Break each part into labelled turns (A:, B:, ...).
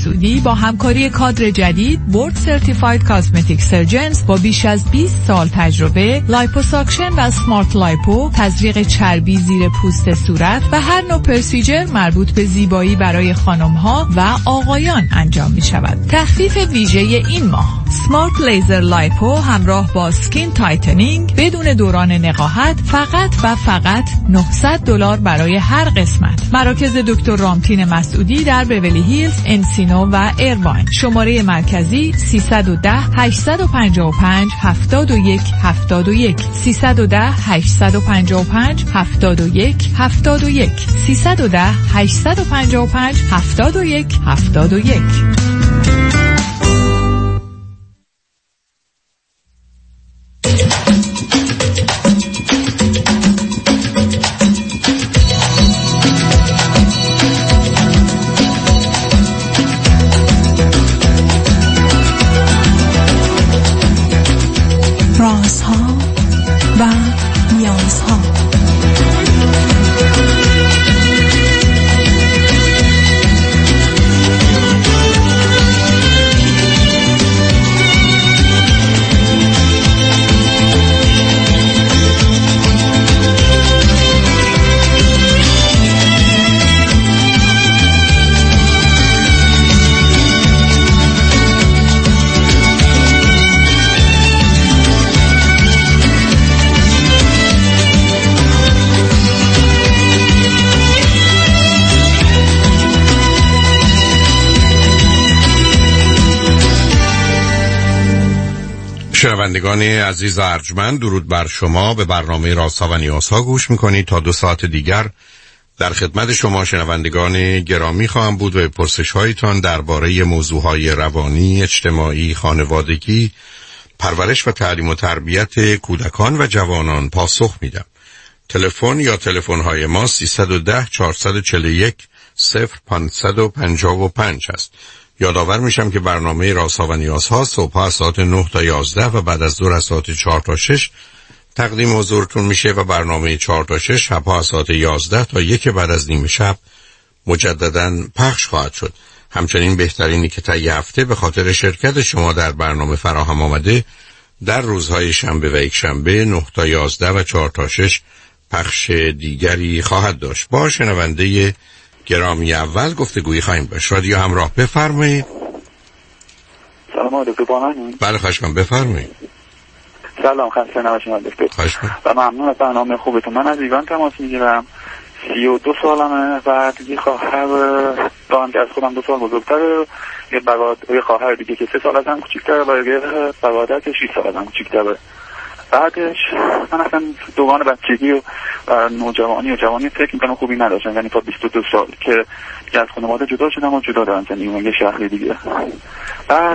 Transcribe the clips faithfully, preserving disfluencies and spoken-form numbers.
A: مسعودی با همکاری کادر جدید بورد سرتیفاید کاسمتیک سرجنز با بیش از بیست سال تجربه، لایپوساکشن و اسمارت لایپو، تزریق چربی زیر پوست صورت و هر نوع پروسیجر مربوط به زیبایی برای خانم‌ها و آقایان انجام می شود. تخفیف ویژه این ماه سمارت لیزر لایپو همراه با سکین تایتنینگ بدون دوران نقاهت فقط و فقط نهصد دلار برای هر قسمت. مراکز دکتر رامتین مسعودی در بیولی هیلز، انسینو و ایرواین. شماره مرکزی سیصد و ده هشتصد و پنجاه و پنج هفتاد و یک هفتاد و یک سیصد و ده هشتصد و پنجاه و پنج هفتاد و یک هفتاد و یک سیصد و ده هشتصد و پنجاه و پنج هفتاد و یک هفتاد و یک.
B: رازها و نیازها.
C: شنوندگان عزیز و ارجمند، درود بر شما. به برنامه رازها و نیازها گوش میکنید. تا دو ساعت دیگر در خدمت شما شنوندگان گرامی خواهم بود و به پرسش هایتان درباره موضوعهای روانی، اجتماعی، خانوادگی، پرورش و تعلیم و تربیت کودکان و جوانان پاسخ میدم. تلفن یا تلفن های ما سیصد و ده چهارصد و چهل و یک صفر پانصد و پنجاه و پنج است. یادآور میشم که برنامه رازها و نیازها صبح از ساعت نه تا یازده و بعد از ظهر از ساعت چهار تا شش تقدیم حضورتون میشه و برنامه چهار تا شش شبها از ساعت یازده تا یک بعد از نیم شب مجددا پخش خواهد شد. همچنین بهترینی که طی هفته به خاطر شرکت شما در برنامه فراهم آمده در روزهای شنبه و یک شنبه نه تا یازده و چهار تا شش پخش دیگری خواهد داشت. با شنونده گرامی اول گفتگویی خواهیم داشت. رادیو همراه، بفرمایید.
D: سلام دکتر بانانی.
C: بله خواهش کنم بفرمایید.
D: سلام، خسته نباشید دکتر.
C: خواهش کنم.
D: و ممنون از برنامه خوبتون. من از ایران تماس میگیرم. سی و دو سالمه و یه خواهر دارم که از خودم دو سال بزرگتره، یه برادر یه خواهر دیگه که سه سال ازم کوچیک‌تره و یه برادر که شش سال ازم کوچیک‌تره. بعدش من اصلا دوران بچگی و نوجوانی و جوانی فکر میکنم خوبی نداشتم، یعنی تا بیست و دو سال که از خانواده جدا شدم و جدا دارم زندگی یه شهری دیگه. بعد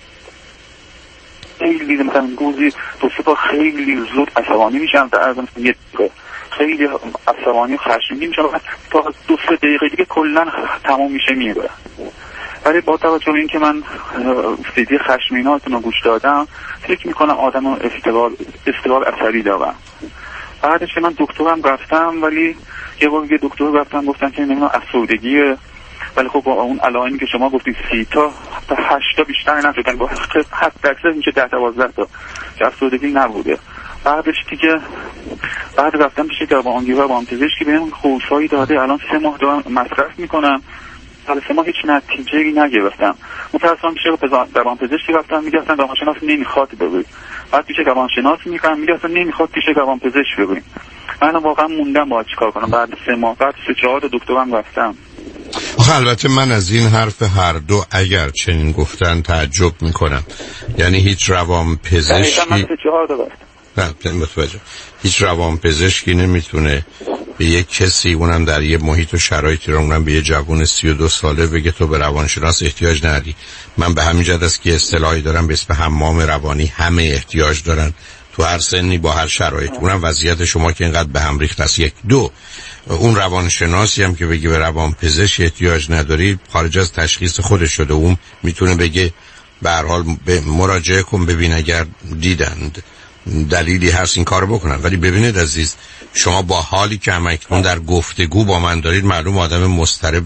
D: خیلی مثلا روزی دو سه بار خیلی زود عصبانی میشم، در از یه خیلی عصبانی و خشمگین میشم، تا دو سه دقیقه دیگه کلا تمام میشه میره. ولی با توجه به این که من سیدی خشمیناتون رو گوش دادم فکر میکنم آدم استقلال استقلال عصبی دارم. بعدش که من دکترم رفتم، ولی یه بار یه دکتر رفتم گفتن که نمیدونم افسردگیه، ولی خب با اون علائمی که شما گفتید سی تا تا هشت تا بیشتر نشدن، با حد اکثر میشه ده تا دوازده تا که افسردگی نبوده. بعدش دیگه بعد رفتم پیش روانگیر و روانپزشکی، بهم خورسایی داده. الان سه ماه دارم مصرف میکنم، حالا سه ماه هیچ نتیجه‌ای نگرفتم. متأسفانه پیش روانپزشکی رفتم، میگه اصلا روانشناس نمیخواد ببرید. بعد پیش روانشناس میگم، میگه اصلا نمیخواد پیش روانپزشک ببرید. من واقعا موندم باید چیکار کنم. بعد سه ماه بعد سه چهار تا دکترم رفتم.
C: آخه البته من از این حرف هر دو اگر چنین گفتن تعجب میکنم. یعنی هیچ روانپزشکی نه متوجه هیچ روانپزشکی نمیتونه به یک کسی، اونم در یه محیط و شرایطی رو، اونم به یه جوان سی و دو ساله بگه تو به روانشناس احتیاج نداری. من به همین جهت است که اصطلاحی دارم به اسم حمام روانی، همه احتیاج دارن تو هر سنی با هر شرایط. اونم وضعیت شما که اینقدر به هم ریخته است. یک دو اون روانشناسی هم که بگه به روانپزشک احتیاج نداری خارج از تشخیص خودش شده. اون میتونه بگه به هر حال به مراجعه کن ببین اگر دیدند دلیلی هست این کارو بکنن. ولی ببینید عزیز، شما با حالی که همکنون در گفتگو با من دارید معلوم آدم مضطرب و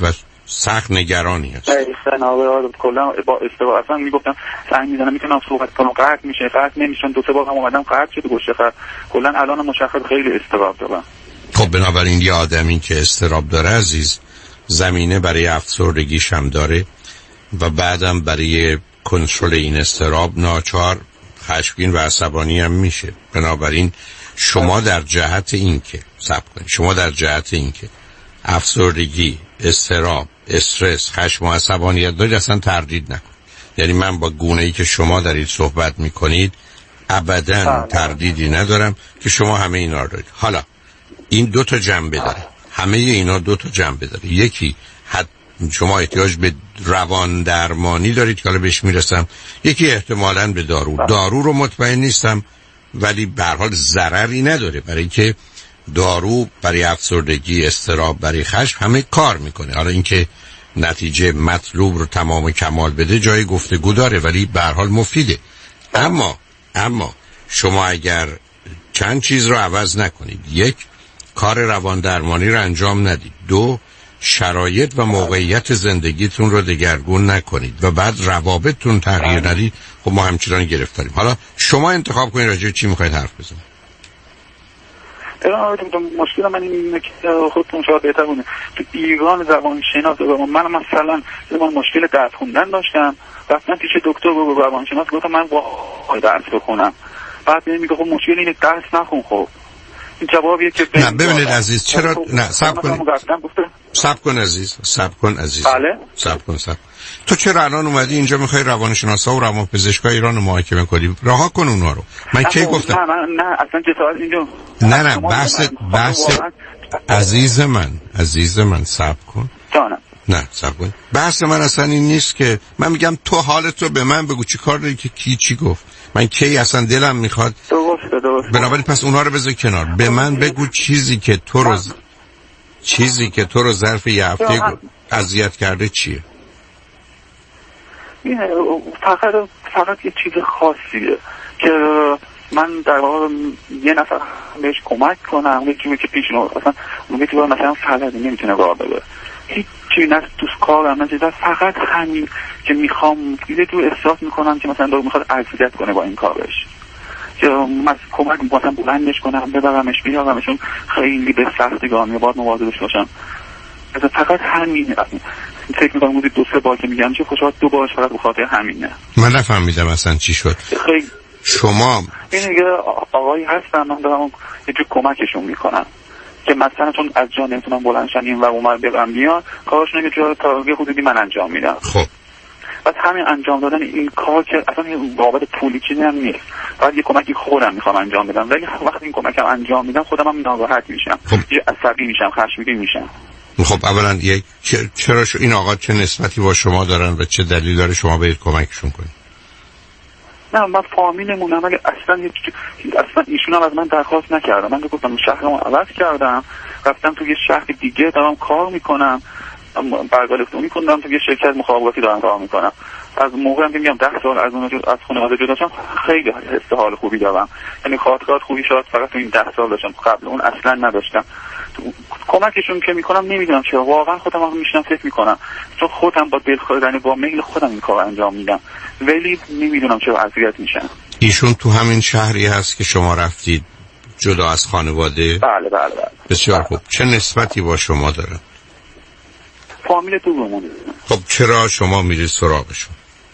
C: سخت نگرانی هست.
D: دقیقاً کلا با استوا اصلا میگفتم سعی میزنم میتونم صحبت کنم قطع میشه قطع نمیشن دو سه بار هم اومدم قطع شد گوشه خط کلا الان مشخص خیلی استراب دارم.
C: خب بنابراین یه آدمی که استراب داره عزیز زمینه برای افسردگیش هم داره و بعدم برای کنترل این استراب ناچار خشمگین و عصبانی هم میشه. بنابراین شما در جهت این که صبر کنید شما در جهت این که افسردگی، استراب، استرس، خشم و عصبانیت دارید اصلا تردید نکنید. یعنی من با گونه‌ای که شما دارید صحبت میکنید ابداً تردیدی ندارم که شما همه اینا رو دارید. حالا این دو تا جنبه داره، همه اینا دو تا جنبه داره. یکی حد شما احتیاج به روان درمانی دارید که حالا بهش میرسم، یکی احتمالاً به دارو. دارو رو مطمئن نیستم ولی به هر حال ضرری نداره، برای اینکه دارو برای افسردگی، استراب، برای خشم همه کار میکنه. حالا اینکه نتیجه مطلوب رو تمام کمال بده جای گفتگو داره ولی به هر حال مفیده. اما اما شما اگر چند چیز رو عوض نکنید، یک کار روان درمانی رو انجام ندید، دو شرایط و موقعیت زندگیتون رو دگرگون نکنید و بعد روابطتون تغییر ندید، خب ما همچنان گرفتاریم. حالا شما انتخاب کنید راجع به چی میخواید حرف بزنید.
D: مشکل من اینه که خودتون شاید بهتر بودین تو ایران زبان شناس من مثلا من مشکل درس خوندن داشتم، رفتم پیش دکتر و زبان شناس گفتم من با درس بخونم، بعد میگه خب مشکل اینه درس نخون. خب این جوابیه که
C: نه ببینید عزیز چرا نه صبر کن صبر کن عزیز صبر کن عزیز
D: بله
C: صبر کن صبر تو چرا الان اومدی اینجا میخوای روانشناسا و روانپزشکای ایران رو محاکمه کنی؟ رها کن اونا رو. من کی گفتم
D: نه من نه اصلا جسارت اینجا
C: نه نه بحث بحث عزیز من عزیز من صبر کن
D: جانم
C: نه صبر کن. بحث من اصلا این نیست که من میگم تو حالت رو به من بگو چی کار داری که کی چی گفت. من کی اصلا دلم میخواد
D: درسته درسته
C: بنابراین پس اونها رو بذار کنار. به من بگو چیزی که تو رو چیزی که تو رو ظرف یه هفته اذیت کرده چیه؟
D: فقط فقط یه چیز خاصیه که من در واقع یه نفر بهش کمک کنم، یکی که پیش نو اصلا اون که مثلا فقط نمیتونه راه بره هیچ چیزی نه تو کارم نه چیزا، فقط همین که میخوام یه تو احساس میکنم که مثلا داره میخواد اذیت کنه با این کارش که من کمک میکنم بلندش کنم ببرمش بیارمشون خیلی به سختگانی باید مواظبش باشم. مثلا فقط همین فکر میکنم بودی دو سه بار که میگم چه خوشحال دو بارش فقط بخاطر همینه.
C: من نفهمیدم اصلا چی شد.
D: خیلی
C: شما
D: این دیگه آقایی هستن من دارم یه جو کمکشون میکنم که مثلا چون از جا نمیتونم بلندشن این و اون برم بیان کارش نمیگه جا تا یه حدودی من انجام میدم.
C: خب
D: بعد همین انجام دادن این کار که اصلا بابت پولی چیزی هم نیست، بعد یه کمکی خودم میخوام انجام بدم ولی وقتی این کمکم انجام میدم خودم هم ناراحت میشم،
C: خب.
D: یه عصبی میشم، خشمگین میشم.
C: خب اولا یک چرا این آقا چه نسبتی با شما دارن و چه دلیل داره شما باید کمکشون کنید؟
D: نه من فامیلمونم ولی اصلا اصلا ایشون هم از من درخواست نکردم. من گفتم شهرمو عوض کردم رفتم تو یه شهر دیگه دارم کار میکنم، برگالفتون میکنم تو یه شرکت مخابراتی دارم کار میکنم. از موقعی که میگم ده سال از اون از خانواده جدا شدم خیلی حس حال خوبی دارم، یعنی خاطرات خوبی شد فقط تو این ده سال داشتم، قبل اون اصلا نداشتم. کمکشون که میکنم نمیدونم چرا واقعا خودم هم میشنم فکر میکنم چون خودم با دلخواه با میل خودم این کار انجام میدم ولی نمیدونم چرا اذیت میشن.
C: ایشون تو همین شهری هست که شما رفتید جدا از خانواده؟
D: بله بله بله.
C: بسیار خوب. چه نسبتی با شما داره؟
D: فامیل دومونه.
C: خب چرا شما میرید سراغشون؟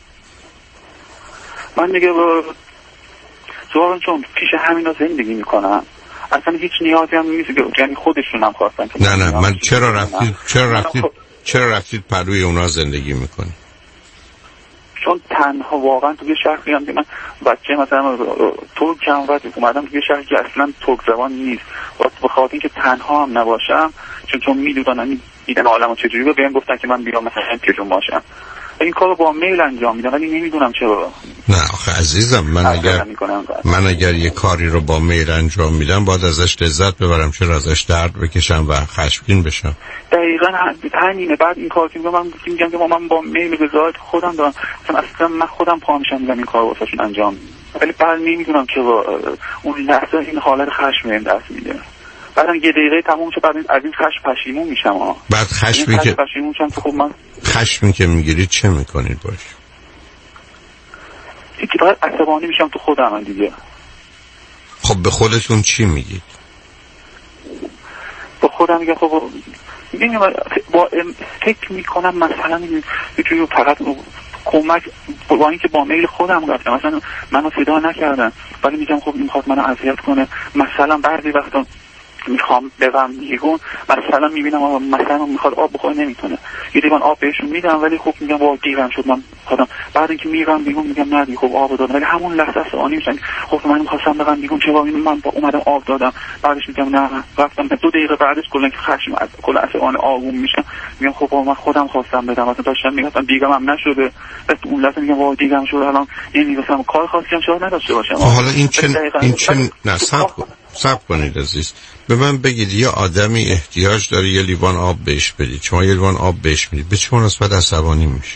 D: من دیگه با سراغشون چون پیش همینا زندگی میکنم اصلا هیچ نیازی هم نیست که یعنی خودشون هم خواستن که
C: نه نه من چرا رفتید چرا رفتید چرا رفتید پروی اونا زندگی میکنی؟
D: چون تنها واقعا توی شهری هم که من بچه مثلا ترک هم و اومدم توی شهری که اصلا ترک زبان نیست به خاطر اینکه تنها هم نباشم چون چون میدونن دیدن عالمو چجوری رو بهم گفتن که من بیام مثلا پیشون باشم این کارو با میل انجام میدم ولی نمیدونم چرا.
C: نه آخه عزیزم من اگر من اگر یه کاری رو با میل انجام میدم باید ازش لذت ببرم، چرا ازش درد بکشم و خشمگین بشم؟
D: دقیقاً همینه. بعد این کار که میگم من میگم که من با میل رضایت خودم دارم چون اصلا من خودم پا میشم میگم این کارو واسهشون انجام ولی بعد نمیدونم چرا اون لحظه این حالت خشم بهم دست میده. بعدم یه دقیقه تموم شد، بعد از این خشم پشیمون میشم ها.
C: بعد خشمی که
D: پشیمون میشم که خب من
C: خشمی که میگیرید چه میکنید باش؟
D: اینکه باید عصبانی میشم تو خودم دیگه.
C: خب به خودتون چی میگید؟
D: با خودم میگم خب میگم با فکر میکنم مثلا یه جوری فقط کمک با اینکه با میل خودم گفتم مثلا منو صدا نکردن ولی میگم خب این میخواد منو اذیت کنه. مثلا بعضی وقتا میخوام بگم میگون مثلا میبینم مثلا میخواد آب بخوره نمیتونه، یه لیوان آب بهشون میدم ولی خب میگم با دیرم شد من خودم. بعد اینکه میگم میگم میگم نه خب آب دادم ولی همون لحظه عصبانی میشن. خب من میخواستم بگم میگم چرا من با اومدم آب دادم، بعدش میگم نه رفتم دو دقیقه بعدش کلا که خشم از کل عصبانی آروم میشم میگم خب من خودم خواستم بدم مثلا داشتم میگفتم دیگم هم نشده. بعد اون لحظه میگم وا دیگم شد الان یعنی مثلا کار خاصی شاید نداشته باشم.
C: حالا این چه این چه نصب صبر کنید عزیز، به من بگید یه آدمی احتیاج داره یه لیوان آب بهش بدید، شما یه لیوان آب بهش میدید، به چه مناسبت عصبانی میشه؟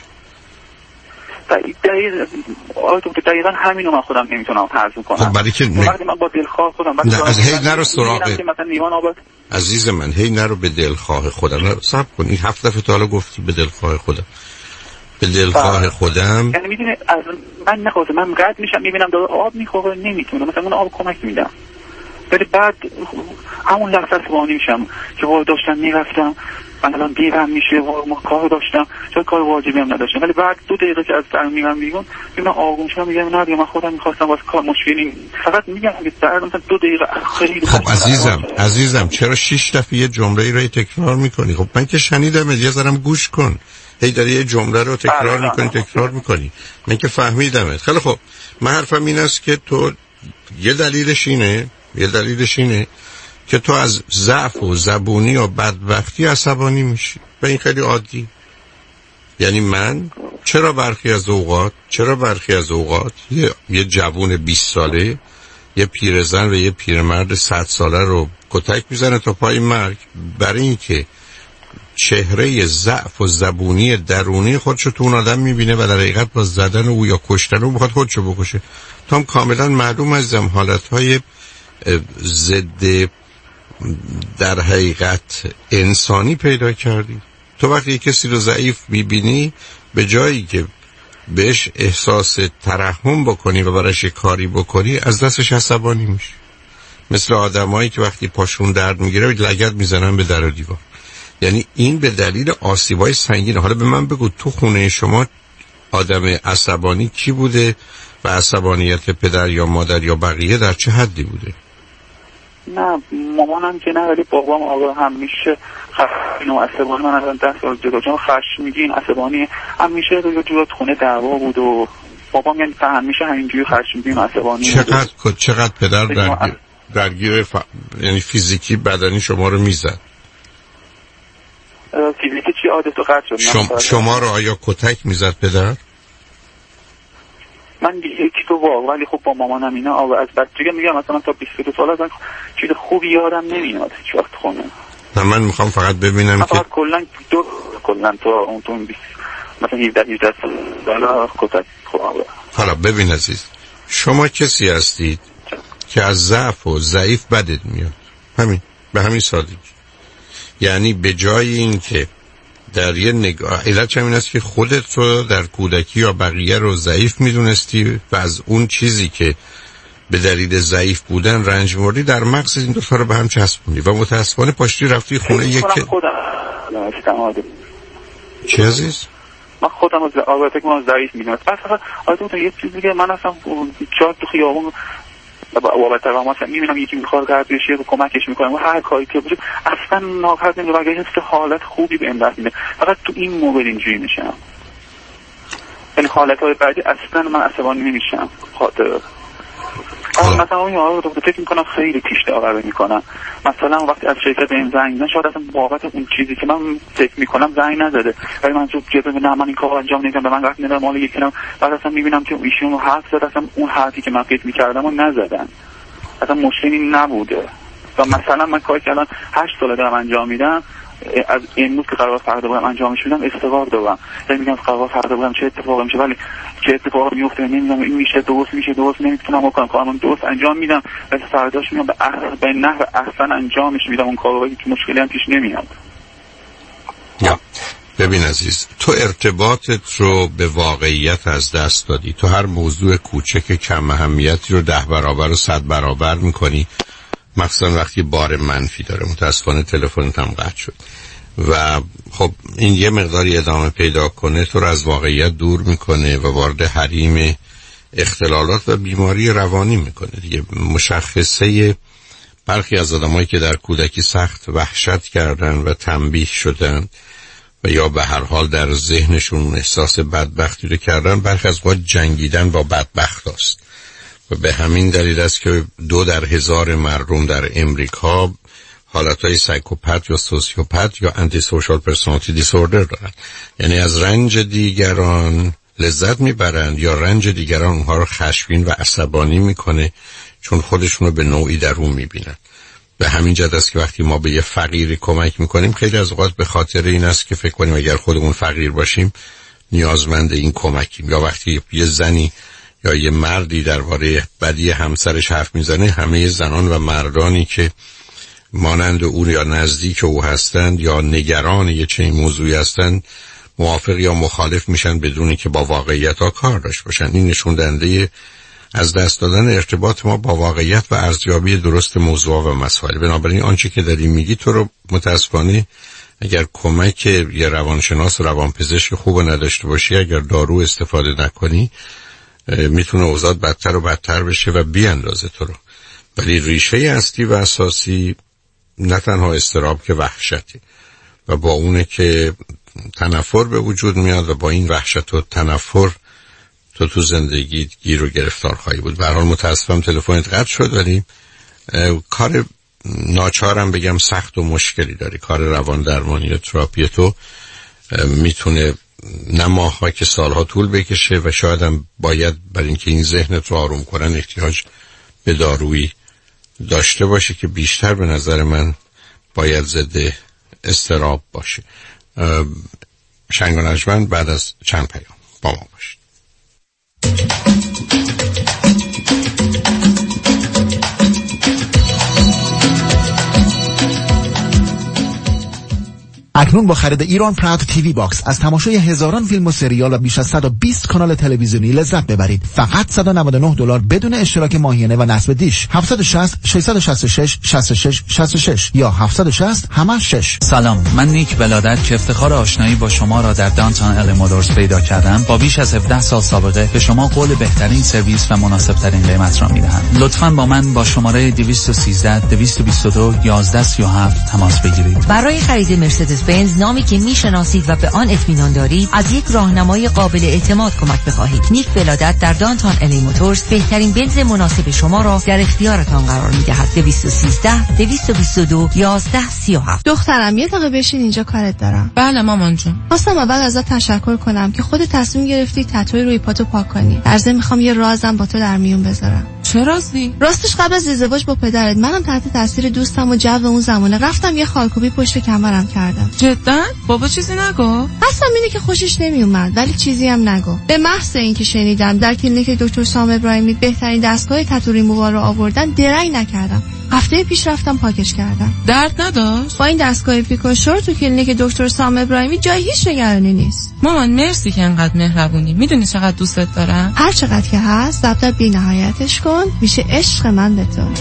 D: دقیقاً دقیقاً همینو من خودم نمیتونم فرض کنم.
C: خب برای که
D: وقتی من با دلخواه خودم
C: نه از هی نرو سراغ
D: مثلا لیوان آب
C: عزیز من، هی نرو به دلخواه خودم. صبر کن، این هفت دفعه تا حالا گفتی به دلخواه خودم به دلخواه خودم.
D: یعنی میدونی از من نخواستم من قد میشم میبینم داره آب میخوره نمیتونه مثلا اون آب کمک میدم ولی بعد همون لحظه عصبانی میشم که وای داشتم میرفتم من الان دیرم میشه وای ما کار داشتم چون کار واجبی هم نداشتم ولی بعد دو دقیقه که از در میرم بیرون میگم آروم شدم میگم نه دیگه من خودم میخواستم واسه کار مشکلی فقط میگم که در مثلا دو دقیقه خیلی.
C: خب عزیزم عزیزم چرا شش دفعه یه جمله ای رو تکرار میکنی؟ خب من که شنیدم یه ذرم گوش کن. هی داری یه جمله رو تکرار میکنی تکرار میکنی من که فهمیدمت. خیلی خب من حرفم این است که تو یه دلیلش اینه یه دلیلش اینه که تو از ضعف و زبونی و بدبختی عصبانی میشی و این خیلی عادی. یعنی من چرا برخی از اوقات چرا برخی از اوقات یه, یه جوون بیست ساله یه پیرزن و یه پیرمرد صد ساله رو کتک میزنه تا پای مرگ برای اینکه چهره ضعف و زبونی درونی خودشو تو اون آدم میبینه و در حقیقت با زدن او یا کشتن او بخواد خودشو بکشه. تو هم کاملا معلوم از حالتهای ضد در حقیقت انسانی پیدا کردی. تو وقتی کسی رو ضعیف میبینی به جایی که بهش احساس ترحم بکنی و براش کاری بکنی از دستش عصبانی میشی. مثل آدمایی که وقتی پاشون درد میگیره لگد میزنن به در و دیوار. یعنی این به دلیل آسیبای سنگینه. حالا به من بگو تو خونه شما آدم عصبانی کی بوده و عصبانیت پدر یا مادر یا بقیه در چه حدی بوده؟
D: نه مامانم که نه ولی بابام آقا همیشه خشمگین و عصبانی. من الان ده سال جدا چون خشمگین عصبانی همیشه رو جوات خونه دعوا بود و بابام یعنی همیشه همینجوری خشمگین و عصبانی.
C: چقدر بود. چقدر پدر درگیر درگیر ف... یعنی فیزیکی بدنی شما رو میزد؟
D: فیزیکی چی عادت و قطع شد.
C: شما, شما رو آیا کتک میزد پدر؟
D: من یکی تو واقع ولی خب با مامانم اینا آقا از بچگی میگم مثلا تا بیست و دو سال از چیز خوبی یادم نمیاد هیچ وقت خونه.
C: نه من میخوام فقط ببینم که
D: فقط کلا دو کلا تو اون تو بیست مثلا هفده هجده سال کتک خوابه.
C: حالا ببین عزیز شما کسی هستید که از ضعف و ضعیف بدت میاد. همین به همین سادگی. یعنی به جای این که در یه نگاه علت همین است که خودت رو در کودکی یا بقیه رو ضعیف میدونستی و از اون چیزی که به دلیل ضعیف بودن رنج موردی در مغز این دو تا رو به هم چسبوندی و متاسفانه پاشتی رفتی خونه یک که چی عزیز؟
D: من خودم از آقایت که من ضعیف میدونست بس فقط آیدون یه چیزی که من اصلا جاد تو خیابون بابت هم مثلا میبینم یکی میخواد قرد بشه و کمکش میکنم و هر کاری که بشه اصلا ناراحت نمیشه و حس حالت خوبی به این دست میده. فقط تو این موقع اینجوری میشم یعنی حالتهای بعدی اصلا من عصبانی نمیشم. خاطر مثلا اون یارو رو فکر میکنم خیلی پیش داوری میکنم. مثلا وقتی از شرکت به این زنگ میزنن شاید اصلا بابت اون چیزی که من فکر میکنم زنگ نزده ولی من تو جبه نه من این کار انجام نمیدم به من وقت میدم مال یکی نم بعد اصلا میبینم که ایشون رو حرف زد اصلا اون حرفی که من فکر میکردم و نزدن اصلا مشکلی نبوده. و مثلا من کاری که الان هشت ساله دارم انجام میدم از امروز که قرار فردا باید انجامش بدم استقرار دارم، یعنی میگم قرار فردا باید چه اتفاقی میشه، ولی چه اتفاقی میفته نمیدونم، این میشه درست میشه درست نمیتونم بکنم، کارم درست انجام میدم ولی فرداش میام به احسن به نحو احسن انجامش میدم اون کارو، ولی مشکلی هم پیش نمیاد.
C: یا ببین عزیز، تو ارتباطت رو به واقعیت از دست دادی. تو هر موضوع کوچک کم اهمیتی رو ده برابر و صد برابر میکنی، مخصوصا وقتی بار منفی داره. متاسفانه تلفنت هم قطع شد و خب این یه مقداری ادامه پیدا کنه تو رو از واقعیت دور میکنه و وارد حریم اختلالات و بیماری روانی میکنه دیگه. مشخصه برخی از آدمایی که در کودکی سخت وحشت کردن و تنبیه شدن و یا به هر حال در ذهنشون احساس بدبختی رو کردن، برخی از وقت جنگیدن با بدبخت است و به همین دلیل است که دو در هزار مردم در امریکا حالتهای سایکوپت یا سوسیوپت یا انتی سوشال پرسونالیتی دیسوردر دارن. یعنی از رنج دیگران لذت میبرند یا رنج دیگران اونها رو خشمگین و عصبانی میکنه چون خودشون رو به نوعی در اون میبینن. به همین جهت است که وقتی ما به یه فقیری کمک میکنیم خیلی از اوقات به خاطر این است که فکر کنیم اگر خودمون فقیر باشیم نیازمند این کمکیم. یا وقتی یه زنی یا یه مردی درباره بدی همسرش حرف میزنه، همه زنان و مردانی که مانند او یا نزدیک او هستند یا نگران یه چنین موضوعی هستند موافق یا مخالف میشن بدونی که با واقعیت ها کار داشت باشن. این نشون دهنده از دست دادن ارتباط ما با واقعیت و ارزیابی درست موضوع و مسائل. بنابراین آنچه که داری میگی تو رو متاسفانه اگر کمک یه روانشناس و روانپزشک خوب نداشته باشی، اگر دارو استفاده نکنی، میتونه اوضاع بدتر و بدتر بشه و بیاندازه تو رو. ولی ریشه اصلی و اساسی نه تنها اضطراب که وحشتی و با اونه که تنفر به وجود میاد و با این وحشت و تنفر تو تو زندگی گیر و گرفتار خواهی بود. به هر حال متاسفم تلفنت قطع شد، ولی کار ناچارم بگم سخت و مشکلی داری. کار روان درمانی یا تراپی تو میتونه نه ماه‌ها که سالها طول بکشه و شاید هم باید برای اینکه این ذهنت رو آروم کنن احتیاج به دارویی داشته باشه که بیشتر به نظر من باید ضد اضطراب باشه. شنگ و نجمن بعد از چند پیام با ما باشید.
E: اکنون با خرید ایران پراود تیوی باکس از تماشای هزاران فیلم و سریال و بیش از صد و بیست کانال تلویزیونی لذت ببرید. فقط صد و نود و نه دلار بدون اشتراک ماهیانه و نصب دیش. هفت شش صفر شش شش شش شش شش شش شش یا هفت شش صفر همه شش.
F: سلام، من نیک ولادت که افتخار آشنایی با شما را در دانتون ال مودرز پیدا کردم، با بیش از هفده سال سابقه به شما قول بهترین سرویس و مناسب ترین قیمت را میدهم. لطفاً با من با شماره دویست و سیزده دویست و بیست و دو یازده سی و هفت تماس بگیرید.
G: برای خرید مرسدس بنز نامی که میشناسید و به آن اطمینان دارید، از یک راهنمای قابل اعتماد کمک بخواهید. نیک ولادت در دانتون الی موتورز بهترین بنز مناسب شما را در اختیارتان قرار میدهد. دویست و سیزده دویست و بیست و دو یازده سی و هفت.
H: دخترم یه دقیقه بشین، اینجا کارت دارم.
I: بله مامان جون.
H: خواستم اول ازت تشکر کنم که خودت تصمیم گرفتی تتوی روی پاتو پاک کنی. در ضمن میخوام یه رازم با تو در میون بذارم.
I: چه رازی؟
H: راستش قبل از ازدواج با پدرت منم تحت تاثیر دوستم و جو اون زمانه رفتم یه خالکوبی پشت کمرم کردم.
I: جدا؟ بابا چیزی نگو؟
H: اصلا اینه که خوشش نمیومد، ولی چیزی هم نگو. به محض اینکه شنیدم در کلینیک دکتر سام ابراهیمی بهترین دستگاه تتو ریمووال رو آوردن، درنگ نکردم. هفته پیش رفتم پاکش کردم.
I: درد نداشت؟
H: با این دستگاه پیکوشور تو کلینیک دکتر سام ابراهیمی جای هیچ نگرانی نیست.
I: مامان مرسی که انقدر مهربونی. میدونی چقدر دوستت دارم؟
H: هر چقدر که هست ضبط بی نهایتش کن، میشه عشق من به تو.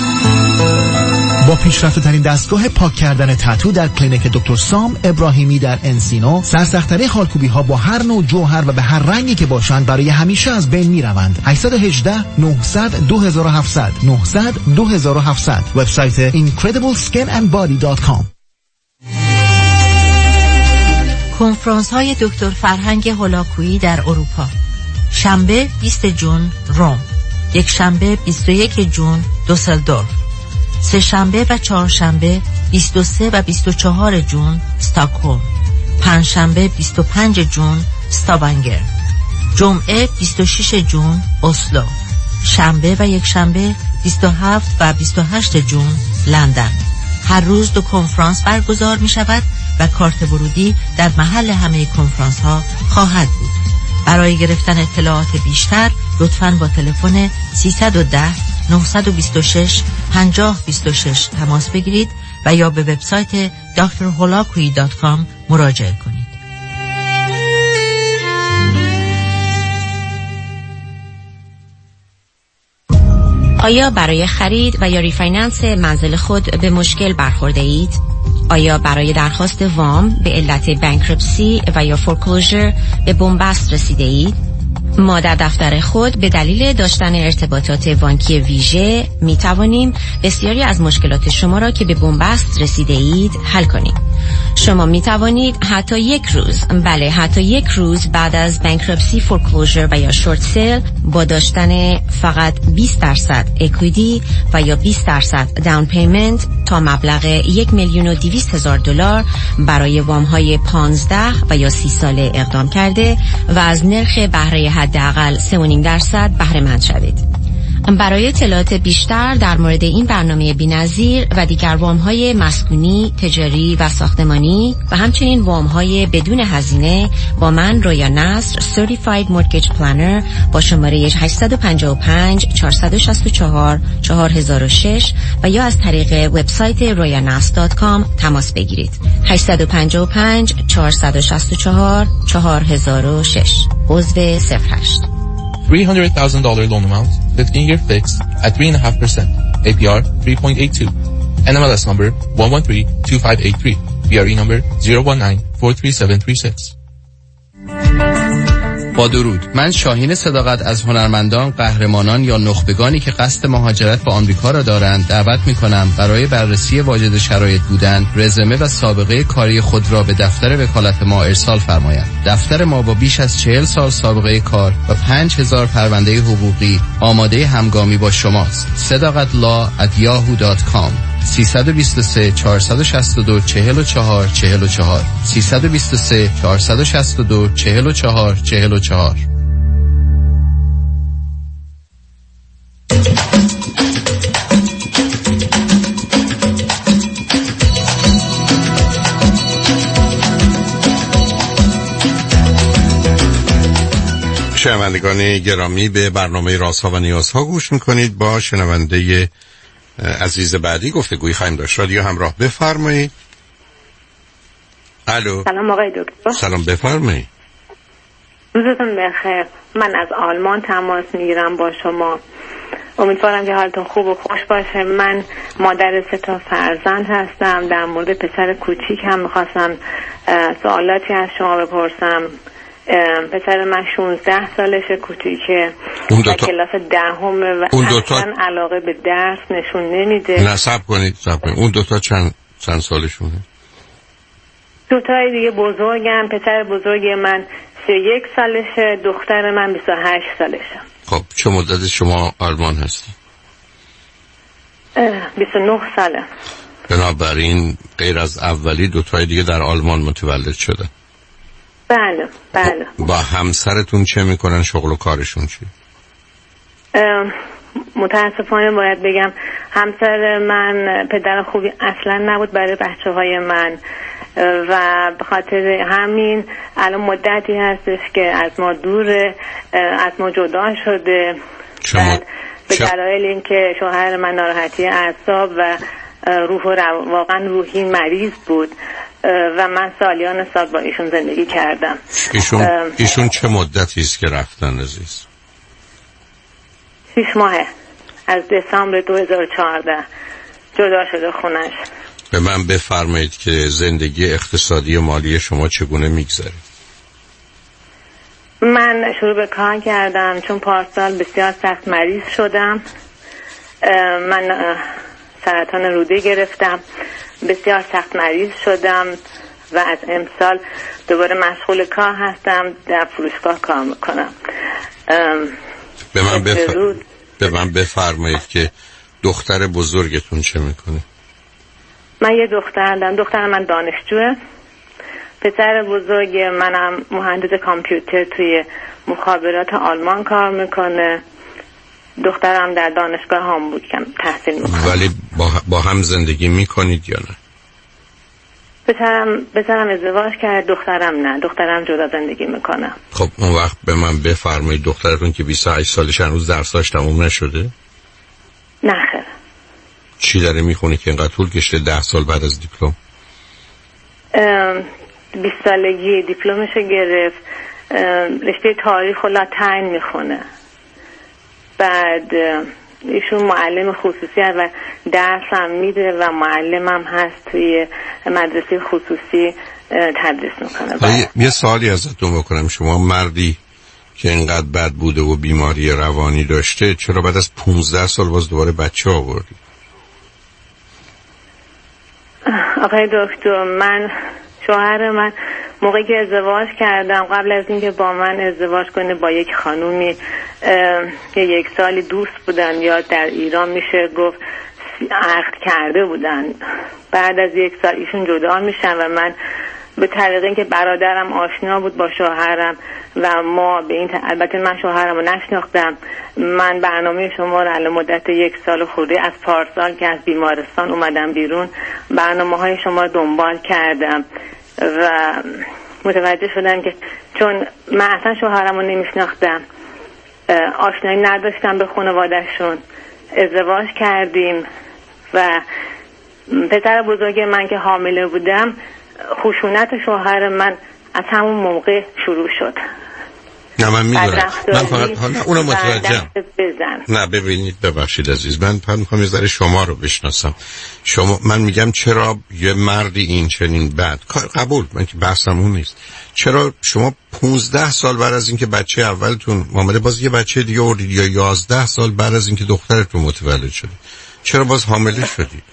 E: با پیشرفته ترین دستگاه پاک کردن تتو در کلینیک دکتر سام ابراهیمی در انسینو، سرسخت‌ترین خالکوبی ها با هر نوع جوهر و به هر رنگی که باشند برای همیشه از بین می روند. هشت یک هشت نهصد دو هزار و هفتصد نهصد دو هزار و هفتصد. وبسایت اینکردیبل اسکین اند بادی دات کام.
G: کنفرانس های دکتر فرهنگ هولاکویی در اروپا. شنبه بیست جون روم، یک شنبه بیست و یک جون دوسلدورف، سه شنبه و چهارشنبه بیست و سه و بیست و چهار جون استکهلم، پنج شنبه بیست و پنج جون استاونگر، جمعه بیست و شش جون اسلو، شنبه و یک شنبه بیست و هفت و بیست و هشت جون لندن. هر روز دو کنفرانس برگزار می شود و کارت ورودی در محل همه کنفرانس ها خواهد بود. برای گرفتن اطلاعات بیشتر لطفاً با تلفن سیصد و ده نهصد و بیست و شش پنجاه بیست و شش تماس بگیرید و یا به وبسایت دکتر هولاکویی دات کام مراجعه کنید.
J: آیا برای خرید و یا ریفایننس منزل خود به مشکل برخورده اید؟ آیا برای درخواست وام به علت بانکرپسی و یا فورکلوزر به بنبست رسیده اید؟ ما در دفتر خود به دلیل داشتن ارتباطات بانکی ویژه می توانیم بسیاری از مشکلات شما را که به بنبست رسیده اید حل کنیم. شما می توانید حتی یک روز، بله حتی یک روز بعد از بانکرپسی، فورکلوزر و یا شورت سیل با داشتن فقط بیست درصد اکویتی و یا بیست درصد داون پیمنت تا مبلغ یک میلیون و دویست هزار دلار برای وام های پانزده و یا سی ساله اقدام کرده و از نرخ بهره حداقل سه و نیم درصد بهره مند شوید. برای اطلاعات بیشتر در مورد این برنامه بی‌نظیر و دیگر وام‌های مسکونی، تجاری و ساختمانی و همچنین وام‌های بدون هزینه با من رویا نصر Certified Mortgage Planner با شماره هشت پنج پنج چهار شش چهار چهار صفر شش و یا از طریق وبسایت رویا نصر دات کام تماس بگیرید. هشت پنج پنج چهار شش چهار چهار صفر شش عضو صفر هشت.
K: three hundred thousand dollars loan amount, fifteen year fixed at three point five percent, A P R three point eight two, N M L S number one one three two five eight three, B R E number zero one nine four three seven three six.
L: با درود، من شاهین صداقت از هنرمندان، قهرمانان یا نخبگانی که قصد مهاجرت به آمریکا را دارند دعوت می‌کنم برای بررسی واجد شرایط بودن، رزومه و سابقه کاری خود را به دفتر وکالت ما ارسال فرمایند. دفتر ما با بیش از چهل سال سابقه کار و پنج هزار پرونده حقوقی آماده همگامی با شماست. صداقت لا ات یاهو دات کام سیصد و بیست و سه چهارصد و شصت و دو چهل و چهار چهل و چهار سیصد و بیست و سه چهارصد و شصت و دو چهل و چهار چهل و چهار.
C: شنوندگان گرامی، به برنامه رازها و نیازها گوش میکنید. با شنونده عزیز بعدی گفتگویی خواهیم داشت. رادیو همراه، بفرمایید. الو.
M: سلام آقای دکتر.
C: سلام، بفرمایید.
M: روزتون بخیر. من از آلمان تماس میگیرم با شما. امیدوارم که حالتون خوب و خوش باشه. من مادر سه تا فرزند هستم. در مورد پسر کوچیک هم میخواستم سوالاتی از شما بپرسم. پسر من شانزده سالشه، کوچیکه،
C: اون دو تا...
M: کلاس دهمه و
C: اون دو تا...
M: اصلا علاقه به درس نشون نمیده.
C: نه صبر کنید صبر کنید اون دو تا چند چند سالشونه؟
M: دو تای دیگه بزرگم. پسر بزرگ من سی و یک سالشه، دختر من بیست و هشت سالشه.
C: خب چه مدت شما آلمان هستی؟
M: بیست و نه ساله.
C: بنابراین غیر از اولی دو تای دیگه در آلمان متولد شده.
M: بله بله.
C: با همسرتون چه میکنن؟ شغل و کارشون چی؟
M: متاسفانه باید بگم همسر من پدر خوبی اصلا نبود برای بچه های من و به خاطر همین الان مدتی هستش که از ما دوره، از ما جدا شده.
C: شما
M: به دلایل اینکه شوهر من ناراحتی اعصاب و روح و رو... واقعا روحی مریض بود و من سالیان سال با ایشون زندگی کردم.
C: ایشون ایشون چه مدتی است که رفتن عزیز؟
M: شش ماهه. از دسامبر دو هزار و چهارده جدا شده خونش.
C: به من بفرمایید که زندگی اقتصادی مالی شما چگونه میگذره؟
M: من شروع به کار کردم چون پارسال بسیار سخت مریض شدم. من سرطان روده گرفتم، بسیار سخت مریض شدم و از امسال دوباره مشغول کار هستم، در فروشگاه کار میکنم.
C: به من, بفر... به من بفرمایید که دختر بزرگتون چه میکنه؟
M: من یه دختر دارم. دختر من دانشجوه. پسر بزرگ منم مهندس کامپیوتر توی مخابرات آلمان کار میکنه دخترم در دانشگاه هامبورگ تحصیل میکنه.
C: ولی با, با هم زندگی میکنید یا نه؟
M: پسرم پسرم ازدواج کرد، دخترم نه، دخترم جدا زندگی میکنه.
C: خب اون وقت به من بفرمایید دخترتون که بیست و هشت سالش هنوز درساش تموم نشده؟
M: نه خیر.
C: چی داره میخونه که اینقدر طول کشته ده سال بعد از دیپلم؟
M: بیست سالگی دیپلمشو گرفت، رشته تاریخ و لاتین میخونه. بعد ایشون معلم خصوصی هست و درس هم میده و معلم هم هست توی مدرسه خصوصی تدریس میکنه.
C: یه سوالی ازتون بکنم، شما مردی که اینقدر بد بوده و بیماری روانی داشته چرا بعد از پونزده سال باز دوباره بچه آوردی؟
M: آقای دکتر، من شوهر من موقعی که ازدواج کردم، قبل از اینکه با من ازدواج کنه با یک خانومی که یک سالی دوست بودن یا در ایران میشه گفت عقد کرده بودن، بعد از یک سال ایشون جدا میشن و من به طریق اینکه برادرم آشنا بود با شوهرم و ما به این ت... البته من شوهرم رو نشناختم، من برنامه شما رو علی مدت یک سال خورده از پارسال که از بیمارستان اومدم بیرون برنامه های شما رو دنبال کردم و متوجه شدم که چون من اصلا شوهرم رو نمیشناختم، آشنایی نداشتم به خانواده‌شون، ازدواج کردیم و پسر بزرگ من که حامله بودم خشونت شوهر من از همون موقع شروع شد.
C: نه من میدونم، من فقط حالا اونو متوجهم. نه ببینید ببخشید عزیز، من فقط میخوام یه ذره شما رو بشناسم. شما من میگم چرا یه مردی این چنین بد قبول، من که بحثم اون نیست، چرا شما پونزده سال بعد از اینکه بچه اولتون اومده باز یه بچه دیگه آوردید یا یازده سال بعد از اینکه دخترتون متولد شده چرا باز حامله شدید؟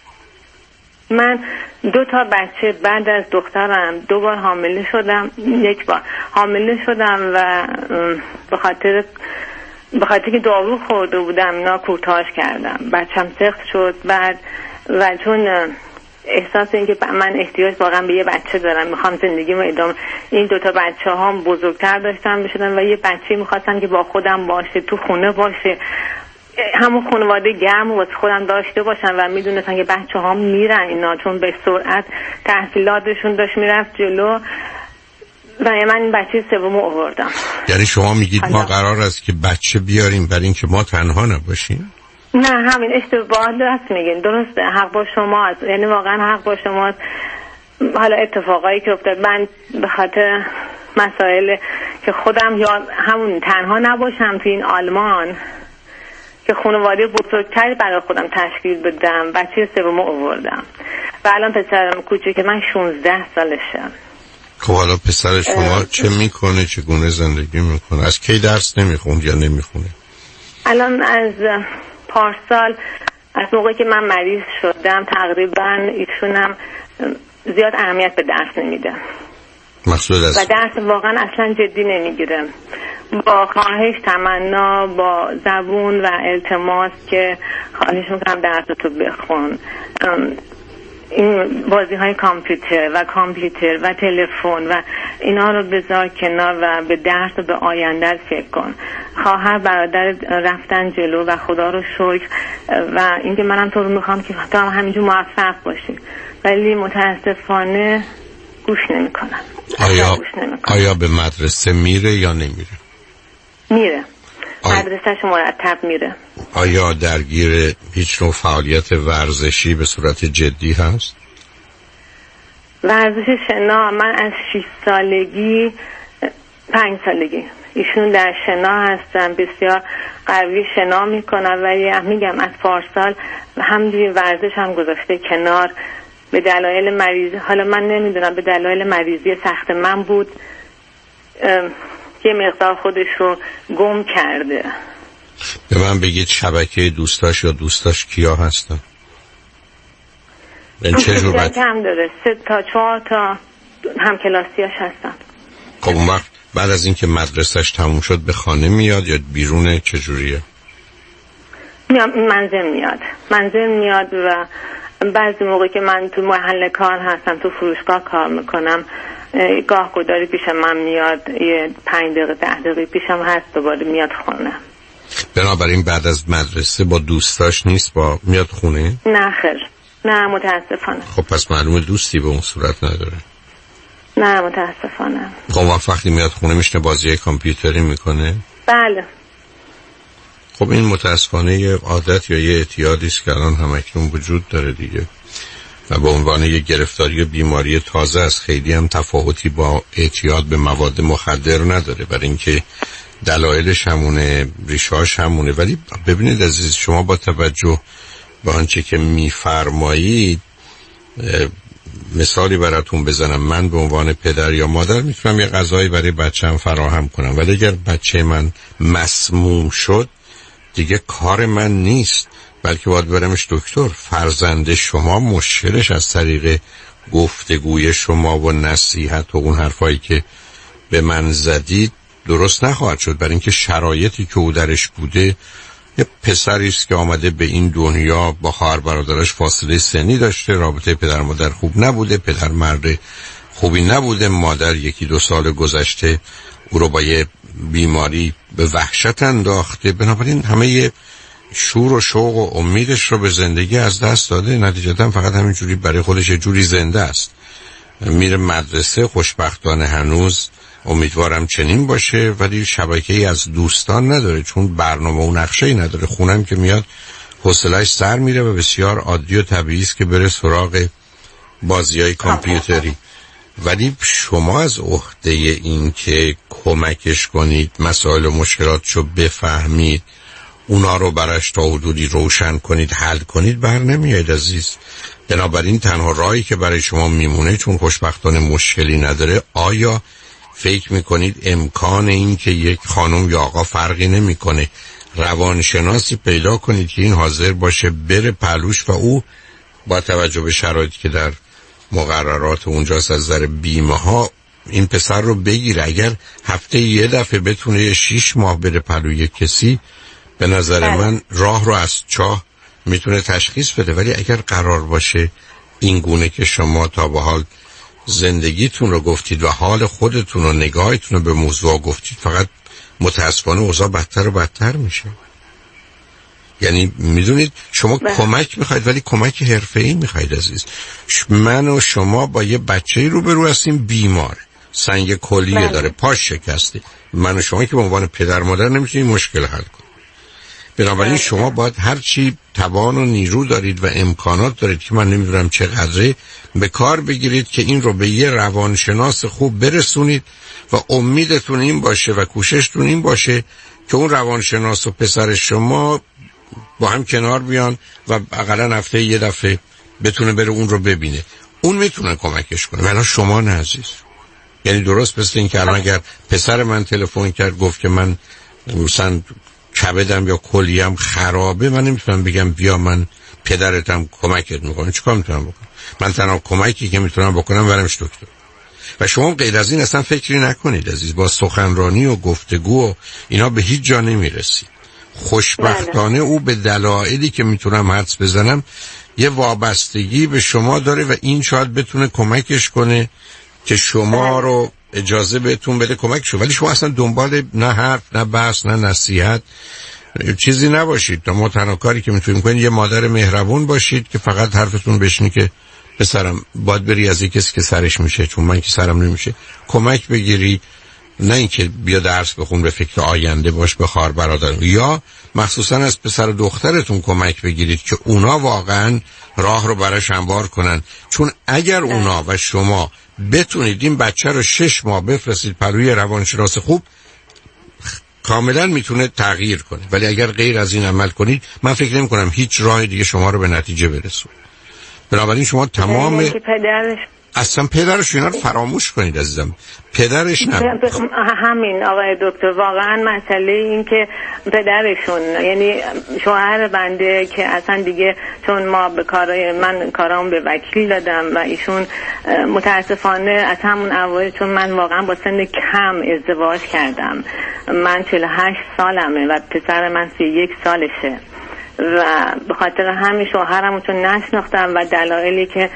M: من دو تا بچه بعد از دخترم دو بار حامله شدم، یک بار حامله شدم و به خاطر به خاطر که دارو خورده بودم اینا کوتاهش کردم، بچم سخت شد بعد و چون احساس این که من احتیاج واقعا به یه بچه دارم، میخوام زندگیمو ادامه، این دوتا بچه هم بزرگتر داشتم بشدن و یه بچه میخواستم که با خودم باشه، تو خونه باشه، همون خانواده گرم واسه خودم داشته باشن و میدونستن که بچه ها میرن اینا چون به سرعت تحصیلاتشون داشت میرفت جلو و من این بچه سومو آوردم.
C: یعنی شما میگید ما قرار است که بچه بیاریم برای اینکه ما تنها نباشیم؟
M: نه همین اشتباه درست میگین، درسته، حق با شماست، یعنی واقعا حق با شماست. حالا اتفاقایی که افتاد من به خاطر مسائل که خودم یا همون تنها نباشم تو این آلمان که خانواده بزرگتری برای خودم تشکیل بدم، بچه سومو آوردم و الان پسرم کوچیک من شانزده سالشه.
C: خب حالا پسر شما چه میکنه، چگونه زندگی میکنه، از کی درس نمیخوند یا نمیخونه؟
M: الان از پارسال از موقعی که من مریض شدم تقریبا ایشونم زیاد اهمیت به درس نمیده
C: مقصود است.
M: و درس واقعا اصلا جدی نمیگیره، با خواهش تمنا با زبون و التماس که خواهش میکنم درستو بخون، این بازی های کامپیوتر و کامپیوتر و تلفن و اینا رو بذار کنار و به درس و به آینده فکر کن. خواهر برادر رفتن جلو و خدا رو شکر و اینکه منم تو رو میخوام که تو هم همینجور موفق باشی، ولی متاسفانه گوش نمیکنم.
C: آیا آیا به مدرسه میره یا نمیره؟
M: میره.
C: آیا...
M: مدرسه‌ش مرتب میره.
C: آیا درگیر هیچ نوع فعالیت ورزشی به صورت جدی هست؟
M: ورزش شنا من از شش سالگی پنج سالگی ایشون در شنا هستن، بسیار قوی شنا میکنن ولی میگم از پارسال همینجوری ورزش هم گذاشته کنار به دلایل مریضی. حالا من نمیدونم به دلایل مریضی سخت من بود یه مقدار خودش رو گم کرده.
C: به من بگید شبکه دوستاش یا دوستاش کیا هستن؟ این چه جور بچه؟
M: هم داره، سه تا چهار تا هم کلاسیاش هستن.
C: خب اون وقت بعد از اینکه مدرسهش تموم شد به خانه میاد یا بیرونه، چجوریه؟
M: میاد منزل میاد منزل میاد و بعضی موقع که من تو محل کار هستم تو فروشگاه کار میکنم گاه گداری پیشم من میاد، یه پنج دقیقه ده دقیقه پیشم هست دوباره میاد خونه.
C: بنابراین بعد از مدرسه با دوستاش نیست، با میاد خونه؟
M: نه خیر، نه متاسفانه.
C: خب پس معلومه دوستی به اون صورت نداره.
M: نه متاسفانه.
C: خب وقتی میاد خونه میشنه بازی کامپیوتری میکنه؟
M: بله.
C: خب این متاسفانه یه عادت یا یه اعتیادی است که الان همکنون وجود داره دیگه و به عنوان یه گرفتاری بیماری تازه است. خیلی هم تفاوتی با اعتیاد به مواد مخدر نداره، برای اینکه دلایلش همونه، ریشه‌اش همونه. ولی ببینید عزیز، شما با توجه به آنچه که میفرمایید، مثالی براتون بزنم. من به عنوان پدر یا مادر میتونم یه غذایی برای بچه‌م فراهم کنم، ولی اگر بچه من مسموم شد دیگه کار من نیست، بلکه باید برمش دکتر. فرزند شما مشکلش از طریق گفتگوی شما و نصیحت و اون حرفایی که به من زدید درست نخواهد شد، برای اینکه شرایطی که او درش بوده، یه پسری است که آمده به این دنیا با خواهر برادرش فاصله سنی داشته، رابطه پدر مادر خوب نبوده، پدر مرد خوبی نبوده، مادر یکی دو سال گذشته او رو با یه بیماری به وحشت انداخته، بنابراین همه یه شور و شوق و امیدش رو به زندگی از دست داده. نتیجتا فقط همینجوری برای خودش یه جوری زنده است. میره مدرسه، خوشبختانه هنوز امیدوارم چنین باشه، ولی شبکه‌ای از دوستان نداره، چون برنامه و نقشه‌ای نداره. خونم که میاد حوصله‌اش سر میره و بسیار عادی و طبیعی است که بره سراغ بازی‌های کامپیوتری. ولی شما از عهده این که کمکش کنید، مسائل و مشکلاتشو بفهمید، اونا رو براش تا حدودی روشن کنید، حل کنید، بر نمیاد عزیز. بنابراین تنها راهی که برای شما میمونه، چون خوشبختانه مشکلی نداره، آیا فکر میکنید امکان این که یک خانم یا آقا فرقی نمیکنه روانشناسی پیدا کنید که این حاضر باشه بره پهلوش و او با توجه به شرایطی که در مقررات اونجاست از نظر بیمه ها این پسر رو بگیره؟ اگر هفته یه دفعه بتونه شیش ماه بره پهلوی کسی، به نظر من راه رو از چاه میتونه تشخیص بده. ولی اگر قرار باشه این گونه که شما تا به حال زندگیتون رو گفتید و حال خودتون و نگاهتون رو به موضوع گفتید، فقط متاسفانه اوضاع بدتر و بدتر میشه. یعنی میدونید شما بله. کمک میخواید، ولی کمک حرفه‌ای میخواید عزیز. من و شما با یه بچه‌ای روبرو هستیم بیماره، سنگ کلیه بله. داره، پاش شکسته. من و شما که به عنوان پدر مادر نمیتونیم مشکل حل کنیم. بنابراین بله. شما باید هر چی توان و نیرو دارید و امکانات دارید که من نمیدونم چقدره، به کار بگیرید که این رو به یه روانشناس خوب برسونید و امیدتون این باشه و کوششتون این باشه که اون روانشناس و پسر شما با هم کنار بیان و اقلا هفته یه دفعه بتونه بره اون رو ببینه. اون میتونه کمکش کنه، ولی شما نه عزیز. یعنی درست مثل این که الان اگر پسر من تلفن کرد گفت که من مثلا کبدم یا کلیم خرابه، من نمیتونم بگم بیا من پدرتم کمکت میکنم. چیکار میتونم بکنم؟ من تنها کمکی که میتونم بکنم برمش دکتر. و شما غیر از این اصلا فکری نکنید عزیز. با سخنرانی و گفتگو و اینا به هیچ جا نمیرسید. خوشبختانه او به دلایلی که میتونم حدس بزنم یه وابستگی به شما داره و این شاید بتونه کمکش کنه که شما رو اجازه بهتون بده کمک شو. ولی شما اصلا دنبال نه حرف نه بحث نه نصیحت چیزی نباشید. ما تنها کاری که میتونیم کنید یه مادر مهربون باشید که فقط حرفتون بشنی که پسرم باید بری از کسی که سرش میشه، چون من که سرم نمیشه، کمک بگیری. نه اینکه بیا درس بخون به فکر آینده باش به خواهر برادر، یا مخصوصا از پسر دخترتون کمک بگیرید که اونا واقعا راه رو براش هموار کنن. چون اگر اونا و شما بتونید این بچه رو شش ماه بفرستید پلوی روانشناس خوب، کاملا میتونه تغییر کنه. ولی اگر غیر از این عمل کنید، من فکر نمی کنم هیچ راه دیگه شما رو به نتیجه برسونه. بنابراین شما تمام
M: پدرش
C: اصلا پدرش اینا رو فراموش کنید عزیزم. پدرش نه
M: همین آقای دکتر، واقعا مسئله این که پدرشون، یعنی شوهر بنده که اصلا دیگه، چون ما به کارای من کارام به وکیل دادم و ایشون متاسفانه از همون اول، چون من واقعا با سن کم ازدواج کردم، من چهل و هشت سالمه و پسر من سی و یک سالشه و به خاطر همین شوهرمو چون نشناختم و دلایلی که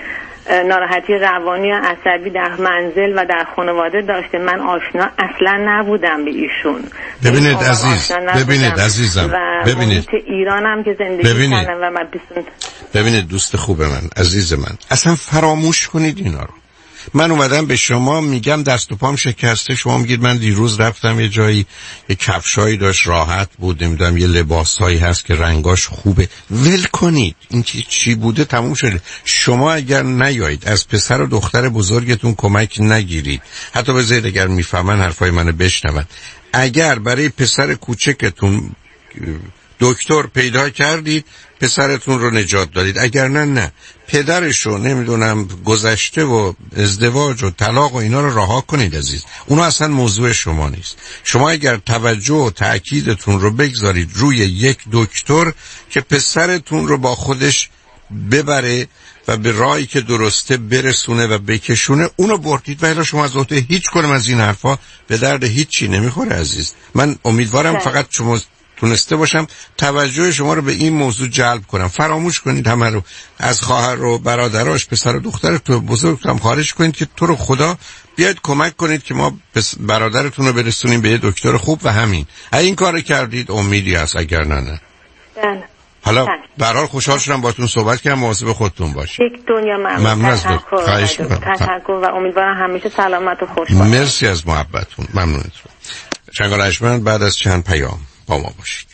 M: ناراحتی روانی و عصبی در منزل و در خانواده داشته. من آشنا اصلا نبودم به ایشون.
C: ببینید عزیز، ببینید عزیزم، ببینید
M: ایرانم که زندگی کردم و من بیستون...
C: ببینید دوست خوب من، عزیز من، اصلا فراموش کنید اینا رو. من اومدم به شما میگم دست و پام شکسته، شما میگید من دیروز رفتم یه جایی یه کفشایی داشت راحت بود، نمیدونم یه لباسایی هست که رنگاش خوبه. ول کنید، این چی چی بوده تموم شده. شما اگر نیایید از پسر و دختر بزرگتون کمک نگیرید، حتی بذارید اگر میفهمن حرفای منو بشنون، اگر برای پسر کوچکتون دکتر پیدا کردید پسرتون رو نجات دادید، اگر نه نه پدرشو نمیدونم گذشته و ازدواج و طلاق و اینا رو رها کنید عزیز. اونا اصلا موضوع شما نیست. شما اگر توجه و تأکیدتون رو بگذارید روی یک دکتر که پسرتون رو با خودش ببره و به راهی که درسته برسونه و بکشونه، اونو بردید و الا شما از عهده هیچ کنم از این حرفا به درد هیچی نمیخوره عزیز. من امیدوارم فقط شما تونسته باشم توجه شما رو به این موضوع جلب کنم. فراموش کنید همه رو، از خواهر و برادراش، پسر و دختر تو بزرگتون هم خارج کنید که تو رو خدا بیاید کمک کنید که ما برادرتون رو برسونیم به یه دکتر خوب و همین. اگه این کار کردید امیدی هست، اگر نه نه.
M: بله.
C: حالا به هر حال خوشحال شدم باهاتون صحبت کردم. مواظب خودتون باشید.
M: یک دنیا ممنون.
C: ممنون از لطف. خواهش می‌کنم.
M: تشکر و امیدوارم همیشه سلامت و خوش باشید.
C: مرسی از محبتتون. ممنونتون. شنگال اجمن بعد از چند پیام با ما باشید.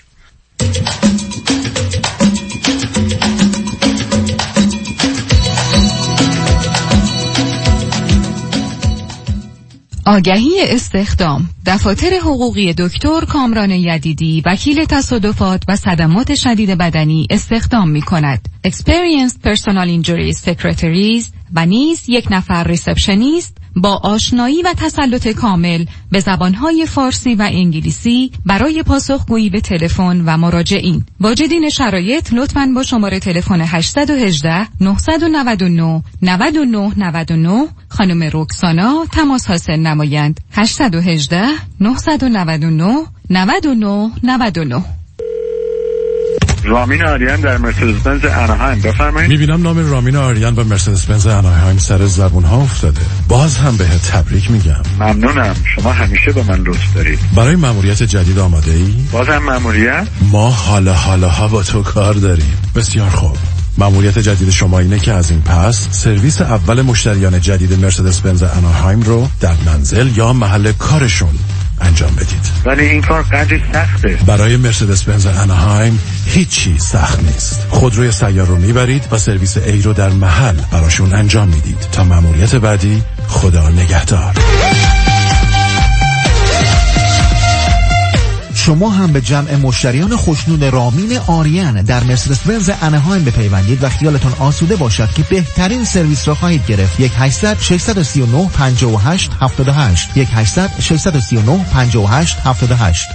A: آگهی استخدام. دفاتر حقوقی دکتر کامران یدیدی وکیل تصادفات و صدمات شدید بدنی استخدام می کند. Experienced Personal Injury Secretaries و نیز یک نفر ریسپشنیست با آشنایی و تسلط کامل به زبانهای فارسی و انگلیسی برای پاسخگویی به تلفن و مراجعین. واجدین شرایط لطفاً با شماره تلفن هشت یک هشت نه نه نه نه نه نه نه خانم رکسانا تماس حاصل نمایند. هشت یک هشت نه نه نه نه نه نه نه.
N: رامین آریان در مرسدس بنز اناهایم، بفرمایید.
O: میبینم نام رامین آریان با مرسدس بنز اناهایم سر زبون ها افتاده. باز هم بهت تبریک میگم.
N: ممنونم، شما همیشه به من لطف دارید.
O: برای مأموریت جدید آماده ای؟
N: بازم مأموریت؟
O: ما حالا حالا ها با تو کار داریم. بسیار خوب. مأموریت جدید شما اینه که از این پس سرویس اول مشتریان جدید مرسدس بنز اناهایم رو در منزل یا محل کارشون انجام بدید.
N: ولی این کار قدری سخته.
O: برای مرسدس بنز اناهایم هیچی سخت نیست. خودروی سیار رو میبرید و سرویس ای رو در محل براشون انجام میدید. تا مأموریت بعدی، خدا نگهدار.
E: شما هم به جمع مشتریان خوشنود رامین آریان در مرسدس بنز اناهایم بپیوندید و خیالتون آسوده باشد که بهترین سرویس را خواهید گرفت. یک هشتصد ششصد و سی و نه پنجاه و هشت هفتاد و هشت یک هشتصد ششصد و سی و نه پنجاه و هشت هفتاد و هشت.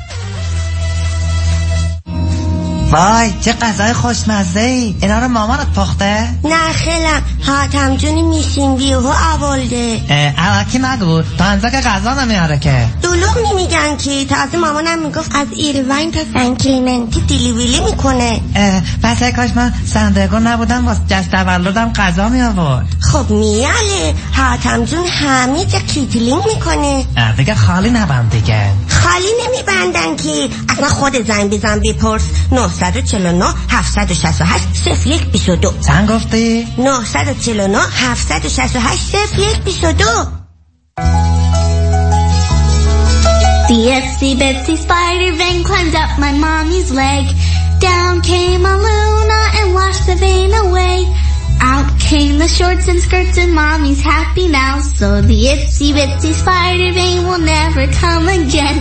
P: وای چه غذای خوشمزه‌ای. اینا رو مامانت پخته؟
Q: نه خیلم، حاتم جونی میشین بیهو اولده.
P: اواکی مگو، تا انزا که غذا نمیاره که.
Q: دلوغ نمیگن که، تازه مامانم میگفت از ایروین تا سن کلیمنتی دیلیویلی میکنه.
P: پس کاش من سندگو نبودم واسه جشن تولدم غذا میآورد.
Q: خب میاله، حاتم جون همه جا کیتلینگ میکنه.
P: دیگه خالی نبند دیگه.
Q: خالی نمیبندن که، اصلا خود زنگ بزن بپرس. نه چهل و نه هفتصد و شصت و هشت صفر یک بیست و دو.
P: چند گفتی؟
Q: نه چهل و نه هفتصد و شصت و هشت صفر یک بیست و دو.
R: The itsy bitsy spider vein climbed up my mommy's leg. Down came a Luna and washed the vein away. Out came the shorts and skirts and mommy's happy now. So the itsy bitsy spider vein will never come again.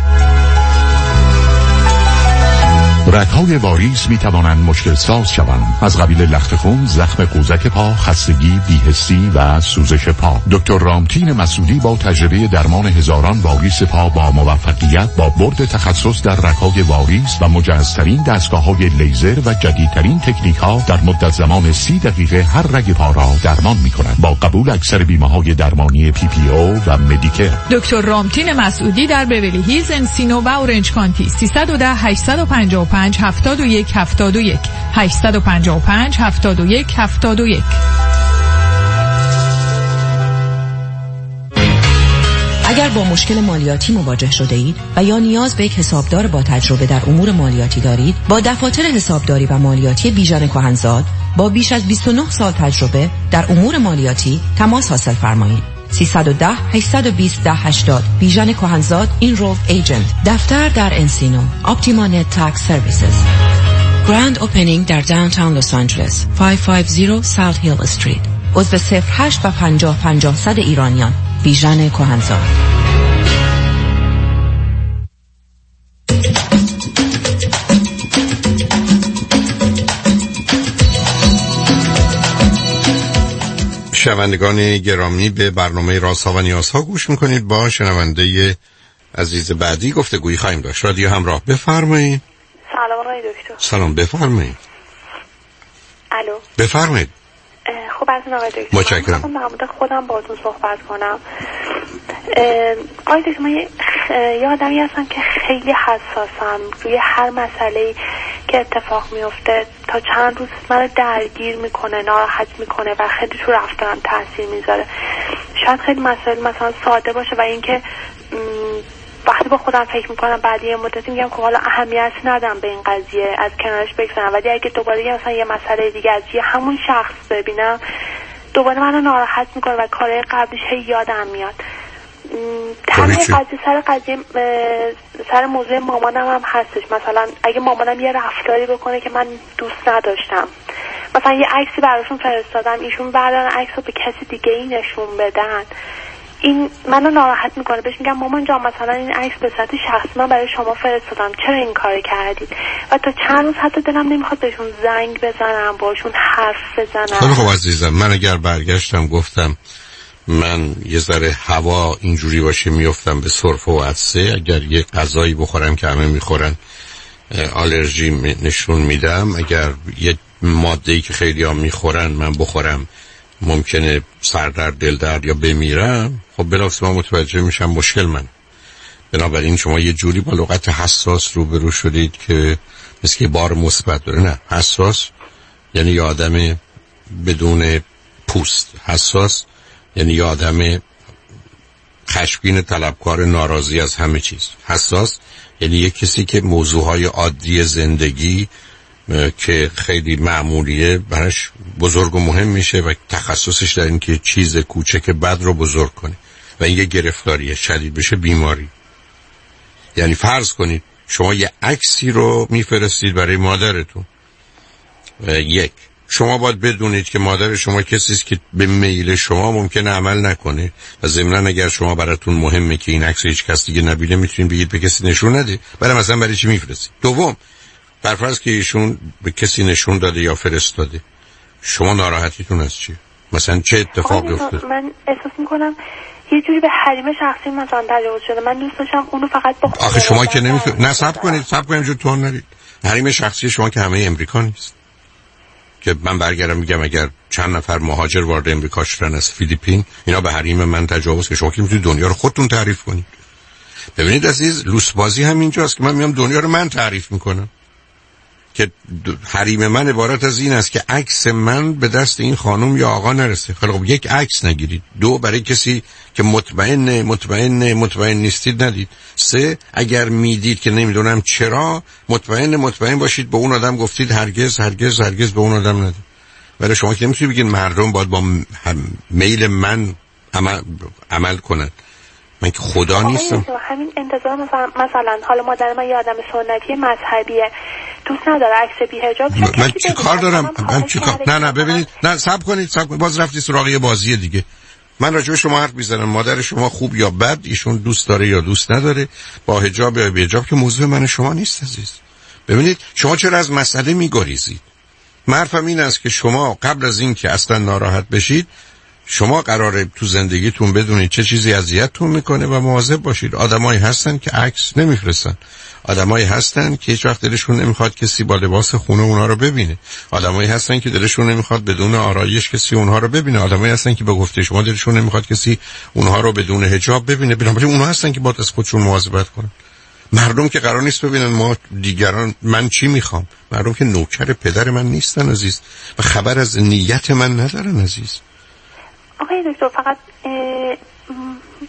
S: رگ‌های واریس می توانند مشکل ساز شوند. از قبیل لخت خون، زخم قوزک پا، خستگی، بی‌حسی و سوزش پا. دکتر رامتین مسعودی با تجربه درمان هزاران واریس پا با موفقیت با برد تخصص در رگ‌های واریس و مجهزترین دستگاه‌های لیزر و جدیدترین تکنیک‌ها در مدت زمان سی دقیقه هر رگ پا را درمان می‌کنند. با قبول اکثر بیمه‌های درمانی پی پی او و مدیکر.
A: دکتر رامتین مسعودی در بیولی هیلز، انسینو و اورنج کانتی. سیصد و ده هشتصد و پنجاه و پنج هفتاد و یک هفتاد و یک هشتصد و پنجاه و پنج هفتاد و یک هفتاد و یک.
T: اگر با مشکل مالیاتی مواجه شده اید و یا نیاز به یک حسابدار با تجربه در امور مالیاتی دارید، با دفاتر حسابداری و مالیاتی بیژن کهنزاد با بیش از بیست و نه سال تجربه در امور مالیاتی تماس حاصل فرمایید. سیصد و ده هشتصد و بیست ده هشتاد بیژن کهنزاد Enrolled Agent. دفتر در انسینو. Optima Net Tax Services. Grand Opening در داونتاون لس آنجلس. پانصد و پنجاه South Hill Street. عضو صفر هشت و پنجاه پنجاه صد ایرانیان. بیژن کهنزاد.
C: شنوندگان گرامی، به برنامه رازها و نیازها گوش میکنید. با شنونده عزیز بعدی گفتگویی خواهیم داشت. رادیو همراه، بفرمایید.
U: سلام آقای دکتر.
C: سلام، بفرمایید.
U: الو.
C: بفرمایید.
U: خوب هستین آقای دکتر؟
C: متشکرم.
U: من در مورد خودم باهاتون صحبت کنم. آقای دکتر، من یه آدمی هستم که خیلی حساسم روی هر مسئله‌ای که اتفاق میفته. تا چند روز منو درگیر میکنه، ناراحت میکنه و خیلی تو رفتارم تاثیر میذاره. شاید خیلی مسائل مثلا ساده باشه و اینکه وقتی با خودم فکر میکنم بعد یه مدتی میگم که حالا اهمیت ندم به این قضیه، از کنارش بگذارم، ولی اگه دوباره یه مثلا یه مسئله دیگه از یه همون شخص ببینم دوباره منو ناراحت میکنه و کارهای قبلیش هی یادم میاد. همه قضیه سر قضیه سر موضوع مامانم هم هستش. مثلا اگه مامانم یه رفتاری بکنه که من دوست نداشتم، مثلا یه عکسی براشون فرستادم، ایشون بردارن عکس رو به کسی دیگه ای نشون بدن، این منو ناراحت میکنه. بهش میگم مامان جان مثلا این عکس به صورت شخصی من برای شما فرستادم، چرا این کارو کردید؟ و تا چند روز حتی دلم نمیخواد بهشون زنگ بزنم، باشون حرف بزنم.
C: خیلی خوب عزیزم، من اگر برگشتم گفتم من یه ذره هوا اینجوری باشه میافتم به سرفه و عطسه، اگر یه غذایی بخورم که همه میخورن آلرژی نشون میدم، اگر یه ماده‌ای که خیلی ها میخورن من بخورم ممکنه سردرد، دل درد یا بمیرم، خب بلافاصله من متوجه میشم مشکل من. بنابراین شما یه جوری با لغت حساس روبرو شدید که مثل که بار مثبت داره. نه، حساس یعنی یه آدم بدون پوست، حساس یعنی یه آدم خشمگین، طلبکار، ناراضی از همه چیز. حساس یعنی یه کسی که موضوعهای عادی زندگی که خیلی معمولیه براش بزرگ و مهم میشه و تخصصش در این که چیز کوچک بد رو بزرگ کنه و این یه گرفتاریه، شدید بشه بیماری. یعنی فرض کنید شما یه عکسی رو میفرستید برای مادرتون، یک، شما باید بدونید که مادر شما کسی است که به میل شما ممکنه عمل نکنه و ضمناً اگر شما براتون مهمه که این عکس هیچ کس دیگه نبینه میتونید بگید به کسی نشون نده، برای مثلا برای چی میفرستید. دوم، برفرض که ایشون به کسی نشون داده یا فرستاده، شما ناراحتیتون از چیه؟ مثلا چه اتفاقی افتاد؟
U: من احساس میکنم یه جوری به حریم شخصی مثلا تجاوز شده. من دوست داشتم اونو فقط با
C: آخه شما که نمیتونید نصب کنید، صبر کنید، جو تون نرید. حریم شخصی شما که همه امریکا نیست که من برگردم میگم اگر چند نفر مهاجر وارد امریکا شدن از فیلیپین، اینا به حریم من تجاوز، که شما که میتونید دنیا رو خودتون تعریف کنید. ببینید عزیز، لوس بازی هم اینجاست که من میام دنیا رو من تعریف میکنم که حریم من عبارت از این است که عکس من به دست این خانم یا آقا نرسه. خیلی خب، یک عکس نگیرید. دو، برای کسی که مطمئن مطمئن مطمئن نیستید ندید. سه، اگر میدید که نمیدونم چرا، مطمئن مطمئن باشید به اون آدم گفتید هرگز هرگز هرگز به اون آدم ندید. ولی شما که نمیتونید بگید مردم باید با میل من عمل, عمل کنن. من که خدا نیستم.
U: همین انتظار مثلا, مثلا حالا مادر من یه آدم سنتی مذهبیه، دوست نداره عکس بی حجاب شه.
C: من چی کار دارم؟ من چی کار؟ نه نه ببینید، نه صبر کنید، صبر کنید. باز رفتی سراغ یه بازی دیگه. من راجع به شما حرف میزنم، مادر شما خوب یا بد، ایشون دوست داره یا دوست نداره، با حجاب یا بی حجاب، که موضوع من شما نیست عزیز. ببینید شما چرا از مسئله میگریزید؟ حرفم این است که شما قبل از این که اصلا ناراحت بشید، شما قراره تو زندگیتون بدونید چه چیزی اذیتتون میکنه و مواظب باشید. آدمایی هستن که عکس نمیفرستن، آدمایی هستن که هیچ وقت دلشون نمیخواد کسی با لباس خونه اونها رو ببینه، آدمایی هستن که دلشون نمیخواد بدون آرایش کسی اونها رو ببینه، آدمایی هستن که به گفته شما دلشون نمیخواد کسی اونها رو بدون حجاب ببینه. بنابراین اونها هستن که باید از خودشون مواظبت کنن. مردم که قرار نیست ببینن ما دیگران من چی میخوام. مردم که نوکر پدر من نیستن عزیز و خبر از نیت من ندارن عزیز.
U: آقای دکتر، فقط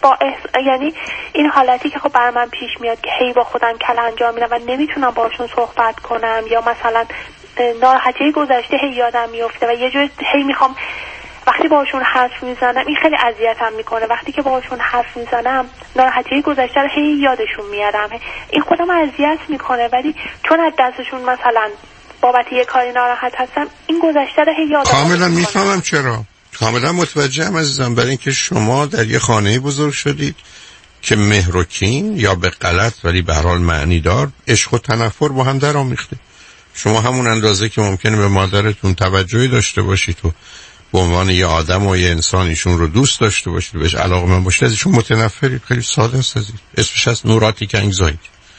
U: با احس... یعنی این حالتی که خب برای من پیش میاد که هی با خودم کل انجام میدم و نمیتونم باشون صحبت کنم، یا مثلا ناراحتی گذشته هی یادم میفته و یه جور هی میخوام وقتی باشون حرف میزنم، این خیلی اذیتم میکنه. وقتی که باشون حرف میزنم ناراحتی گذشته رو هی یادشون میارم، این خودم اذیت میکنه، ولی چون از دستشون مثلا بابت یه کاری ناراحت هستم، این گذشته رو هی یادم
C: کاملا میفهمم چرا، کاملا متوجهم عزیزم. برای اینکه شما در یه خانه بزرگ شدید که مهر و کین یا به غلط ولی به هر حال معنی دار عشق و تنفر با هم در آمیخته. شما همون اندازه که ممکنه به مادرتون توجهی داشته باشید و به عنوان یه آدم و یه انسان ایشون رو دوست داشته باشید، بهش علاقه‌مند باشید، از ایشون متنفرید. خیلی ساده است عزیز. اسمش از نوراتیک انگزایتی.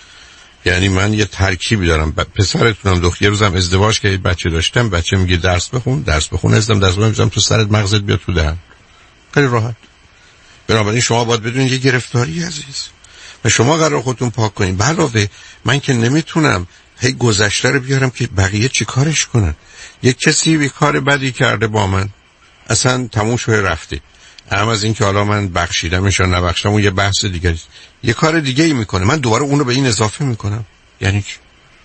C: یعنی من یه ترکیبی دارم. پسرتونم دختر روزم ازدواج که بچه داشتم، بچه میگه درس بخون، درس بخون، ازدم درس بخونم تو سرت مغزت بیاد تو دهن. خیلی راحت. بنابراین شما باید بدونید یه گرفتاری عزیز و شما قرار خودتون پاک کنید. علاوه من که نمیتونم هی گذشته رو بیارم که بقیه چی کارش کنن. یک کسی بی کار بدی کرده با من، اصلا تموم شده رفته. هم از این که حالا من بخشیدمش یا نبخشیدم اون یه بحث دیگه است. یه کار دیگه ای میکنه، من دوباره اونو به این اضافه میکنم. یعنی چی؟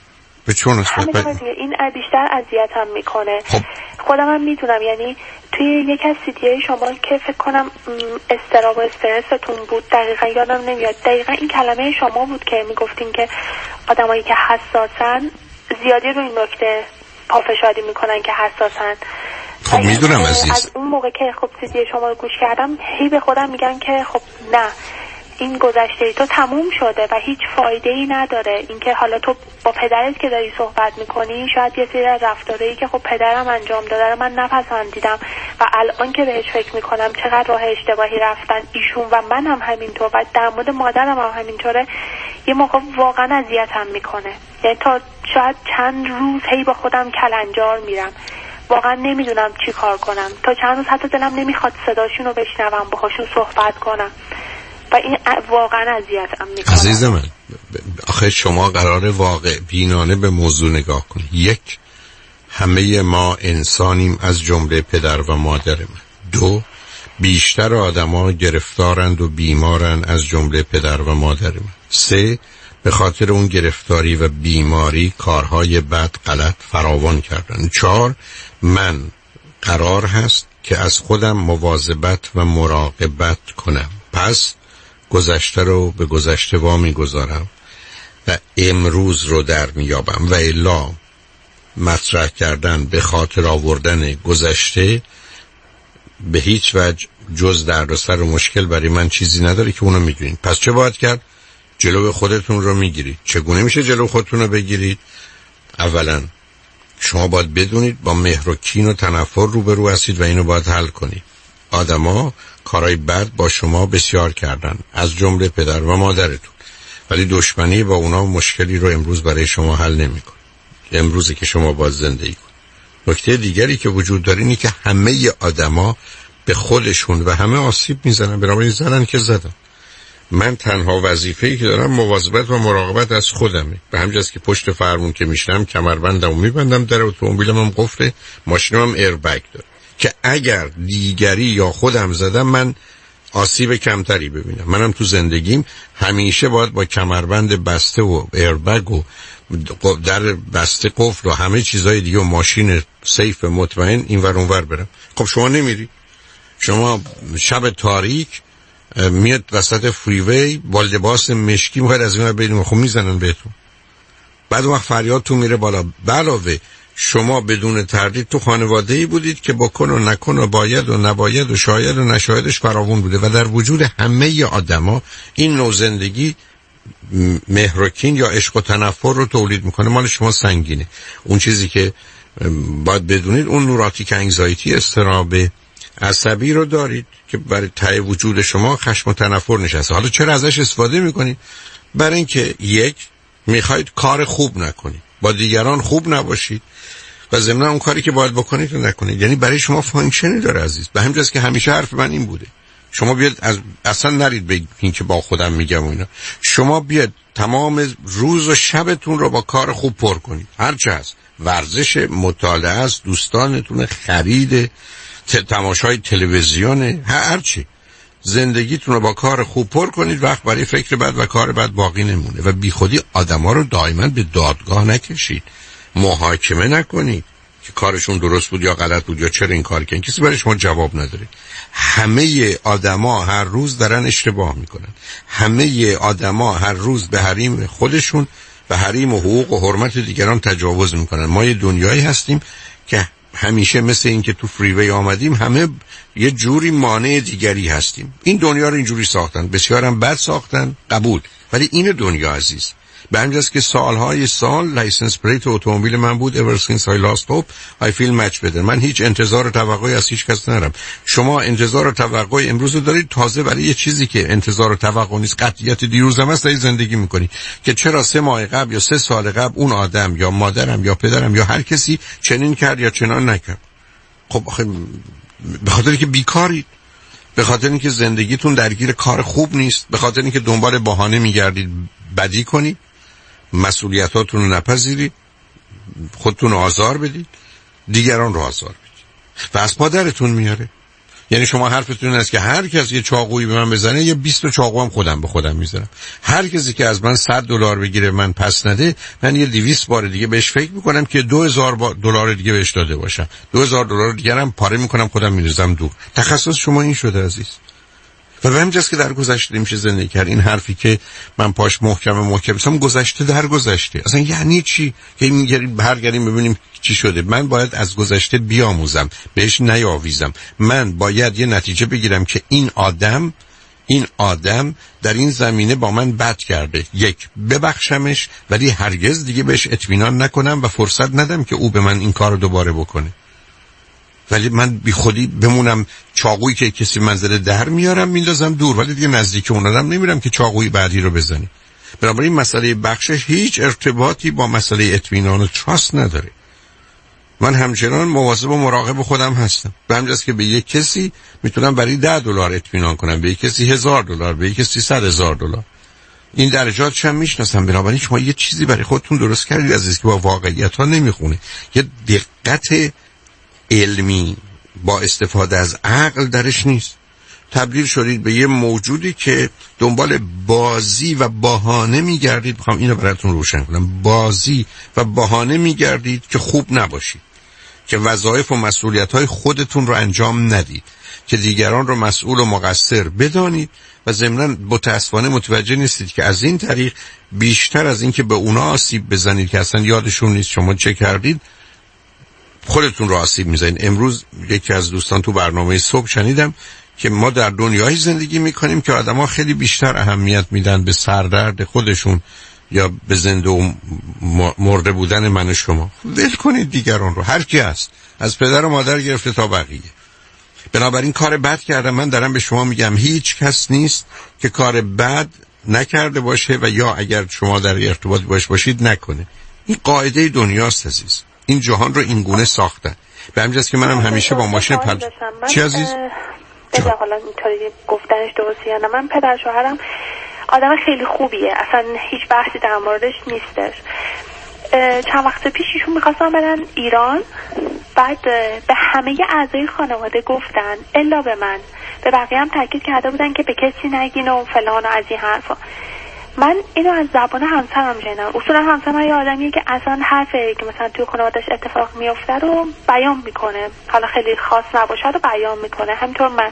C: به چون نسبت
U: به این بیشتر اذیتم میکنه. خب. خودم هم میدونم، یعنی توی یک از سیدیای شما که فکر کنم استراب و استرستون بود، دقیقا یادم نمیاد، دقیقا این کلمه شما بود که میگفتین که آدمایی که حساسن زیادی روی این نکته پافشاری میکنن که حساسن.
C: خب میدونم عزیز.
U: از اون موقع که خب سیدی شما رو گوش کردم، هی به خودم میگن که خب نه، این گذشته تو تموم شده و هیچ فایده ای نداره. اینکه حالا تو با پدرت که داری صحبت میکنی، شاید یه سری از رفتارهایی که خب پدرم انجام داده رو من نپسندیدم و الان که بهش فکر میکنم چقدر راه اشتباهی رفتن ایشون و من هم همینطور و در مورد مادرم هم همینطوره، یه موقع واقعا اذیتم میکنه. یعنی تا شاید چند روز هی با خودم کلنجار میرم، واقعا نمیدونم چی کار کنم. تا چند روز حتی دلم نمیخواد صداشون رو بشنوم، باهاشون صحبت کنم و این واقعا اذیتم میکنه.
C: عزیز من، آخه شما قرار واقع بینانه به موضوع نگاه کنید. یک، همه ما انسانیم از جمله پدر و مادر من. دو، بیشتر آدما گرفتارند و بیمارند از جمله پدر و مادر من. سه، به خاطر اون گرفتاری و بیماری کارهای بد غلط فراوان کردن. چهار، من قرار هست که از خودم مواظبت و مراقبت کنم، پس گذشته رو به گذشته وامی گذارم و امروز رو در میابم و الا مطرح کردن به خاطر آوردن گذشته به هیچ وجه جز دردسر و مشکل برای من چیزی نداره که اونو میدونید. پس چه باید کرد؟ جلو خودتون رو میگیرید. چگونه میشه جلو خودتون رو بگیرید؟ اولا شما باید بدونید با مهر و کین و تنفر روبرو هستید و اینو باید حل کنید. آدما کارهای بد با شما بسیار کردن، از جمله پدر و مادرتون، ولی دشمنی با اونا مشکلی رو امروز برای شما حل نمی‌کنه. امروزی که شما باید زندگی کنید. نکته دیگری که وجود داره اینه که همه آدما به خودشون و همه آسیب میزنن، بنابراین زدن که زدن. من تنها وظیفه‌ای که دارم مواظبت و مراقبت از خودمه. به همین جاست که پشت فرمون که میشنم کمربندمو میبندم، در اتومبیلم هم قفله، ماشینم هم ایربگ داره که اگر دیگری یا خودم زدم من آسیب کمتری ببینم. منم تو زندگیم همیشه باید با کمربند بسته و ایربگ و در بسته قفل و همه چیزای دیگه و ماشین سیف مطمئن این ور اون ور برم. خب شما نمیری، شما شب تاریک میاد وسط فریوی با لباس مشکی میخواید از این برید، خب میزنن بهتون. بعد وقت فریاد تو میره بالا. علاوه شما بدون تردید تو خانواده‌ای بودید که بکن و نکن و باید و نباید و شاید و نشایدش فراوون بوده و در وجود همه آدما این نوع زندگی مهر و کین یا عشق و تنفر رو تولید میکنه. مال شما سنگینه. اون چیزی که باید بدونید اون نوراتیک انگزایتی، اضطراب عصبی رو دارید که برای ته وجود شما خشم و تنفر نشسته. حالا چرا ازش استفاده میکنید؟ برای اینکه یک، میخواید کار خوب نکنید، با دیگران خوب نباشید و ضمن اون کاری که باید بکنید رو نکنید. یعنی برای شما فانکشنی داره عزیز. به همین جاست که همیشه حرف من این بوده، شما بیاد از اصلا نرید بگین که با خودم میگم و اینا. شما بیاد تمام روز و شبتون رو با کار خوب پر کنید، هر چه هست، ورزش، مطالعه است، دوستانتون، خرید، تماشای تلویزیون، هر چی. زندگیتون رو با کار خوب پر کنید، وقت برای فکر بد و کار بد باقی نمونه. و بی خودی آدما رو دائما به دادگاه نکشید، محاکمه نکنید که کارشون درست بود یا غلط بود یا چرا این کار کردن. کسی برای شما جواب نداره. همه آدما هر روز دارن اشتباه میکنن. همه آدما هر روز به حریم خودشون، به حریم و حقوق و حرمت دیگران تجاوز میکنن. ما یه دنیایی هستیم که همیشه مثل این که تو فریوی آمدیم همه یه جوری مانع دیگری هستیم. این دنیا رو اینجوری ساختن، بسیارم بد ساختن، قبول. ولی این دنیا عزیز، به همین جاست که سالهای سال لایسنس پلیت اتومبیل من بود ever since I lost hope I feel much better. من هیچ انتظار و توقعی از هیچ کس ندارم. شما انتظار و توقع امروز رو دارید، تازه برای یه چیزی که انتظار و توقع نیست، قطعیت دیروز هم هست، دارید زندگی میکنی که چرا سه ماه قبل یا سه سال قبل اون آدم یا مادرم یا پدرم یا هر کسی چنین کرد یا چنان نکرد. خب آخه به خاطر که بیکارید، به خاطر اینکه زندگیتون درگیر کار خوب نیست، به خاطر اینکه دنبال بهانه میگردید بدی کنید، مسئولیتاتون رو نپذیرید، خودتون رو آزار بدید، دیگران رو آزار بدید و از پادرتون میاره. یعنی شما حرفتون این است که هر کس یه چاقویی به من بزنه یه بیست تا چاقو هم خودم به خودم میزنم. هر کسی که از من صد دلار بگیره من پس نده، من یه دویست بار دیگه بهش فکر میکنم که دو هزار دلار دیگه بهش داده باشم. دو هزار دلار دیگه هم پاره میکنم خودم میریزم دور. تخصص شما این شده عزیز. و به همینجاست که در گذشته میشه زندگی کرد. این حرفی که من پاش محکم محکم بسم گذشته در گذشته اصلا یعنی چی؟ که میگیم برگردیم ببینیم چی شده. من باید از گذشته بیاموزم، بهش نیاویزم. من باید یه نتیجه بگیرم که این آدم این آدم در این زمینه با من بد کرده، یک ببخشمش، ولی هرگز دیگه بهش اطمینان نکنم و فرصت ندم که او به من این کارو دوباره بکنه. ولی من بی خودی بمونم چاقویی که کسی منزل در میارم میندازم دور، ولی دیگه نزدیک اون آدم نمیرم که چاقوی بعدی رو بزنی. بنابراین مسئله بخشش هیچ ارتباطی با مسئله اطمینان و تراست نداره. من همچنان مواظب و مراقب خودم هستم. به همین جاست که به یک کسی میتونم برای ده دلار اطمینان کنم، به یک کسی هزار دلار، به یک کسی صد هزار دلار. این درجاتش هم میشناسم. بنابراین شما یه چیزی برای خودتون درست کردید عزیز که با واقعیت ها نمیخونه. یه دقت علمی با استفاده از عقل درش نیست. تبدیل شدید به یه موجودی که دنبال بازی و بهانه میگردید. میخوام اینو براتون روشن کنم. بازی و بهانه میگردید که خوب نباشید، که وظایف و مسئولیت‌های خودتون رو انجام ندید، که دیگران رو مسئول و مقصر بدانید و ضمناً متأسفانه متوجه نیستید که از این طریق بیشتر از این که به اونا آسیب بزنید که اصلا یادشون نیست شما چه کردید، خودتون رو آسیب میزنید. امروز یکی از دوستان تو برنامه صبح شنیدم که ما در دنیایی زندگی میکنیم که آدم‌ها خیلی بیشتر اهمیت میدن به سردرد خودشون یا به زنده و مرده بودن من و شما. ول کنید دیگران رو، هر کی هست، از پدر و مادر گرفته تا بقیه. بنابراین کار بد کردم، من دارم به شما میگم هیچ کس نیست که کار بد نکرده باشه و یا اگر شما در ارتباط باش باشید نکنه. این قاعده دنیاست عزیز. این جهان رو این گونه ساختن. به همین جاست که منم همیشه با ماشین پل چی عزیز؟
U: بذار حالا اینطوری گفتنش درسته یا نه. من پدر شوهرم آدم خیلی خوبیه، اصلا هیچ بحثی در موردش نیستش. چند وقت پیش ایشون میخواستن برن ایران، بعد به همه اعضای خانواده گفتن الا به من، به بقیه هم تاکید کرده بودن که به کسی نگین و فلان و از این حرفا. من اینو از زبان همسرم شنیدم. اصولا همسرم یه آدمیه که اصلا حرفی که مثلا توی خانواده‌اش اتفاق میفته رو بیان میکنه، حالا خیلی خاص نباشه رو بیان میکنه. همینطور من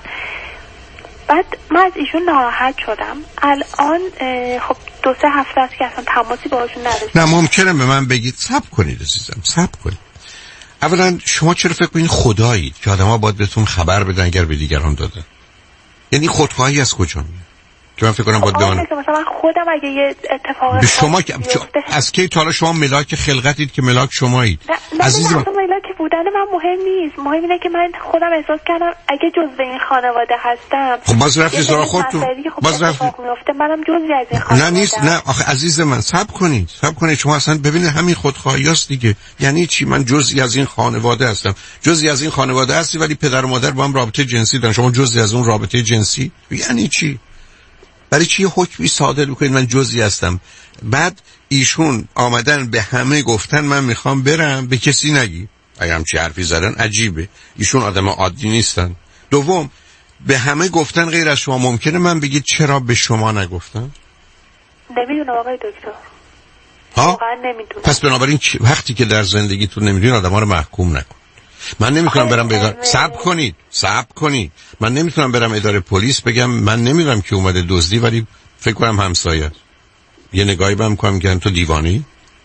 U: بعد من از ایشون ناراحت شدم. الان خب دو سه هفته است که اصلا تماسی باهاشون نداشتم.
C: نه ممکنه به من بگید صبر کنید عزیزم، صبر کنید. اولا شما چرا فکر کنید خدایید که آدم‌ها باید بهتون خبر بدن اگر به دیگران دادن؟ یعنی خودخواهی از کجا میاد؟ که من فکر کنم باید بهانه
U: مثلا خودم اگه یه اتفاق
C: به شما که از کی تا حالا شما ملاک خلقتید که ملاک شمایید
U: عزیز من. ملاک بودن من مهم نیست، مهم اینه که من خودم احساس کردم اگه جزء این خانواده هستم.
C: خب باز رفتی سراغ خودتون، باز رفتی
U: میفته منم جزئی از این خانواده.
C: نه نیست، نه آخه عزیز من صبر کنید، صبر کنید. شما اصلا ببینید همین خودخواهیاست دیگه. یعنی چی؟ من جزئی از این خانواده هستم. جزئی از این خانواده هستی ولی پدر و مادر با هم رابطه جنسی دارن، شما جزئی از اون رابطه جنسی. یعنی چی؟ برای چی حکمی صادر میکنید من جزئی هستم؟ بعد ایشون آمدن به همه گفتن من میخوام برم، به کسی نگی. اگه همچی حرفی زدن عجیبه. ایشون آدم عادی نیستن. دوم به همه گفتن غیر از شما. ممکنه من بگید چرا به شما نگفتن؟
U: نمیدونم آقای دکتر.
C: ها؟
U: واقعا نمیدونم.
C: پس بنابراین وقتی که در زندگیتون نمیدونید آدم‌ها رو محکوم نکن. من نمیتونم برم بگم صبر کنید صبر کنید من نمیتونم برم اداره پلیس بگم من نمیدونم که اومده دزدی ولی فکر کنم همسایه یه نگاهی بهم کنم که تو دیوانی.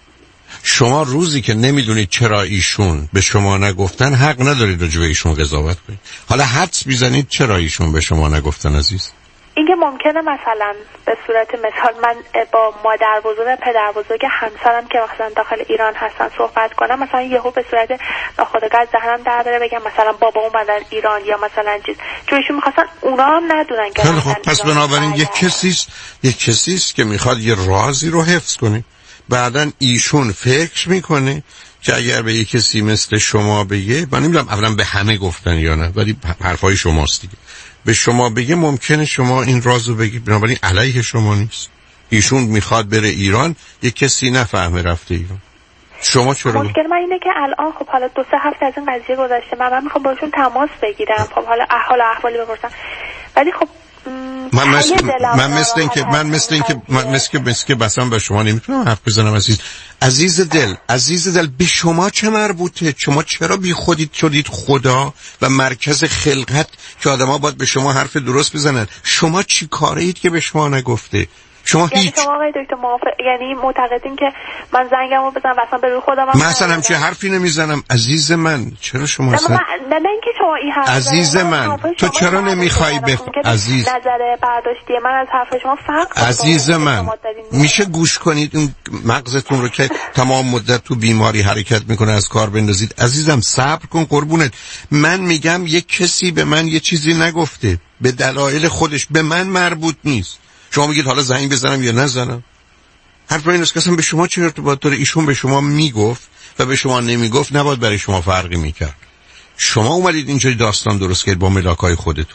C: شما روزی که نمیدونید چرا ایشون به شما نگفتن حق ندارید راجع به ایشون قضاوت کنید. حالا حدس میزنید چرا ایشون به شما نگفتن عزیز.
U: اینکه ممکنه مثلا به صورت مثال من با مادر بزرگ پدر بزرگ همسرم که مثلا داخل ایران هستن صحبت کنم، مثلا یهو به صورت ناخودآگاه از ذهنم در بره بگم مثلا بابا اومدن ایران یا مثلا چیز، چون ایشون می‌خواستن اونا هم ندونن که
C: خیلی خب پس بنابراین یک کسیست یک کسیست که میخواد یه رازی رو حفظ کنه. بعدن ایشون فکر میکنه که اگر به یک کسی مثل شما بگه، من نمیدونم اولا به همه گفتن یا نه ولی حرفای شماست دیگه، به شما بگه ممکنه شما این رازو بگید، بنابراین علیه شما نیست. ایشون میخواد بره ایران، یک کسی نفهمه رفته ایران. شما چرا؟
U: مشکل من اینه که الان خب حالا دو سه هفته از این قضیه گذشته، من, من میخوام باشون تماس بگیرم، خب حالا احوال احوالی بپرسم، ولی خب
C: من مثل من مثل این که من مثل این که من مثل که مثل که بسام به شما نمیتونم حرف بزنم عزیز. عزیز دل عزیز دل به شما چه مربوطه؟ شما چرا بی خودید شدید خدا و مرکز خلقت که آدما باید به شما حرف درست بزنن؟ شما چی کاره اید که به شما نگفته؟ شما
U: یعنی
C: هیچ
U: شما آقای دکتر موافق، یعنی معتقدین که من زنگمو بزنم اصلا به روی خودم
C: من اصلا همچین حرفی نمیزنم عزیز من. چرا شما اصلا
U: نه نه نه اینکه شما این حرف
C: عزیز من تو چرا نمیخوای به عزیز
U: نظر برداشتی من از حرف شما فرق
C: عزیز من میشه گوش کنید اون مغزتون رو که تمام مدت تو بیماری حرکت میکنه از کار بندازید؟ عزیزم صبر کن قربونت. من میگم یک کسی به من یه چیزی نگفته به دلایل خودش، به من مربوط نیست. شما میگید حالا زنگ بزنم یا نزنم؟ حرف این است که اصلا به شما چه ارتباط داره؟ ایشون به شما میگفت و به شما نمیگفت نباید برای شما فرقی میکرد. شما اومدید اینجوری داستان درست کردید با ملاکای خودتون.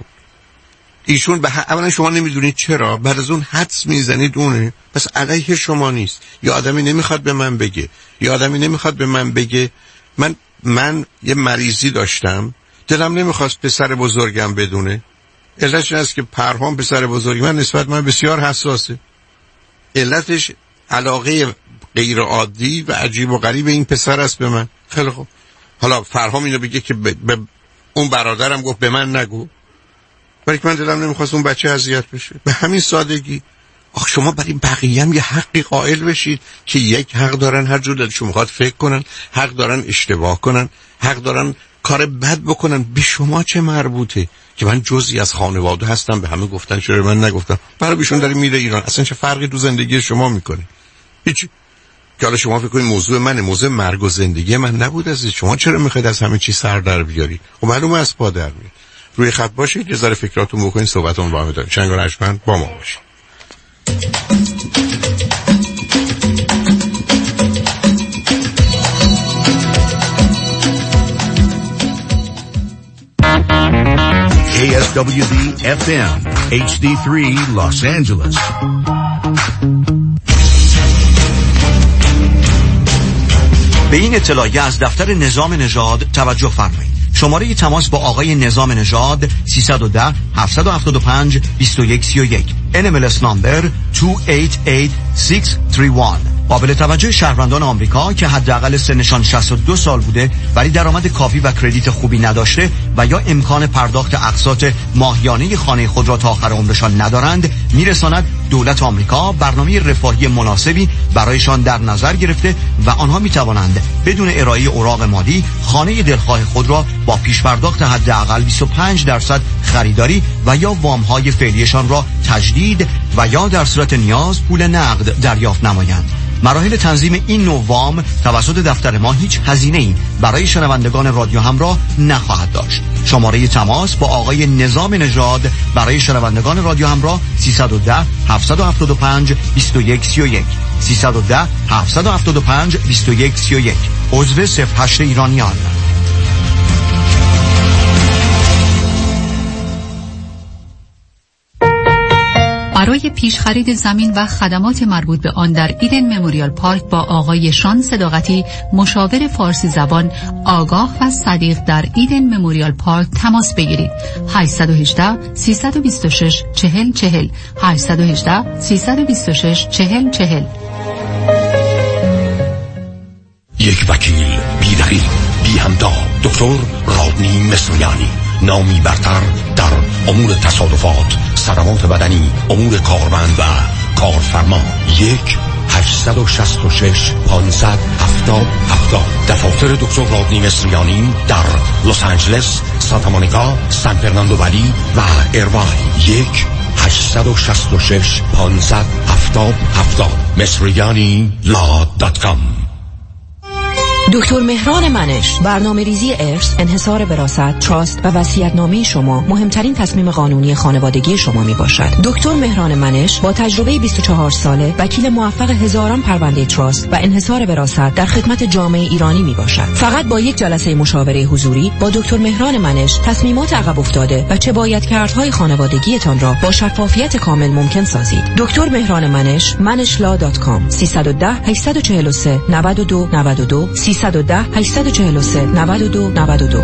C: ایشون به اولا شما نمیدونید چرا، بعد از اون حدس میزنید اونه، پس علیه شما نیست. یا آدمی نمیخواد به من بگه یا آدمی نمیخواد به من بگه. من من یه مریضی داشتم، دلم نمیخواست پسر بزرگم بدونه. علتش این است که پرهام پسر بزرگی من نسبت من بسیار حساسه. علتش علاقه غیر عادی و عجیب و غریب این پسر است به من. خیلی خوب، حالا فرهام اینو بگه که به, به اون برادرم گفت به من نگو، ولی من دلم نمیخواست اون بچه اذیت بشه. به همین سادگی. آخ شما برای بقیه هم یه حقی قائل بشید که یک حق دارن هر جور دلشون میخواد فکر کنن، حق دارن اشتباه کنن، حق دارن کار بد بکنن. به شما چه مربوطه که من جزئی از خانواده هستم به همه گفتن چرا من نگفتم؟ برای بیشون داره میره ایران، اصلا چه فرقی تو زندگی شما میکنه؟ هیچ. که حالا شما فکر کنید موضوع منه، موضوع مرگ و زندگی من نبود عزیز. شما چرا میخواید از همه چی سر در بیاری؟ خب معلومه از پا در میاد. روی خط باشید، یه ذره فکراتون بکنید، صحبتون با هم داریم. چنگ و رشمند با ما باشید.
B: K S W D F M H D three Los Angeles.
V: به این اطلاعیه از دفتر نظام نژاد توجه فرمایید. شماره تماس با آقای نظام نژاد سیصد و ده هفتصد و هفتاد و پنج بیست و یک سی و یک. ان ام ال اس نمبر دو هشت هشت شش سه یک. قابل توجه شهروندان آمریکا که حداقل سنشان شصت و دو سال بوده ولی درآمد کافی و کردیت خوبی نداشته و یا امکان پرداخت اقساط ماهیانه خانه خود را تا آخر عمرشان ندارند، میرساند دولت آمریکا برنامه رفاهی مناسبی برایشان در نظر گرفته و آنها میتوانند بدون ارائه اوراق مالی خانه دلخواه خود را با پیش پرداخت حداقل بیست و پنج درصد خریداری و یا وام‌های فعلیشان را تجدید و یا در صورت نیاز پول نقد دریافت نمایند. مراحل تنظیم این نوع وام توسط دفتر ما هیچ هزینه‌ای برای شنوندگان رادیو همراه نخواهد داشت. شماره تماس با آقای نظام نژاد برای شنوندگان رادیو همراه سیصد و ده هفتصد و هفتاد و پنج بیست و یک سی و یک سیصد و ده هفتصد و هفتاد و پنج بیست و یک سی و یک. عضو صفر هشت ایرانیان.
D: برای پیش خرید زمین و خدمات مربوط به آن در ایدن مموریال پارک با آقای شان صداقتی، مشاور فارسی زبان آگاه و صدیق در ایدن مموریال پارک تماس بگیرید. هشت یک هشت سه دو شش چهل چهل هشت یک هشت سه دو شش چهل چهل.
F: یک وکیل بی‌دلیل، بی همتا، دکتر رادنی مصریانی، نامی برتر در امور تصادفات، صدمات بدنی، امور کارمند و کارفرما. یک هشتصد و شصت و شش پانصد هفتاد هفتاد. دفاتر دکتر رادنی مصریانی در لس آنجلس، سانتا مونیکا، سان فرناندو ولی و ایرواین. یک هشتصد و شصت و شش پانصد هفتاد هفتاد. مصریانی لا دات کام.
T: دکتر مهران منش، برنامه ریزی ارث، انحصار وراثت، تراست و وصیت‌نامه شما مهمترین تصمیم قانونی خانوادگی شما می باشد. دکتر مهران منش با تجربه بیست و چهار ساله، وکیل موفق هزاران پرونده تراست و انحصار وراثت در خدمت جامعه ایرانی می باشد. فقط با یک جلسه مشاوره حضوری با دکتر مهران منش تصمیمات عقب افتاده و چه باید کردهای خانوادگیتان را با شفافیت کامل ممکن سازید. دکتر مهران منش، منش لا دات کام. سیصد و ده هشتصد و چهل و سه نود و دو نود و دو سیصد و ده هشتصد و چهل و سه نود و دو نود و دو.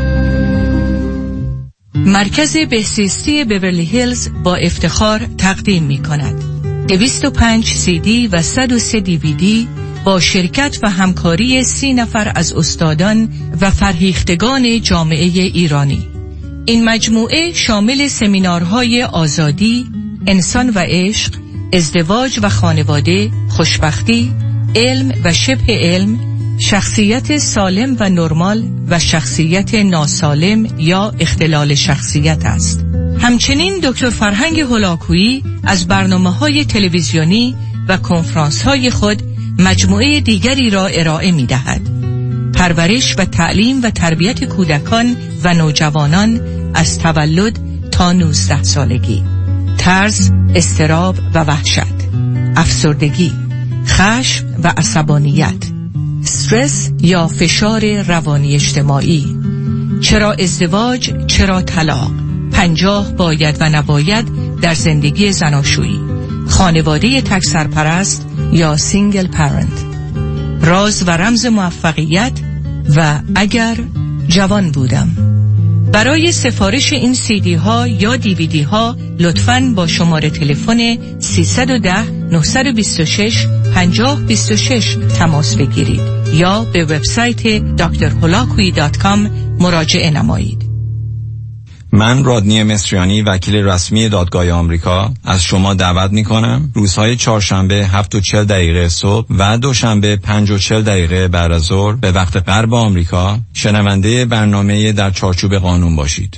A: مرکز بهزیستی بیورلی هیلز با افتخار تقدیم می کند دویست و پنج سی دی و صد و سه دی وی دی با شرکت و همکاری سی نفر از استادان و فرهیختگان جامعه ایرانی. این مجموعه شامل سمینارهای آزادی، انسان و عشق، ازدواج و خانواده، خوشبختی، علم و شبه علم، شخصیت سالم و نرمال و شخصیت ناسالم یا اختلال شخصیت است. همچنین دکتر فرهنگ هولاکویی از برنامه‌های تلویزیونی و کنفرانس‌های خود مجموعه دیگری را ارائه می‌دهد. پرورش و تعلیم و تربیت کودکان و نوجوانان از تولد تا نوزده سالگی، ترس، اضطراب و وحشت، افسردگی، خشم و عصبانیت، استرس یا فشار روانی اجتماعی، چرا ازدواج، چرا طلاق، پنجاه باید و نباید در زندگی زناشویی، خانواده تک سرپرست یا سینگل پرنت، راز و رمز موفقیت و اگر جوان بودم. برای سفارش این سی دی ها یا دی وی دی ها لطفاً با شماره تلفن سیصد و ده نهصد و بیست و شش پنجاه بیست و شش تماس بگیرید یا به وبسایت دکتر هولاکویی دات کام مراجعه نمایید.
W: من رادنی مصریانی، وکیل رسمی دادگاه آمریکا، از شما دعوت می کنم روزهای چهارشنبه هفت و چهل دقیقه صبح و دوشنبه پنج و چهل دقیقه بعد از ظهر به وقت غرب آمریکا شنونده برنامه در چارچوب قانون باشید.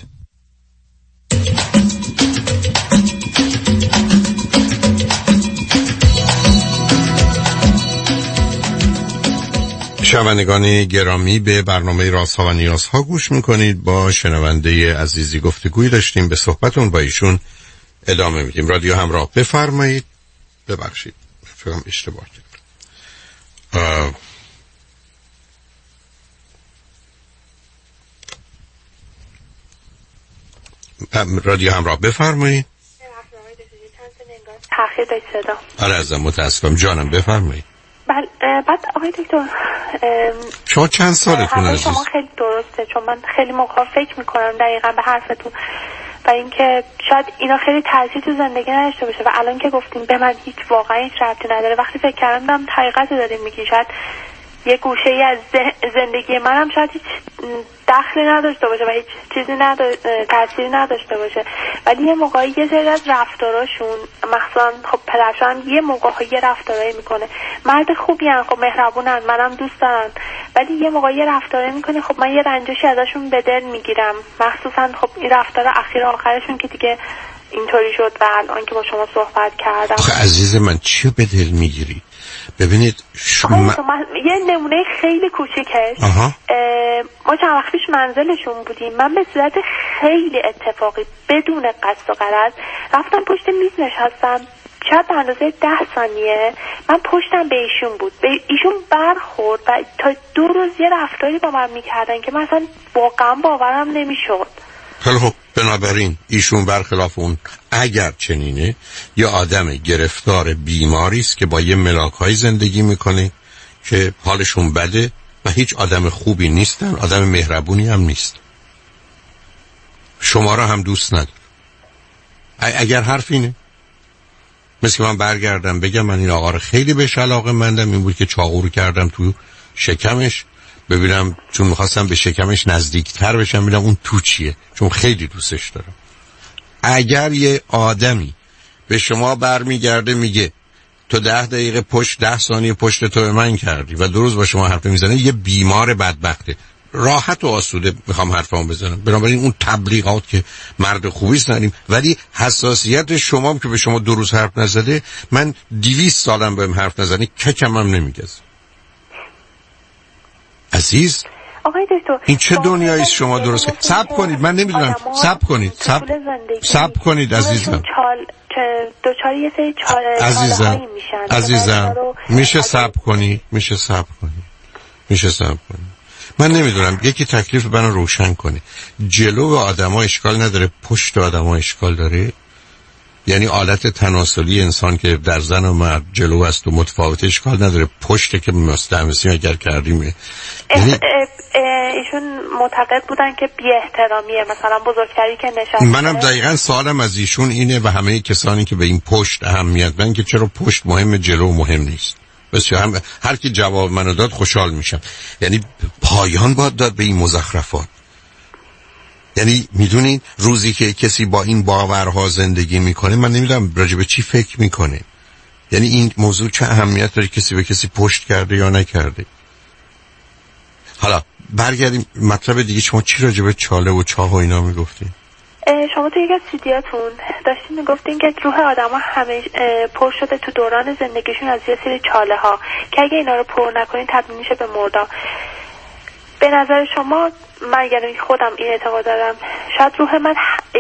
C: شنوندگان گرامی، به برنامه رازها و نیازها گوش میکنید. با شنونده عزیزی گفتگوی داشتیم، به صحبتون با ایشون ادامه میدیم. رادیو همراه، بفرمایید. ببخشید فکرم اشتباه کردم. رادیو همراه، بفرمایید.
U: تأخیر داشت صدا.
C: آره ازم متاسفم جانم، بفرمایید.
U: بله بعد آقای دکتر
C: شما چند سالتون عزیز؟
U: شما خیلی درسته، چون من خیلی موقع فکر میکنم دقیقا به حرفتون و اینکه شاید اینا خیلی تاثیر تو زندگی نداشته باشه و الان که گفتیم به من هیچ واقعا هیچ ربطی نداره، وقتی فکر کردم حقیقت رو داریم میگی، شاید یه گوشه ای از زندگی منم شاید هیچ دخلی نداشته باشه و هیچ چیزی نداشته تأثیری نداشته باشه، ولی یه موقعی یه سری از رفتاراشون، مثلا خب پدرشون یه موقعی یه رفتارایی میکنه، مرد خوبی هن، خب مهربونن، منم دوست دارم، ولی یه موقعی یه رفتارایی میکنه، خب من یه رنجشی ازشون به دل میگیرم، مخصوصا خب این رفتار اخیر آخرشون که دیگه اینطوری شد و الان که با شما صحبت کردم.
C: آخه عزیز من چی به دل میگیری؟ ببینید شما
U: من... یه نمونه خیلی کوچیکش، ما چند وقت پیش منزلشون بودیم، من به صورت خیلی اتفاقی بدون قصد و غرض رفتم پشت میز نشستم، شاید به اندازه ده ثانیه من پشتم به ایشون بود، به ایشون برخورد و تا دو روز یه رفتاری با من میکردن که مثلا واقعا باورم نمیشد.
C: خیلی خوب، بنابراین ایشون برخلاف اون اگر چنینه یه آدم گرفتار بیماری است که با یه ملاک‌های زندگی میکنه که حالشون بده و هیچ آدم خوبی نیستن، آدم مهربونی هم نیست، شما را هم دوست نداره. اگر حرف اینه مثل من برگردم بگم من این آقا رو خیلی بهش علاقه مندم، این بود که چاقو رو کردم تو شکمش ببینم چون میخواستم به شکمش نزدیکتر بشم ببینم اون تو چیه، چون خیلی دوستش دارم. اگر یه آدمی به شما برمیگرده میگه تو ده دقیقه پشت ده ثانیه پشت تو به من کردی و دو روز با شما حرف میزنه، یه بیمار بدبخته. راحت و آسوده میخوام حرفامو بزنم. بنابراین اون تبلیغات که مرد خوبی است نداریم، ولی حساسیت شما هم که به شما دو روز حرف نزده، من دویست سالم بهم حرف نزنی ککم هم نمیگذم. عزیز
U: آقای دکتر
C: این چه دنیایی شما درست کنید؟ صبر کنید، من نمیدونم. صبر کنید، صبر صبر کنید عزیزم.
U: چال دوچاری یه سری چال
C: عزیزم عزیزم میشه صبر کنی، میشه صبر کنی، میشه صبر کنی. من نمیدونم، یکی تکلیف منو روشن کنه. جلو آدما اشکال نداره، پشت آدما اشکال داره؟ یعنی آلت تناسلی انسان که در زن و مرد جلو است و متفاوت اشکال نداره، پشت که مستعمسی اگر کردیم یعنی
U: ایشون معتقد بودن که بی احترامیه، مثلا بزرگتری که نشسته.
C: منم دقیقاً سوالم از ایشون اینه و همه کسانی که به این پشت اهمیت بدن که چرا پشت مهم جلو مهم نیست. بسیار هم هر کی جواب منو داد خوشحال میشم. یعنی پایان باید داد به این مزخرفات. یعنی میدونین روزی که کسی با این باورها زندگی میکنه، من نمیدونم راجع به چی فکر میکنه. یعنی این موضوع چه اهمیت داره کسی به کسی پشت کرده یا نکرده. حالا برگردیم مطلب دیگه. شما چی راجع به چاله و چاه و اینا میگفتین؟
U: شما تو یک از سیدیاتون داشتین میگفتین که روح آدم ها همه پر شده تو دوران زندگیشون از یه سری چاله ها که اگه اینا رو پر نکنین تبدیل میشه به مردار. به نظر شما، من یعنی خودم این اعتقاد دارم، شاید روح من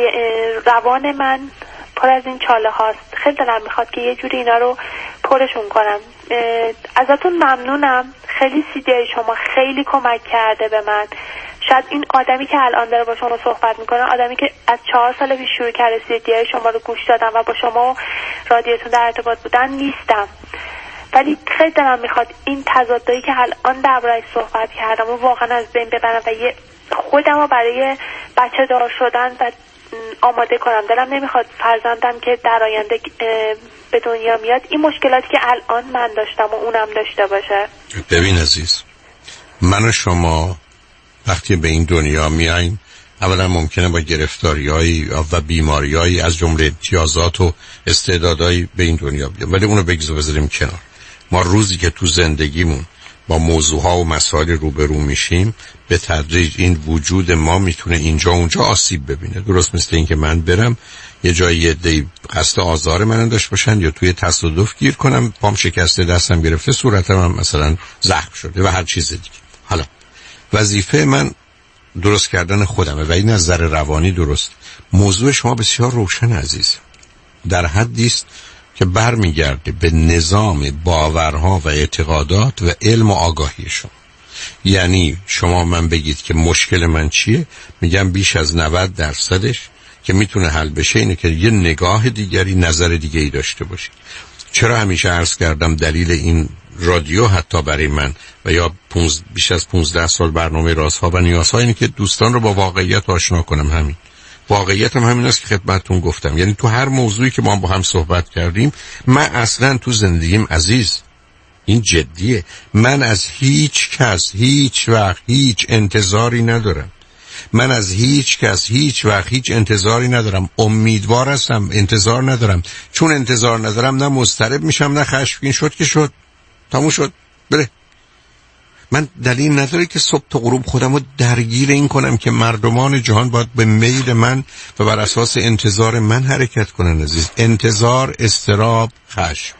U: روان من پر از این چاله هاست. خیلی دلم میخواد که یه جوری اینا رو پرشون کنم. ازتون ممنونم. خیلی سیدیای شما خیلی کمک کرده به من. شاید این آدمی که الان داره با شما صحبت میکنه، آدمی که از چهار سال پیش شروع کرده سیدیای شما رو گوش دادم و با شما رادیوتون در ارتباط بودن نیستم، ولی خیلی دلم میخواد این تضادایی که الان درباره‌اش صحبت کردم و واقعا از بین ببرم و یه خودم رو برای بچه دار شدن و آماده کنم. دلم نمیخواد فرزندم که در آینده به دنیا میاد این مشکلاتی که الان من داشتم و اونم داشته باشه.
C: ببین عزیز، من و شما وقتی به این دنیا میاییم اولا ممکنه با گرفتاری‌هایی و بیماری‌هایی از جمله امتیازات و استعدادایی به این دنیا بیایم، ولی اونو بگذار بذاریم کنار. ما روزی که تو زندگیمون با موضوعها و مسائل روبرو میشیم، به تدریج این وجود ما میتونه اینجا اونجا آسیب ببینه. درست مثل این که من برم یه جایی یه دی قصد آزار من داشت باشن یا توی تصادف گیر کنم، پام شکسته، دستم گرفته، صورتم هم مثلا زخم شده و هر چیز دیگه. حالا وظیفه من درست کردن خودمه و این از نظر روانی درست. موضوع شما بسیار روشن عزیز، در حدی است که برمیگرده به نظام باورها و اعتقادات و علم و آگاهی شما. یعنی شما من بگید که مشکل من چیه، میگم بیش از نود درصدش که میتونه حل بشه اینه که یه نگاه دیگری، نظر دیگری داشته باشید. چرا همیشه عرض کردم دلیل این رادیو حتی برای من و یا پونز بیش از پونزده سال برنامه رازها و نیازها اینه که دوستان رو با واقعیت آشنا کنم. همین واقعیت هم همین است که خدمتتون گفتم. یعنی تو هر موضوعی که ما با هم صحبت کردیم، من اصلا تو زندگیم عزیز، این جدیه، من از هیچ کس هیچ وقت هیچ انتظاری ندارم. من از هیچ کس هیچ وقت هیچ انتظاری ندارم. امیدوار هستم، انتظار ندارم. چون انتظار ندارم نه مضطرب میشم نه خشمگین. شد که شد، تموم شد، بره. من دلیل نداره که صبح تا غروب خودم رو درگیر این کنم که مردمان جهان باید به میل من و بر اساس انتظار من حرکت کنن عزیز. انتظار، اضطراب، خشم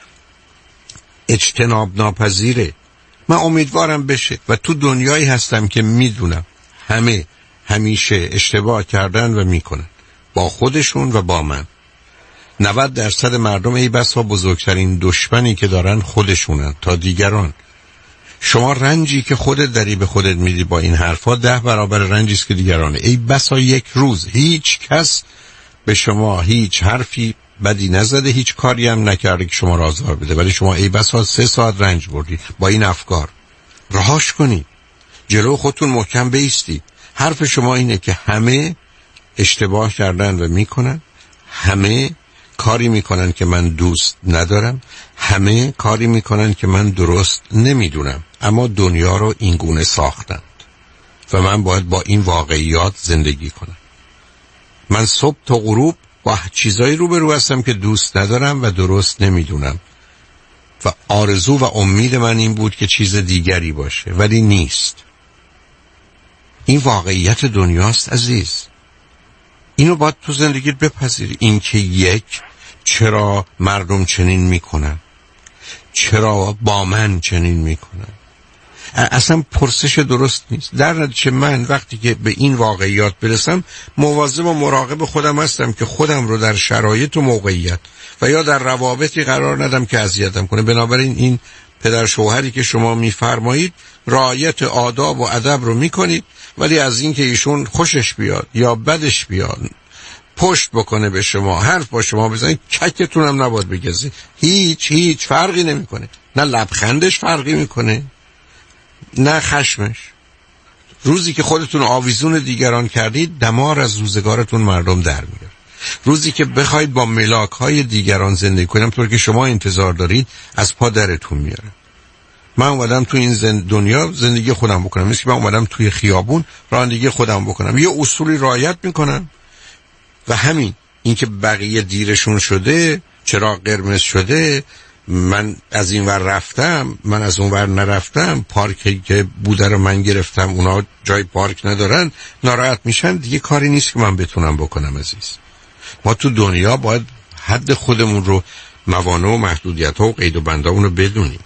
C: اجتناب ناپذیره. من امیدوارم بشه و تو دنیایی هستم که میدونم همه همیشه اشتباه کردن و میکنن، با خودشون و با من. نود درصد مردم ای بسا بزرگترین دشمنی که دارن خودشونن تا دیگران. شما رنجی که خودت داری به خودت میدی با این حرفا ده برابر رنجی است که دیگرانه. ای بسا یک روز هیچ کس به شما هیچ حرفی بدی نزده، هیچ کاری هم نکرده که شما را آزار بده، ولی شما ای بسا سه ساعت رنج بردی با این افکار. رهاش کنید، جلو خودتون محکم بایستید. حرف شما اینه که همه اشتباه کردن و میکنن، همه کاری میکنن که من دوست ندارم، همه کاری میکنن که من درست نمیدونم، اما دنیا رو اینگونه ساختند و من باید با این واقعیات زندگی کنم. من صبح تا غروب با چیزایی روبرو هستم که دوست ندارم و درست نمیدونم و آرزو و امید من این بود که چیز دیگری باشه، ولی نیست. این واقعیت دنیاست عزیز. اینو باید تو زندگیت بپذیری. این که یک، چرا مردم چنین میکنن، چرا با من چنین میکنن، اصلا پرسش درست نیست. در نتیجه من وقتی که به این واقعیات برسم مواظب و مراقب خودم هستم که خودم رو در شرایط و موقعیت و یا در روابطی قرار ندم که اذیتم کنه. بنابراین این پدر شوهری که شما میفرمایید رعایت آداب و ادب رو میکنید، ولی از این که ایشون خوشش بیاد یا بدش بیاد پشت بکنه به شما، حرف با شما بزنید، ککتون هم نباید بگذید. هیچ هیچ فرقی نمیکنه. نه لبخندش فرقی میکنه نه خشمش. روزی که خودتون آویزون دیگران کردید دمار از روزگارتون مردم در میاره. روزی که بخواید با ملاک های دیگران زندگی کنیم طور که شما انتظار دارید از پا درتون میاره. من اومدم تو این زند... دنیا زندگی خودم بکنم، مثل که من اومدم توی خیابون رانندگی خودم بکنم، یه اصولی رعایت میکنم و همین. اینکه بقیه دیرشون شده، چراغ قرمز شده، من از این ور رفتم، من از اون ور نرفتم، پارکی که بوده رو من گرفتم اونا جای پارک ندارن، ناراحت میشن، دیگه کاری نیست که من بتونم بکنم عزیز. ما تو دنیا باید حد خودمون رو، موانع و محدودیت ها و قید و بندامون رو بدونیم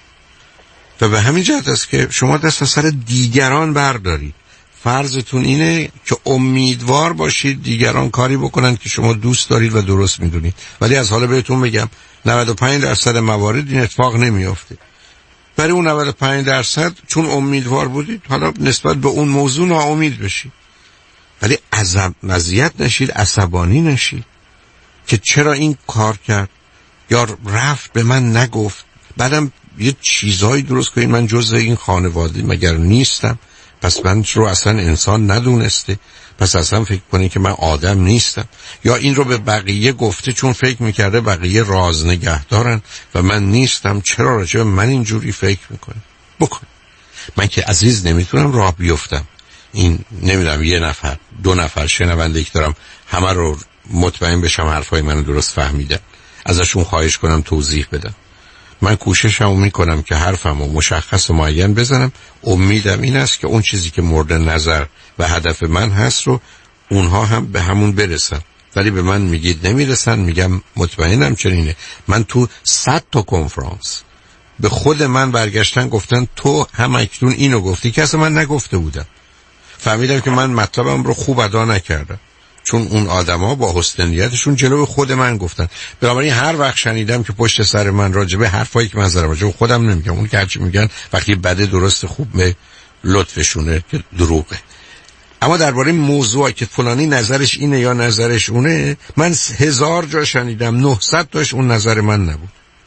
C: و به همین جهت است که شما دست از سر دیگران بردارید. فرضتون اینه که امیدوار باشید دیگران کاری بکنن که شما دوست دارید و درست میدونید، ولی از حالا بهتون بگم نود و پنج درصد موارد این اتفاق نمیافته. برای اون نود و پنج درصد چون امیدوار بودید حالا نسبت به اون موضوع ناامید بشید، ولی عذاب نزیت نشید، عصبانی نشید که چرا این کار کرد یا رفت به من نگفت. بعدم یه چیزایی درست کنید من جزء این خانواده مگر نیستم، پس من رو اصلا انسان ندونسته، پس اصلا فکر کنه که من آدم نیستم، یا این رو به بقیه گفته چون فکر میکرده بقیه راز نگه دارن و من نیستم، چرا راجع به من اینجوری فکر میکنه. بکن من که عزیز نمیتونم راه بیفتم. این نمیدونم یه نفر دو نفر شنونده که دارم همه رو مطمئن بشم حرفای منو درست فهمیدن، ازشون خواهش کنم توضیح بدم. من کوششمو میکنم که حرفمو مشخص و معین بزنم. امیدم این است که اون چیزی که مورد نظر و هدف من هست رو اونها هم به همون برسن، ولی به من میگید نمیرسن، میگم مطمئنم چنینه. من تو صد تا کنفرانس به خود من برگشتن گفتن تو هم اکنون اینو گفتی که اصلا من نگفته بودم. فهمیدم که من مطلبم رو خوب ادا نکردم چون اون آدما با حسن نیتشون جلو خود من گفتن. بنابراین هر وقت شنیدم که پشت سر من راجبه حرفایی که من زدم راجبه خودم نمیگم، اون که هرچی میگن وقتی بده درست خوب به لطفشونه که دروغه، اما درباره موضوعی که فلانی نظرش اینه یا نظرش اونه من هزار جا شنیدم، نهصد تاش اون نظر من نبود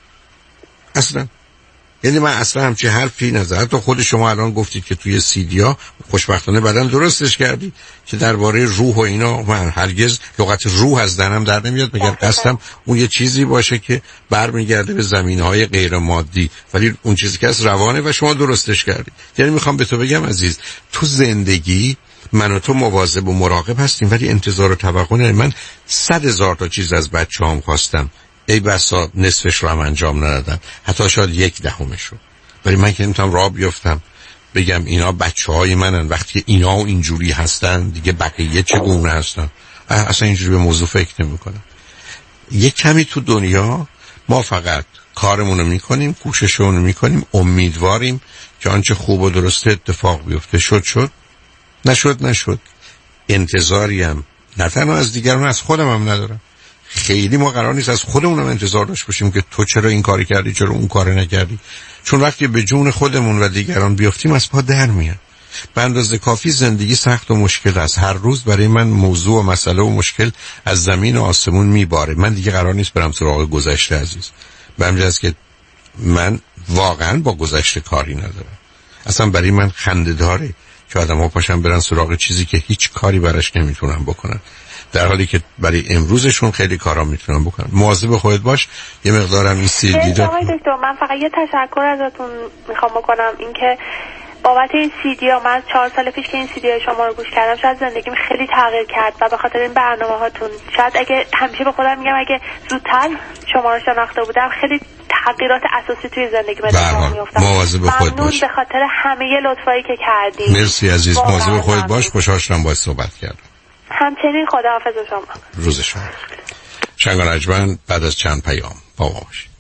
C: اصلا. یعنی من اصلا همچه حرفی نظر. حتی خود شما الان گفتید که توی سیدیا خوشبختانه بعداً درستش کردی که درباره روح و اینا من هرگز لغت روح از دهنم در نمیاد، مگر قصدم اون یه چیزی باشه که برمیگرده به زمینه‌های غیر مادی، ولی اون چیزی که از روانه و شما درستش کردید. یعنی میخوام به تو بگم عزیز، تو زندگی من و تو مواظب و مراقب هستیم، ولی انتظار و توقع نداریم. من صد هزار تا چیز از بچه‌هام خواستم، ای بسا نصفش رو هم انجام ندادم، حتی شاید یک دهمش رو، ولی من که نمیتونم راه بیفتم بگم اینا بچه های منن وقتی اینا و اینجوری هستن دیگه بقیه چگونه هستن. اصلا اینجوری به موضوع فکر نمی کنم. یک کمی تو دنیا ما فقط کارمونو میکنیم، کوششمونو میکنیم، امیدواریم که آنچه خوب و درسته اتفاق بیفته. شد شد، نشد نشد. انتظاریم نه تنها از دیگران از خودم هم ندارم. خیلی ما قرار نیست از خودمونم انتظار داشته باشیم که تو چرا این کاری کردی، چرا اون کارو نکردی. چون وقتی به جون خودمون و دیگران بیافتیم از پا در میاد. به اندازه کافی زندگی سخت و مشکل است. هر روز برای من موضوع و مسئله و مشکل از زمین و آسمون میباره. من دیگه قرار نیست برم سراغ گذشته عزیز. به همین جهت که من واقعا با گذشته کاری ندارم. اصلا برای من خنده داره که آدم ها پاشن برن سراغ چیزی که هیچ کاری براش نمیتونن بکنن، در حالی که برای امروزشون خیلی کارا میتونن بکنن. مواظب خودت باش. یه مقدارم این سیل دیده.
U: آقای دکتر من فقط یه تشکر ازتون میخوام بکنم، اینکه بابت این سی دی ها، من چهار سال پیش که این سی دی های شما رو گوش کردم شاید زندگیم خیلی تغییر کرد و به خاطر این برنامه هاتون شاید اگه همیشه به خودم میگم اگه زودتر شما رو شناخته بودم خیلی تغییرات اساسی توی زندگی به اتفاق میافتاد.
C: مواظب خودت باش.
U: به خاطر همه لطفایی که کردید.
C: مرسی عزیز. مواظب خودت باش. خوشحال شدم باهات صحبت کردم.
U: همچنین خداحافظ شما.
C: روز شما شنگ و نجمن بعد از چند پیام با ما باشید.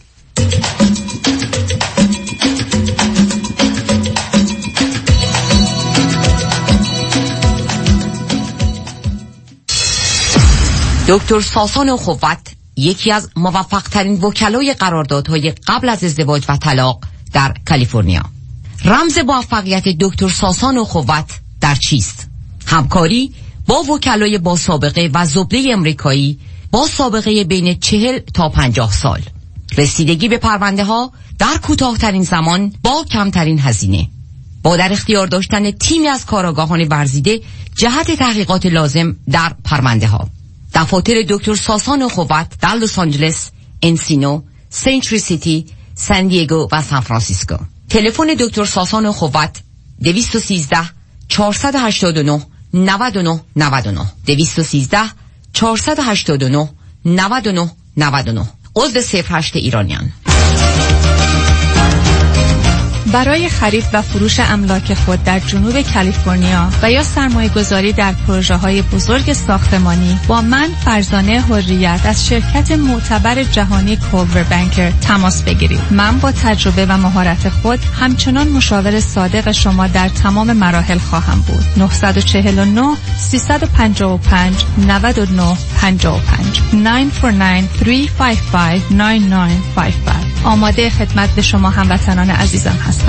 T: دکتر ساسان اخوت یکی از موفق ترین وکلای قراردادهای قبل از ازدواج و طلاق در کالیفرنیا. رمز موفقیت دکتر ساسان اخوت در چیست؟ همکاری با وکلای با سابقه و زبده امریکایی با سابقه بین چهل تا پنجاه سال. رسیدگی به پرونده ها در کوتاه‌ترین زمان با کمترین هزینه. با در اختیار داشتن تیمی از کارآگاهان ورزیده جهت تحقیقات لازم در پرونده ها. دفاتر دکتر ساسان اخوت در لس آنجلس، انسینو، سنچری سیتی، سان دیگو و سان فرانسیسکو. تلفن دکتر ساسان اخوت دویست و سیزده چهارصد و هشتاد و نه نود و نه نود و نه دویست و سیزده چهارصد و هشتاد و نه نود و نه نود و نه. عضو صفر هشت ایرانیان.
A: برای خرید و فروش املاک خود در جنوب کالیفرنیا و یا سرمایه گذاری در پروژه های بزرگ ساختمانی با من فرزانه حریت از شرکت معتبر جهانی کولور بانکر تماس بگیرید. من با تجربه و مهارت خود همچنان مشاور صادق شما در تمام مراحل خواهم بود. نه چهار نه سه پنج پنج نه نه پنج پنج نه چهار نه سه پنج پنج نه نه پنج پنج. آماده خدمت به شما هموطنان عزیزم هستم.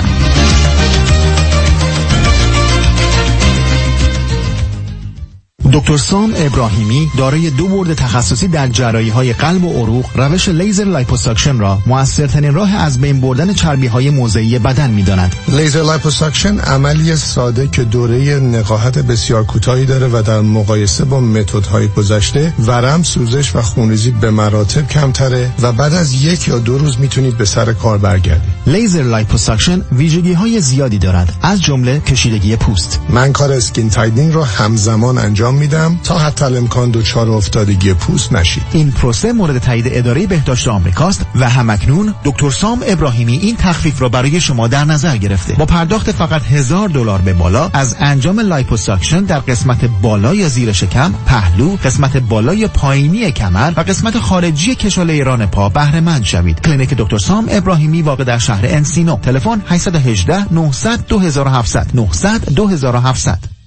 E: دکتر سام ابراهیمی دارای دو بورد تخصصی در جراحی‌های قلب و عروق، روش لیزر لایپوساکشن را موثرترین راه از بین بردن چربی‌های موضعی بدن می‌داند.
G: لیزر لایپوساکشن عملی ساده که دوره نقاهت بسیار کوتاهی داره و در مقایسه با متدهای گذشته ورم، سوزش و خونریزی به مراتب کمتره و بعد از یک یا دو روز میتونید به سر کار برگردید.
E: لیزر لایپوساکشن ویژگی‌های زیادی دارد، از جمله کشیدگی پوست.
G: من کار اسکین تایدنینگ رو همزمان انجام میدم تا حتی الامکان دچار افتادگی پوست نشید.
E: این پروسه مورد تایید اداره بهداشت آمریکاست و همکنون دکتر سام ابراهیمی این تخفیف را برای شما در نظر گرفته. با پرداخت فقط هزار دلار به بالا از انجام لایپوساکشن در قسمت بالای زیر شکم، پهلو، قسمت بالای پایینی کمر و قسمت خارجی کشاله ران پا بهره مند شوید. کلینیک دکتر سام ابراهیمی واقع در شهر انسینو. تلفن هشت یک هشت نه صفر صفر دو هفت صفر صفر نه صفر صفر دو هفت صفر صفر.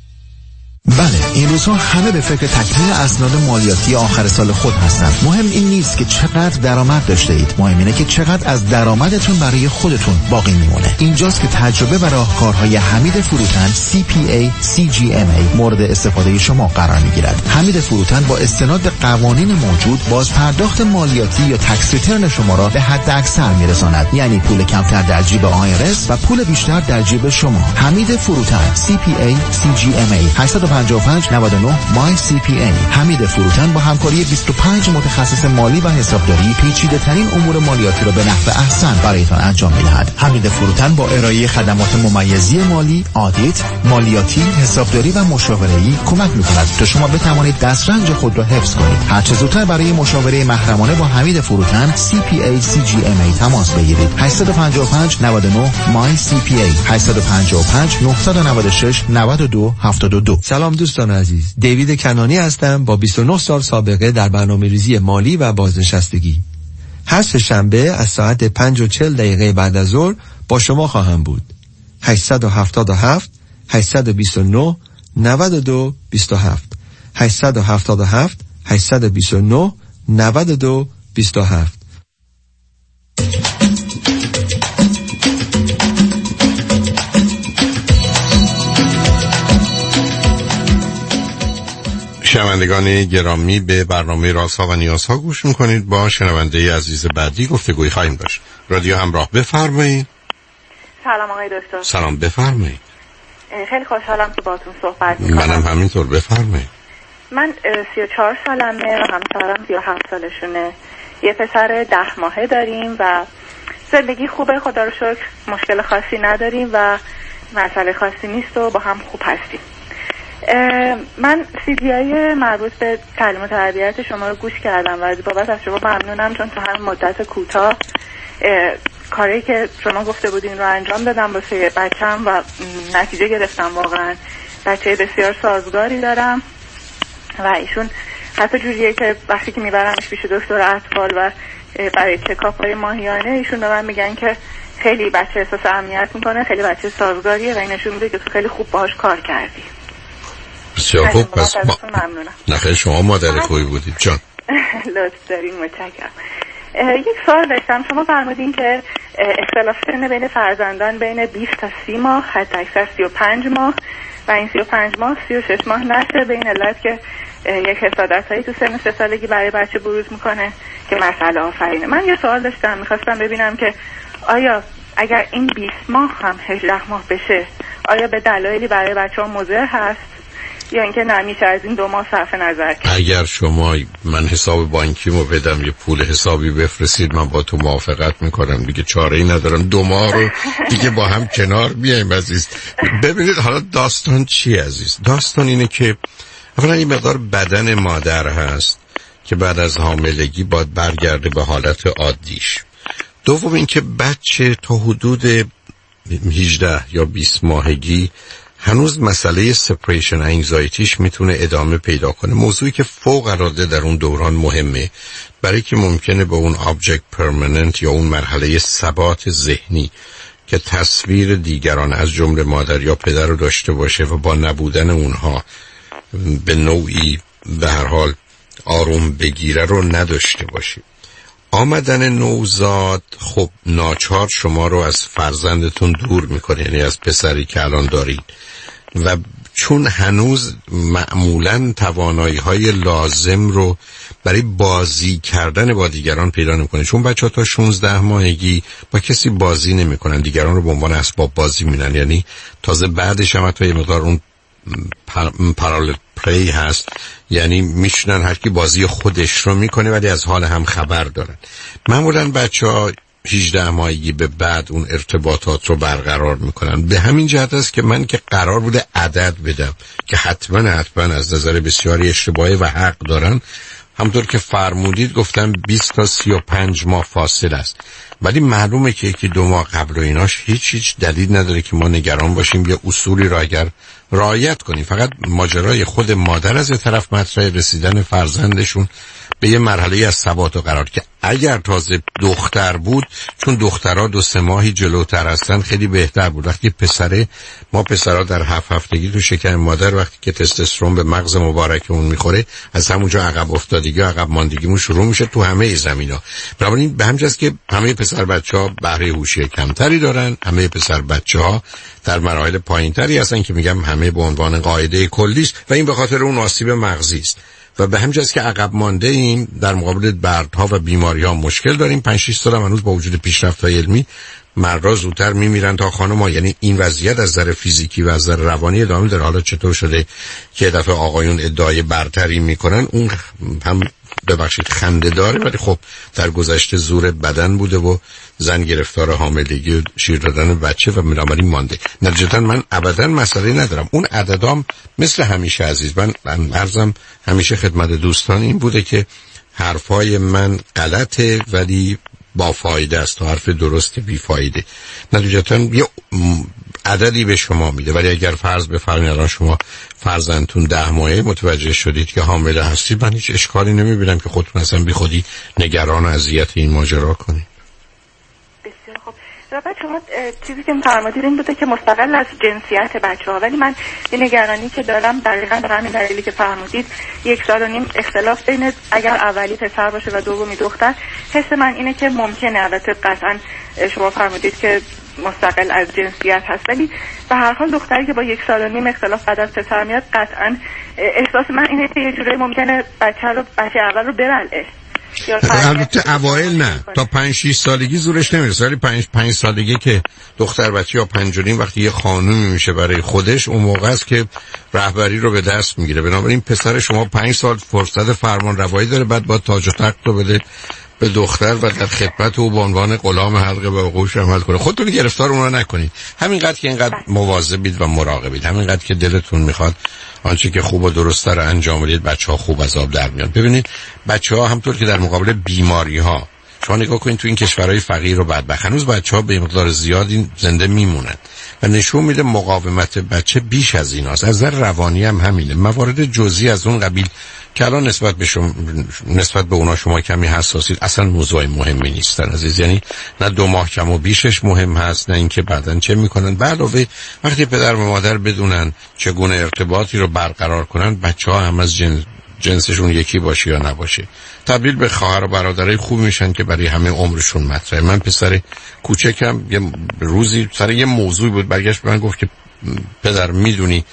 E: بله، این روزها همه به فکر تکمیل اسناد مالیاتی آخر سال خود هستند. مهم این نیست که چقدر درآمد داشته اید، مهم اینه که چقدر از درآمدتون برای خودتون باقی میمونه. اینجاست که تجربه و راهکارهای حمید فروتن سی پی ای سی جی ام ای مورد استفاده شما قرار میگیرد. حمید فروتن با استناد به قوانین موجود باز پرداخت مالیاتی یا تکس ریترن شما را به حد اکثر میرساند، یعنی پول کمتر در جیب آی آر اس و پول بیشتر در جیب شما. حمید فروتن سی پی ای سی جی ام ای هشت پنج پنج نه نه مای سی پی ای. حمید فروتن با همکاری بیست و پنج متخصص مالی و حسابداری پیچیده ترین امور مالیاتی را به نحو احسن برایتان انجام می‌دهد. حمید فروتن با ارائه خدمات ممیزی مالی، آدیت، مالیاتی، حسابداری و مشاوره‌ای کمک می‌کند تا شما بتوانید دسترنج خود را حفظ کنید. هر چه زودتر برای مشاوره محرمانه با حمید فروتن سی پی ای سی جی ام ای تماس بگیرید. هشت پنج پنج نه نه مای سی پی ای هشت پنج پنج نه نه شش نه دو هفت دو.
H: سلام دوستان عزیز، دیوید کنانی هستم با بیست و نه سال سابقه در برنامه‌ریزی مالی و بازنشستگی. هر سه شنبه از ساعت پنج و چهل دقیقه بعد از ظهر با شما خواهم بود. هشت هفت هفت هشت دو نه نه دو دو هفت هشت هفت هفت هشت دو نه نه دو دو هفت.
C: شنوندگان گرامی، به برنامه رازها و نیازها گوش میکنید. با شنونده عزیز بعدی گفتگوی خواهیم داشت. رادیو همراه، بفرمایید.
I: سلام آقای دکتر.
C: سلام، بفرمایید.
I: خیلی خوشحالم که باتون صحبت میکنم.
C: منم همینطور، بفرمایید.
I: من سی و چهار سالمه و همسرم سی و هفت سالشونه. یه پسر ده ماهه داریم و زندگی خوبه، خدا رو شکر، مشکل خاصی نداریم و مسئله خاصی نیست و با هم خوب هستیم. من سیدی های مربوط به تعلیم و تربیت شما رو گوش کردم و بابت از شما ممنونم، چون تو هم مدت کوتاه کاری که شما گفته بودین رو انجام دادم واسه بچم و نتیجه گرفتم. واقعا بچه بسیار سازگاری دارم و ایشون حتی جوریه که وقتی که میبرمش پیش دکتر اطفال و برای چکاپ های ماهیانه، ایشون به من میگن که خیلی بچه احساس امنیت میکنه، خیلی بچه سازگاریه و این نشون میده که تو خیلی خوب باهاش کار کردی.
C: بسیار خوب. پس ما...
I: ممنونم.
C: نخیر، شما مادر خوبی بودید جان.
I: لطف دارین، متشکرم. یک سوال داشتم. شما فرمودین که اختلاف سن بین فرزندان بین بیست تا سی ماه، حتی اکثر سی و پنج ماه و این سی و پنج ماه سی و شش ماه نشه، به این علت که یک حسادت هایی تو سن سه سالگی برای بچه بروز میکنه که مسئله آفرینه. من یه سوال داشتم، میخواستم ببینم که آیا اگر این بیست ماه هم هجده ماه بشه، آیا به دلایلی برای بچه ها مضر هست یا اینکه نمیشه از این دو ماه صرف نظر کرد؟
C: اگر شما من حساب بانکیمو بدم یه پول حسابی بفرستید، من با تو موافقت میکنم دیگه، چاره ای ندارم. دو ماه رو دیگه با هم کنار بیایم عزیز. ببینید حالا داستان چی عزیز؟ داستان اینه که اولا این مقدار بدن مادر هست که بعد از حاملگی باید برگرده به حالت عادیش. دوم اینکه بچه تا حدود هجده یا بیست ماهگی هنوز مسئله سپریشن انگزایتیش میتونه ادامه پیدا کنه، موضوعی که فوق العاده در اون دوران مهمه، برای که ممکنه به اون آبجکت پرمننت یا اون مرحله ثبات ذهنی که تصویر دیگران از جمله مادر یا پدر رو داشته باشه و با نبودن اونها به نوعی به هر حال آروم بگیره رو نداشته باشه. آمدن نوزاد خب ناچار شما رو از فرزندتون دور میکنه، یعنی از پسری که الان دارید، و چون هنوز معمولاً توانایی های لازم رو برای بازی کردن با دیگران پیدا نمیکنه، چون بچه ها تا شانزده ماهگی با کسی بازی نمیکنن، دیگران رو به عنوان اسباب بازی میبینن، یعنی تازه بعدش هم حتی یه مقدار اون پارالل پلی هست، یعنی میشنن هر کی بازی خودش رو میکنه ولی از حال هم خبر دارن. معمولا بچه ها هجده ماهگی به بعد اون ارتباطات رو برقرار میکنن. به همین جهت است که من که قرار بوده عدد بدم که حتما حتما از نظر بسیاری اشتباهی و حق دارن، همطور که فرمودید گفتم بیست تا سی و پنج ماه فاصله است، ولی معلومه که یکی دو ماه قبل و ایناش هیچ هیچ دلیل نداره که ما نگران باشیم یا اصولی را اگر رعایت کنیم. فقط ماجرای خود مادر از طرف مطرح رسیدن فرزندشون به یه مرحله از ثبات و قرار، که اگر تازه دختر بود، چون دخترها دو سه ماهی جلوتر هستن، خیلی بهتر بود. وقتی پسره، ما پسرها در هفت هفتگی تو شکم مادر وقتی که تستوسترون به مغز مبارکمون میخوره، از همونجا عقب افتادگی و عقب ماندگیمون شروع میشه تو همه زمینا. بنابراین به همین جاست که همه پسر بچه‌ها بهره هوشی کمتری دارن، همه پسر بچه‌ها در مراحل پایینتری هستن که میگم همه به عنوان قاعده کلی است و این به خاطر اون آسیب مغزی است. و به همین جاست که عقب مانده ایم در مقابل دردها و بیماری‌ها مشکل داریم. پنج شش سال هنوز با وجود پیشرفت‌های علمی مردا زودتر میمیرن تا خانم‌ها، یعنی این وضعیت از نظر فیزیکی و از نظر روانی ادامه داره. حالا چطور شده که دفعه آقایون ادعای برتری میکنن، اون هم ببخشید خنده داره، ولی خب در گذشته زور بدن بوده و زن گرفتار حاملگی و شیر دادن بچه و بنابراین مانده. نتیجتا من ابدا مسئله ندارم. اون عددام مثل همیشه عزیز، من عرضم همیشه خدمت دوستان این بوده که حرفای من غلطه ولی با فایده است و حرف درست بی فایده. نتیجتا یه عددی به شما میده، ولی اگر فرض بفرمایید الان شما فرزندتون ده ماهه متوجه شدید که حامله هستید، من هیچ اشکالی نمیبینم که خودتون اصلا بی خودی نگران و اذیت این ماجرا کنید.
I: بسیار خوب. بعد شما چیزی که فرمودید این بوده که مستقل از جنسیت بچه‌ها، ولی من این نگرانی که دارم دقیقاً به همین دلیلی که فرمودید، یک سال و نیم اختلاف بین اگر اولی پسر باشه و دومی دختر، حس من اینه که ممکنه، البته قطعاً شما فرمودید که مستقل از جنسیت هست، ولی به هر حال دختری که با یک سال و نیم اختلاف بعد از پسر میاد قطعا احساس من اینه که یه جوری ممکنه بچه رو بچه اول رو برله.
C: البته اوایل نه، تا پنج شیش سالگی زورش نمیرسه، ولی پنج پنج سالگی که دختر بچه یا پنج و نیم وقتی یه خانومی میشه برای خودش، اون موقع است که رهبری رو به دست میگیره. بنابراین پسر شما پنج سال فرصت فرمان روایی داره، بعد با تاج و تخت رو بده به دختر و در خدمت او به عنوان غلام حلقه به آغوش عمل کنه. خودتون گرفتار اون رو نکنید، همینقدر که اینقدر مواظبید و مراقبید، همینقدر که دلتون میخواد آنچه که خوب و درست رو انجام بدید، بچه‌ها خوب از آب در میان. ببینید بچه‌ها همطور که در مقابل بیماری‌ها شما نگاه کنید تو این کشورهای فقیر و بدبخت، هنوز بچه‌ها به مقدار زیادی زنده میمونن و نشون میده مقاومت بچه بیش از ایناست. از نظر روانی هم همینه. موارد جزئی از اون قبیل که الان نسبت به شما نسبت به اونا شما کمی حساسید، اصلا موضوع مهمی نیستن عزیز. یعنی نه دو ماه کم و بیشش مهم هست، نه اینکه بعدن چه میکنن. به علاوه وقتی پدر و مادر بدونن چگونه ارتباطی رو برقرار کنن، بچه‌ها هم از جنس جنسشون یکی باشه یا نباشه تبدیل به خواهر و برادرای خوب میشن که برای همه عمرشون مطرحه. من پسر کوچکم یه روزی سر یه موضوع بود برگشت به من گفت که پدر میدونی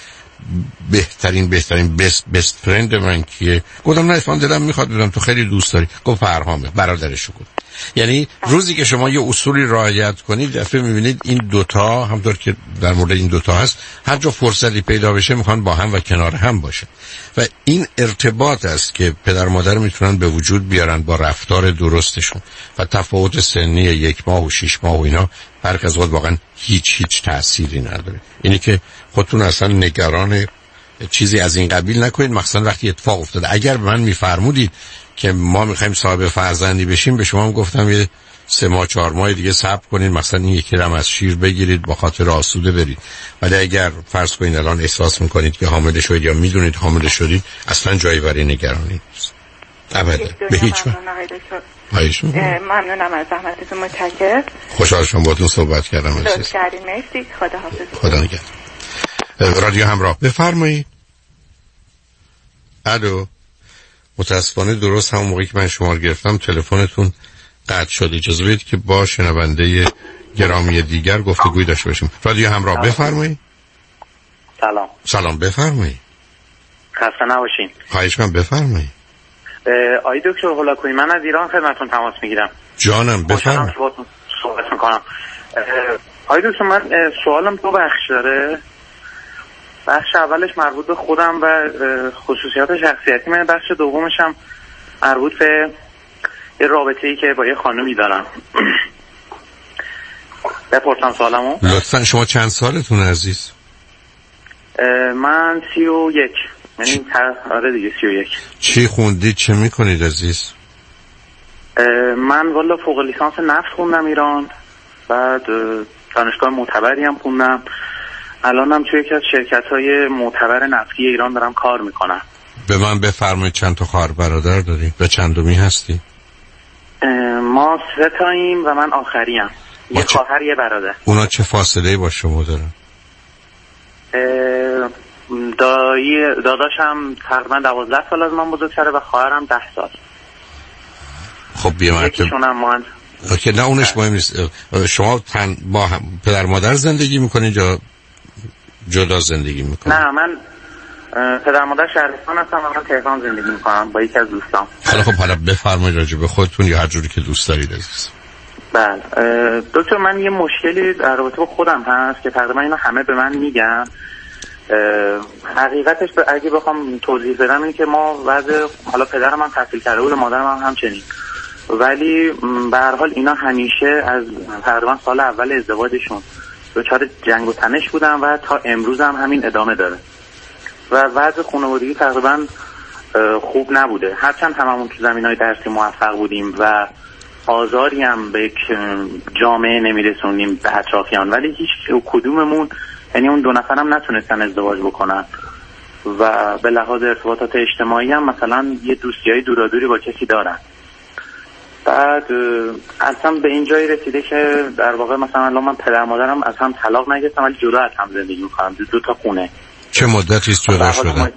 C: بهترین بهترین بست بست فرند من کیه؟ گفتم نه اتفاقا دلم میخواد بدونم، تو خیلی دوست داری. گفت فرهامه، برادرش رو. یعنی روزی که شما یه اصولی رعایت کنید، دفعه میبینید این دوتا همطور که در مورد این دوتا هست، هر جا فرصتی پیدا بشه میخوان با هم و کنار هم باشه و این ارتباط است که پدر مادر میتونن به وجود بیارن با رفتار درستشون و تفاوت سنی یک ماه و شش ماه و اینا فرق از واقعا هیچ هیچ تأثیری نداره. اینی که خودتون اصلا نگران چیزی از این قبیل نکنید، مخصوصا وقتی اتفاق افتاده. اگر به من میفرمودید که ما میخوایم صاحب فرزندی بشیم، به شما هم گفتم یه سه ماه چهار ماه دیگه صبر کنید، مثلا این یکی رم از شیر بگیرید با خاطر آسوده برید. ولی اگر فرض کنید الان احساس میکنید که حامل شدید یا میدونید حامل شدید، اصلا جایی برای نگرانی نیست. ابدا به هیچ وجه.
I: ممنونم از زحمتتون، متشکرم.
C: خوشحال شدم باهاتون صحبت کردم.
I: لطف کردین، مرسی. خدا حافظ.
C: خدا نگهدار. رادیو همراه، بفرمایید. الو. متاسفانه درست همون موقعی که من شما رو گرفتم تلفنتون قطع شد. اجازه بدید که با شنونده گرامی دیگر گفتگوی داشته باشیم. رادیو همراه، بفرمایید.
J: سلام.
C: سلام، بفرمایید.
J: خسته نباشین.
C: خواهش می‌کنم، بفرمایید.
J: آقای دکتر هولاکویی، من از ایران خدمتتون تماس میگیرم.
C: جانم بفرمایید.
J: صحبت میکنم. آقای دکتر، من سوالم دو بخش داره. بخش اولش مربوط به خودم و خصوصیات شخصیتی من، بخش دومش هم مربوط به یه رابطه‌ای که با یه خانمی دارم. بپرسم سوالمو؟
C: لطفاً. شما چند سالتون عزیز؟
J: من سی و یک. یعنی آره دیگه سی و یک.
C: چی خوندید، چه میکنید عزیز؟
J: من والا فوق لیسانس نفت خوندم ایران، بعد دانشگاه معتبری هم خوندم، الانم توی یکی از شرکت‌های معتبر نفتی ایران دارم کار میکنم.
C: به من بفرمایید چند تا خواهر برادر دارید و چندمی هستی؟
J: ما سه تاییم و من آخریم. یه چه... خواهر یه برادر.
C: اونا چه فاصله‌ای با شما دارن؟
J: دایی داداشم تقریبا دوازده سال از من بزرگتره و خواهرم ده سال.
C: خب بیامرد
J: یکیشون هم مهند.
C: اوکی، نه اونش مهم نیست. شما تن با پدر مادر زندگی میکنید یا جدا زندگی میکنید؟
J: نه، من پدر مادر شهرستان هستم و من تهران زندگی میکنم با یکی از دوستام.
C: حالا خب حالا بفرمایید راجع به خودتون یا هر جوری که دوست دارید عزیز.
J: بله دکتر، من یه مشکلی در رابطه با خودم هست که تقریبا اینو همه به من میگن. حقیقتش اگه بخوام توضیح بدم اینه که ما وضع، حالا پدرم هم تحصیل کرده بود، مادرم هم همچنین، ولی به هر حال اینا همیشه از تقریبا سال اول ازدواجشون دچار جنگ و تنش بودن و تا امروز هم همین ادامه داره و وضع خانوادگی تقریبا خوب نبوده. هرچند هممون تو زمینهای درسی موفق بودیم و آزاری هم به یک جامعه نمیرسونیم به اطرافیان، ولی هیچ کدوممون، یعنی اون دو نفر هم نتونستن ازدواج بکنن و به لحاظ ارتباطات اجتماعی هم مثلا یه دوستیای دورادوری با کسی دارن. بعد اصلا به این جایی رسیده که در واقع مثلا الان من پدر مادرم از هم طلاق نگرفتم ولی جدا از هم زندگی میکنم، دو, دو تا خونه.
C: چه مدتی است جدا شدن؟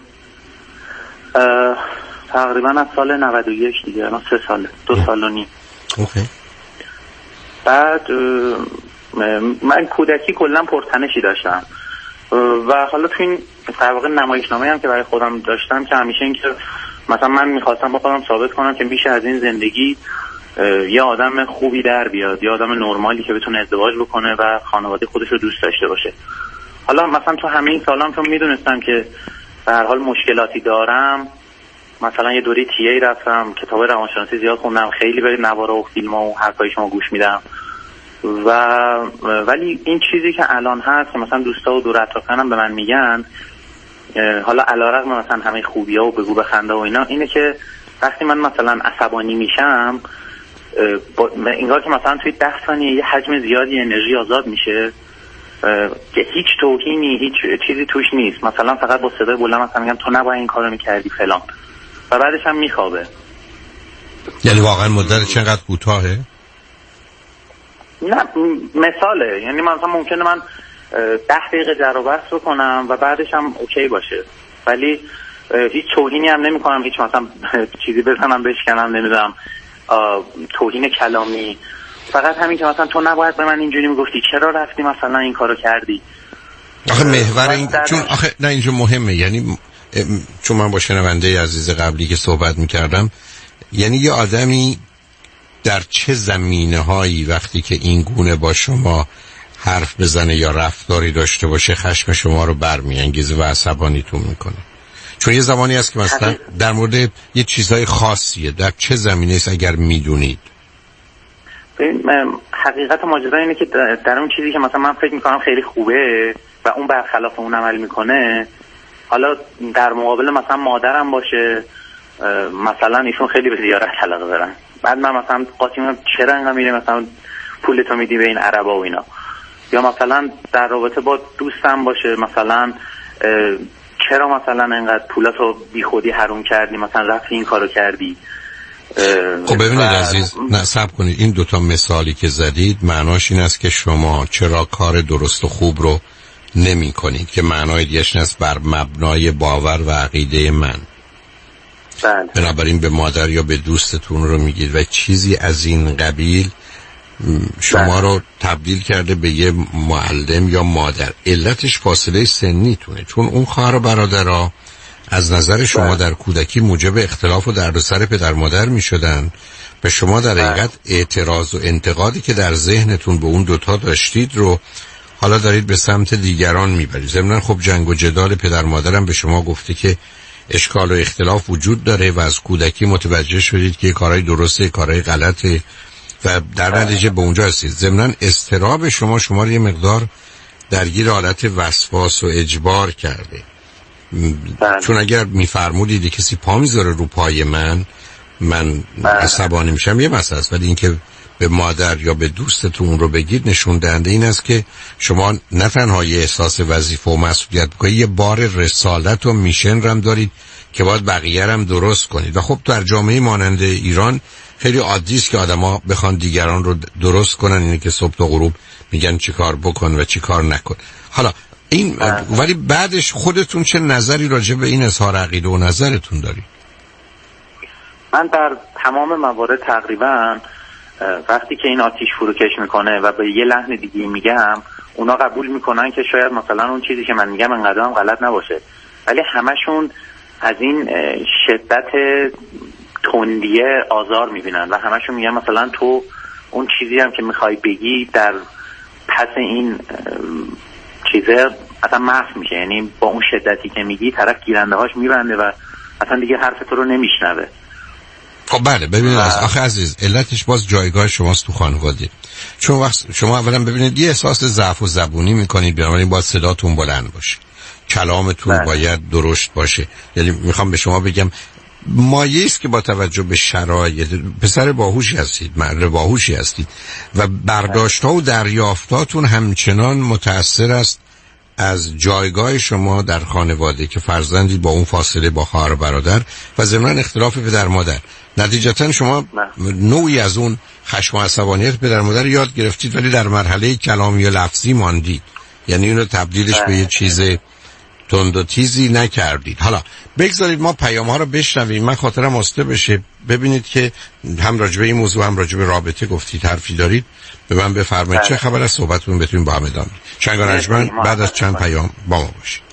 J: تقریبا از سال نود و یک دیگه، الان سه ساله، دو سال و نیم.
C: اوکی.
J: بعد من کودکی کلا پرتنشی داشتم و حالا تو این در واقع نمایشنامه هم که برای خودم داشتم که همیشه این که مثلا من میخواستم با خودم ثابت کنم که میشه از این زندگی یه آدم خوبی در بیاد، یه آدم نرمالی که بتونه ازدواج بکنه و خانواده خودش رو دوست داشته باشه. حالا مثلا تو همه این سالام چون میدونستم که به هر حال مشکلاتی دارم، مثلا یه دوره تی ای رفتم، کتاب روانشناسی زیاد خوندم، خیلی به نوارا و فیلم‌ها و حرفای شما گوش میدم و ولی این چیزی که الان هست که مثلا دوستا و دور اطرافیانم به من میگن، حالا علیرغم مثلا همه خوبی‌ها و بگو بخنده و اینا، اینه که وقتی من مثلا عصبانی میشم انگار که مثلا توی ده ثانیه یه حجم زیادی انرژی آزاد میشه که هیچ توهینی هیچ چیزی توش نیست، مثلا فقط با صدای بلند مثلا میگم تو نباید این کارو میکردی فلان و بعدش هم میخوابه.
C: یعنی واقعا مدت چقدر کوتاهه؟
J: نه مثاله، یعنی مثلا ممکنه من ده دقیقه جر و بحث بکنم و بعدش هم اوکی باشه، ولی هیچ توهینی هم نمی کنم، هیچ مثلا چیزی بزنم بشکنم، نمیدونم توهین کلامی، فقط همین که مثلا تو نباید به من اینجوری میگفتی، چرا رفتی مثلا این کارو کردی.
C: آخه محور این چون آخه نه اینجا مهمه، یعنی چون من با شنونده عزیز قبلی که صحبت میکردم، یعنی یه آدمی در چه زمینه هایی وقتی که این گونه با شما حرف بزنه یا رفتاری داشته باشه خشم شما رو برمیانگیزه و عصبانیتون میکنه؟ چون یه زمانی هست که مثلا در مورد یه چیزهای خاصیه، در چه زمینه است اگر میدونید؟
J: حقیقت ماجرا اینه که در اون چیزی که مثلا من فکر میکنم خیلی خوبه و اون برخلاف اون عمل میکنه، حالا در مقابل مثلا مادرم باشه، مثلا ایشون خیلی به زیارت علاقه دارن، بعد من مثلا قاطی میگم چرا انقدر میره مثلا پولتو میدی به این عربا و اینا، یا مثلا در رابطه با دوستم باشه، مثلا چرا مثلا انقدر پولاتو بی خودی حروم کردی، مثلا رفتی این کارو کردی.
C: خب ببینید عزیز، نصب کنید این دوتا مثالی که زدید معناش این است که شما چرا کار درست و خوب رو نمی کنید که معنای دیگه‌اش است بر مبنای باور و عقیده من.
J: بله.
C: بنابراین به مادر یا به دوستتون رو میگید و چیزی از این قبیل شما رو تبدیل کرده به یه معلم یا مادر. علتش فاصله سنیتونه، چون اون خواهر و برادرها از نظر شما در کودکی موجب اختلاف و دردسر پدر مادر می شدن و شما در حقیقت اعتراض و انتقادی که در ذهنتون به اون دوتا داشتید رو حالا دارید به سمت دیگران می برید. ضمناً خب جنگ و جدال پدر مادرم به شما گفته که اشکال و اختلاف وجود داره و از کودکی متوجه شدید که کارهای درسته کارهای غلطه و در نتیجه به اونجا هستید. ضمناً اضطراب شما شما رو یه مقدار درگیر حالت وسواس و اجبار کرده. چون اگر میفرمودید کسی پا میذاره رو پای من من عصبانی میشم یه مسئله است، ولی اینکه به مادر یا به دوستتون اون رو بگید نشون دهنده این است که شما نه تنها یه احساس وظیفه و مسئولیت بکنید، یه بار رسالت و میشن رم دارید که باید بقیه رم درست کنید. و خب در جامعه مانند ایران خیلی عادی است که آدما بخوان دیگران رو درست کنن، اینه که صبح تا غروب میگن چی کار بکن و چی کار نکن. حالا این ولی بعدش خودتون چه نظری راجع به این اظهار عقیده و نظرتون دارید؟
J: من در تمام موارد تقریبا وقتی که این آتیش فروکش میکنه و به یه لحن دیگه میگم، اونا قبول میکنن که شاید مثلا اون چیزی که من میگم انقدر هم غلط نباشه، ولی همشون از این شدت تندیه آزار میبینن و همشون میگن مثلا تو اون چیزی هم که میخوای بگی در پس این چیزه اصلا محو میشه، یعنی با اون شدتی که میگی طرف گیرنده هاش میبنده و اصلا دیگه حرف تو رو نمیشنوه.
C: خب بله ببینید از آخه عزیز علتش باز جایگاه شماست تو خانواده. چون وقت شما اولا ببینید یه احساس ضعف و زبونی میکنید، بنابراین باید صداتون بلند باشه، کلامتون بله. باید درشت باشه. یعنی میخوام به شما بگم مایه است که با توجه به شرایط پسر باهوشی هستید، مرد باهوشی هستید و برداشت‌ها و دریافتاتون همچنان متأثر است از جایگاه شما در خانواده که فرزندی با اون فاصله با خواهر برادر و ضمن اختلاف پدر مادر. نتیجتا شما نوعی از اون خشم و عصبانیت پدر مادر یاد گرفتید ولی در مرحله کلامی و لفظی ماندید، یعنی اونو تبدیلش به یه چیز تند و تیزی نکردید. حالا بگذارید ما پیام ها رو بشنویم، من خاطرم آسوده بشه. ببینید که هم راجع به این موضوع هم راجع به رابطه گفتید، حرفی دارید به من بفرمایید. چه خبر از صحبتتون بتونیم با هم ادامه بدیم. شنگ و رجمن بعد از چند پیام با ما باشید.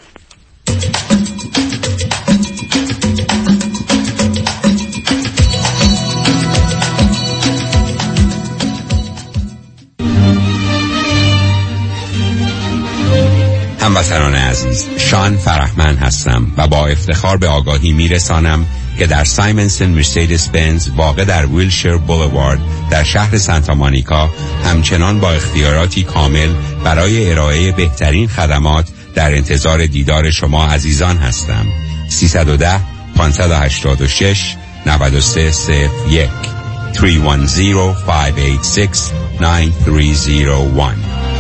K: هموطنان عزیز، شان فرحمن هستم و با افتخار به آگاهی میرسانم که در سایمنسن مرسدس بنز واقع در ویلشیر بولوارد در شهر سانتا مونیکا همچنان با اختیاراتی کامل برای ارائه بهترین خدمات در انتظار دیدار شما عزیزان هستم. سیصد و ده پانصد و هشتاد و شش نود و سه صفر یک سه یک صفر پنج هشت شش نه سه صفر یک.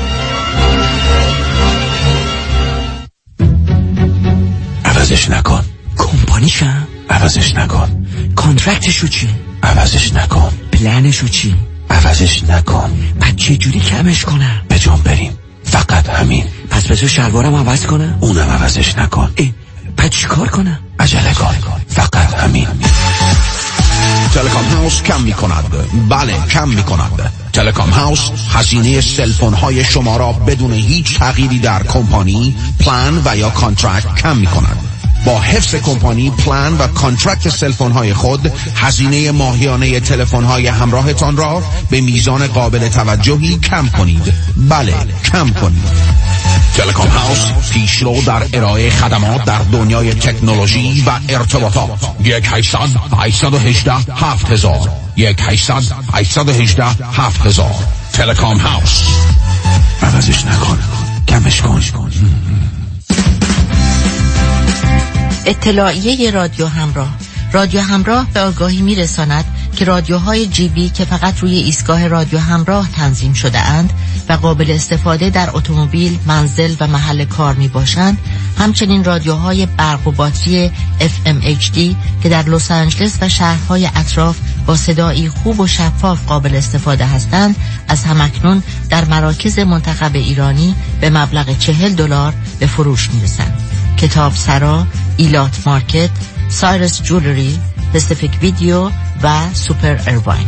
F: عوضش نکن.
L: کمپانیشم
F: عوضش نکن.
L: کانترکتشو چی؟
F: عوضش نکن.
L: پلنشو چی؟
F: عوضش نکن.
L: پس چه جوری کمش کنم؟
F: به جان بریم، فقط همین.
L: پس بذار شلوارم عوض کنم؟
F: اونم عوضش نکن.
L: اه، پس چی کار کنم؟
F: عجله کن، فقط همین.
M: تلکام هاوس کم می کند. بله کم می کند. تلکام هاوس هزینه سلفون های شما را بدون هیچ تغییری در کمپانی، پلان و یا کانترکت کم می کند. با حفظ کمپانی، پلان و کانترکت سلفون های خود هزینه ماهیانه تلفن های همراهتان را به میزان قابل توجهی کم کنید. بله کم کنید. تلکام هاوس پیشرو در ارائه خدمات در دنیای تکنولوژی و ارتباطات. یک هشتصد هشتصد و هجده هفت هزار یک هشتصد هشتصد و هجده هفت هزار. تلکام هاوس.
F: عوضش نکن، کمش کن.
X: اطلاعیه رادیو همراه. رادیو همراه به آگاهی میرساند که رادیوهای جی بی که فقط روی ایستگاه رادیو همراه تنظیم شده اند و قابل استفاده در اتومبیل، منزل و محل کار می باشند، همچنین رادیوهای برق و باتری اف ام اچ دی که در لس آنجلس و شهرهای اطراف با صدایی خوب و شفاف قابل استفاده هستند، از همکنون در مراکز منتخب ایرانی به مبلغ چهل دلار به فروش می رسند. کتاب سرا، ایلات مارکت، سایرس جولری، پسیفیک ویدیو و سوپر ایرواین.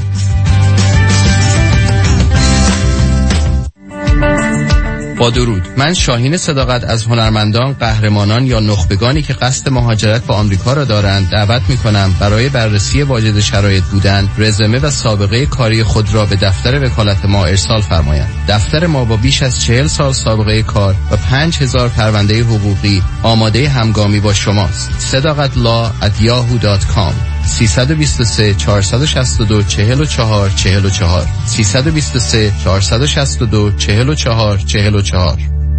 Y: با درود، من شاهین صداقت از هنرمندان، قهرمانان یا نخبگانی که قصد مهاجرت به آمریکا را دارند دعوت می‌کنم برای بررسی واجد شرایط بودن، رزومه و سابقه کاری خود را به دفتر وکالت ما ارسال فرمایند. دفتر ما با بیش از چهل سال سابقه کار و پنج هزار پرونده حقوقی آماده همگامی با شماست. صداقت لا ات یاهو دات کام سیصد و بیست و سه چهارصد و شصت و دو چهل و چهار چهل و چهار سیصد و بیست و سه چهارصد و شصت و دو چهل و چهار چهل و چهار.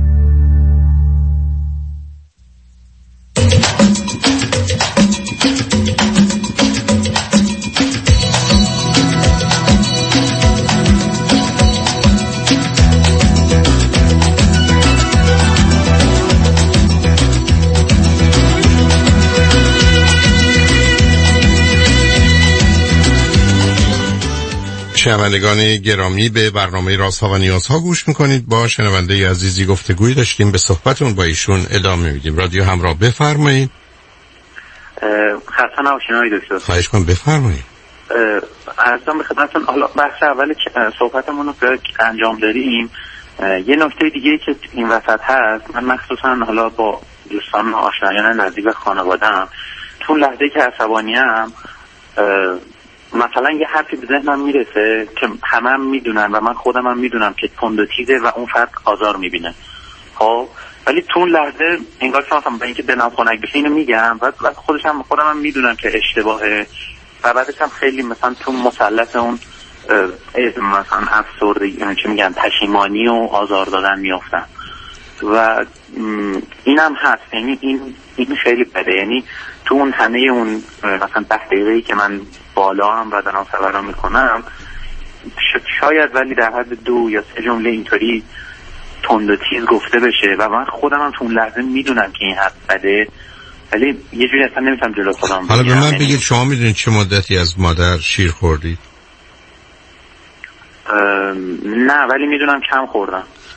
C: شنوندگان گرامی، به برنامه رازها و نیازها گوش میکنید. با شنونده عزیزی گفتگویی داشتیم، به صحبتون با ایشون ادامه میدیم. رادیو همراه، بفرمایید.
J: خسته نباشید آقای دکتر.
C: خواهش کنم بفرمایید.
J: عرضم به خدمتتون، حالا بحث اول صحبتمون رو که انجام داریم، یه نکته دیگه که این وسط هست، من مخصوصا حالا با دوستان و آشنایان نزدیک و خانواده‌ام تو لحظه‌ای که عصبانی‌ام، مثلا یه حرفی به ذهنم میرسه که همه هم میدونن و من خودم هم میدونم که تند و تیزه و اون فرد آزار میبینه، خب ولی تو اون لحظه انگار که مثلا به اینکه دلم خنک بشه اینو میگم و خودش هم خودم هم میدونم که اشتباهه و بعدش هم خیلی مثلا تو مسلط اون مثلا افسردگی، یعنی چه میگن، پشیمانی و آزار دادن میافتم و اینم هست. یعنی این این خیلی بده. یعنی تو اون همه اون مثلا ده دقیقه‌ای که من بالا هم و دارم سفر میکنم، شاید ولی در حد دو یا سه جمله اینطوری تند و تیز گفته بشه و من خودم هم تو اون لحظه میدونم که این حرف بده، ولی یه جوری اصلا نمیتونم جلو خودم.
C: حالا به من بگید شما میدونید چه مدتی از مادر شیر خوردید؟
J: نه، ولی میدونم کم خوردم.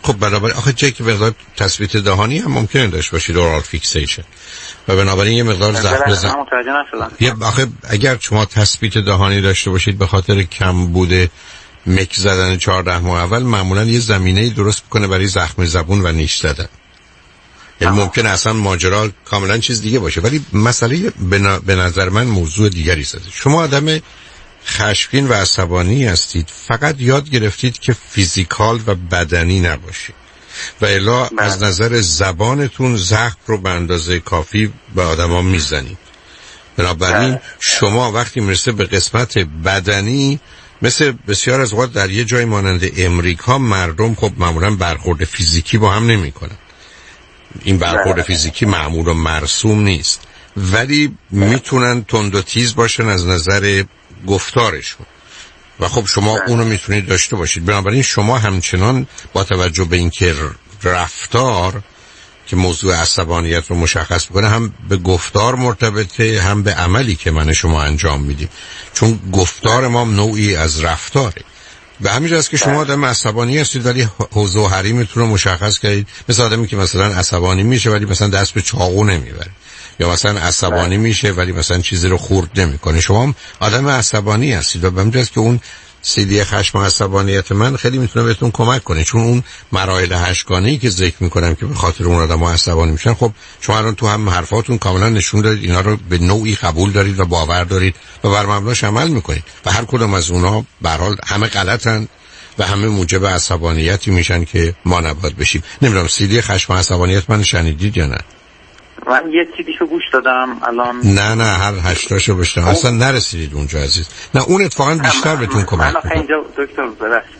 C: خب بنابراین آخه چه که مقدار تثبیت دهانی هم ممکنه داشته باشید، اورال فیکسیشن، و بنابراین یه مقدار زخم زخم یه آخه اگر شما تثبیت دهانی داشته باشید به خاطر کم بوده مک زدن چهارده ماه اول، معمولا یه زمینه‌ای درست میکنه برای زخم زبون و نیش زدن. یعنی ممکنه اصلا ماجرا کاملا چیز دیگه باشه، ولی مسئله به نظر من موضوع دیگری است. شما آدم خشمگین و عصبانی هستید، فقط یاد گرفتید که فیزیکال و بدنی نباشید و الا از نظر زبانتون زخم رو به اندازه کافی به آدما میزنید. بنابراین شما وقتی میرسه به قسمت بدنی، مثل بسیار از اوقات در یه جای مانند امریکا مردم خب معمولا برخورد فیزیکی با هم نمی کنن. این برخورد فیزیکی معمول و مرسوم نیست، ولی میتونن تند و تیز باشن از نظر گفتارشون و خب شما اونو میتونید داشته باشید. بنابراین شما همچنان با توجه به اینکه رفتار که موضوع عصبانیت رو مشخص میکنه هم به گفتار مرتبطه هم به عملی که من شما انجام میدیم، چون گفتار ما نوعی از رفتاره. به همین جاست که شما آدم عصبانی هستید ولی حوزه و حریمتون رو مشخص کردید، مثل آدمی که مثلا عصبانی میشه ولی مثلا دست به چاقو نمیبره، یا مثلا عصبانی میشه ولی مثلا چیزی رو خورد نمیکنه. شما هم آدم عصبانی هستید و به همین جاست که اون سیدی خشم و عصبانیت من خیلی میتونه بهتون کمک کنه، چون اون مراحل هشتگانه‌ای که ذکر میکنم که به خاطر اون آدم‌ها عصبانی میشن، خب شما الان تو هم حرفاتون کاملا نشون دادید اینا رو به نوعی قبول دارید و باور دارید و بر مبناش عمل میکنید و هر کدوم از اونها به هر حال همه غلطن و همه موجب عصبانیتی میشن که ما نباید بشیم. نمیدونم سیدی خشم و عصبانیت من شنیدید یا نه؟
J: من یه سیدیشو گوش دادم الان.
C: نه نه هر هشتاشو بشتم اصلا نرسیدید اونجا عزیز. نه اون اتفاقا بیشتر بهتون کمک میکنه.
J: من اینجا دکتر ببخشید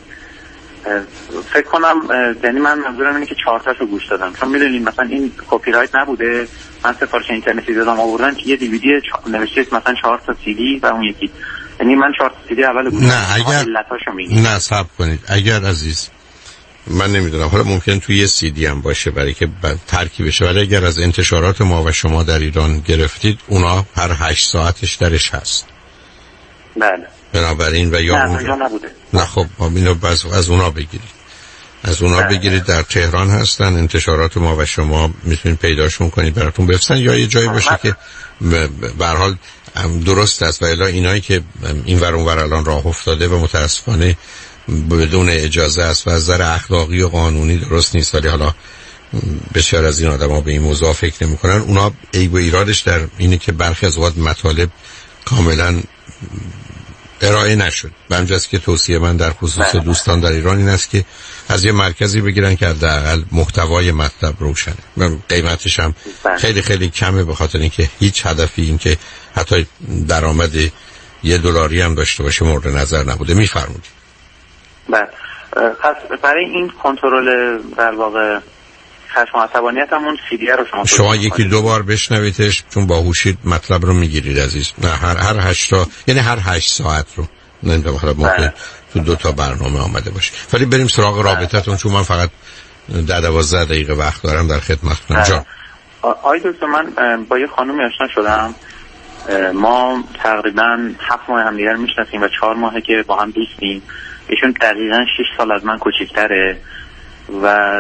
J: فکر کنم، یعنی من منظورم اینه که چهار تاشو گوش دادم، چون میدونید مثلا این کپی رایت نبوده، من سفارش اینترنتی دادم آوردن که یه دیویدی نوشته مثلا چهار تا سیدی و اون یکی، یعنی من چهار تا سیدی اول گوش دادم.
C: نه اگر نه صبر کنید، اگر عزیز من نمیدونم، حالا ممکن توی یه سی دی هم باشه برای که ترکیب بشه، ولی اگر از انتشارات ما و شما در ایران گرفتید اونا هر هشت ساعتش درش هست.
J: بله.
C: بنابراین و یا
J: نه اونجا نبوده.
C: نه خب اینو باز از اونا بگیرید. از اونا بله. بگیرید، در تهران هستن انتشارات ما و شما میتونید پیداشون کنید براتون بفرستن، یا یه جایی باشه بله. که به هر حال درست است و الا اینایی که این ور اون ور الان راه افتاده و متاسفانه بدون اجازه است و از نظر اخلاقی و قانونی درست نیست، ولی حالا بسیار از این آدم‌ها به این موضوع فکر نمی‌کنن. اونا عیب و ایرادش در اینه که برخی از اوقات مطالب کاملا ارائه نشد. به همجاست که توصیه من در خصوص دوستان در ایران این است که از یه مرکزی بگیرن که حداقل محتوای مطلب روشنه و قیمتش هم خیلی خیلی کمه، به خاطر اینکه هیچ هدفی این که حتی درآمد یه دلاری هم داشته باشه مورد نظر نبوده. می‌فرمایید.
J: بله. پس برای این کنترل در واقع خشم و عصبانیت همون سیدیه رو شما
C: شما یکی دو بار بشنویدش، چون باهوشید مطلب رو میگیرید عزیز. نه هر هر هشت تا یعنی هر هشت ساعت رو نمیدونم، حالا ممکن تو دو تا برنامه آمده باشه. ولی بریم سراغ رابطتون، چون من فقط ده دوازده دقیقه وقت دارم در خدمتتون. جان
J: آقای دکتر، من با یه خانومی آشنا شدم، ما تقریبا هفت ماه همدیگر میشناسیم و چهار ماهه که با هم دوستیم. ایشون دقیقا شش سال از من کوچیک‌تره و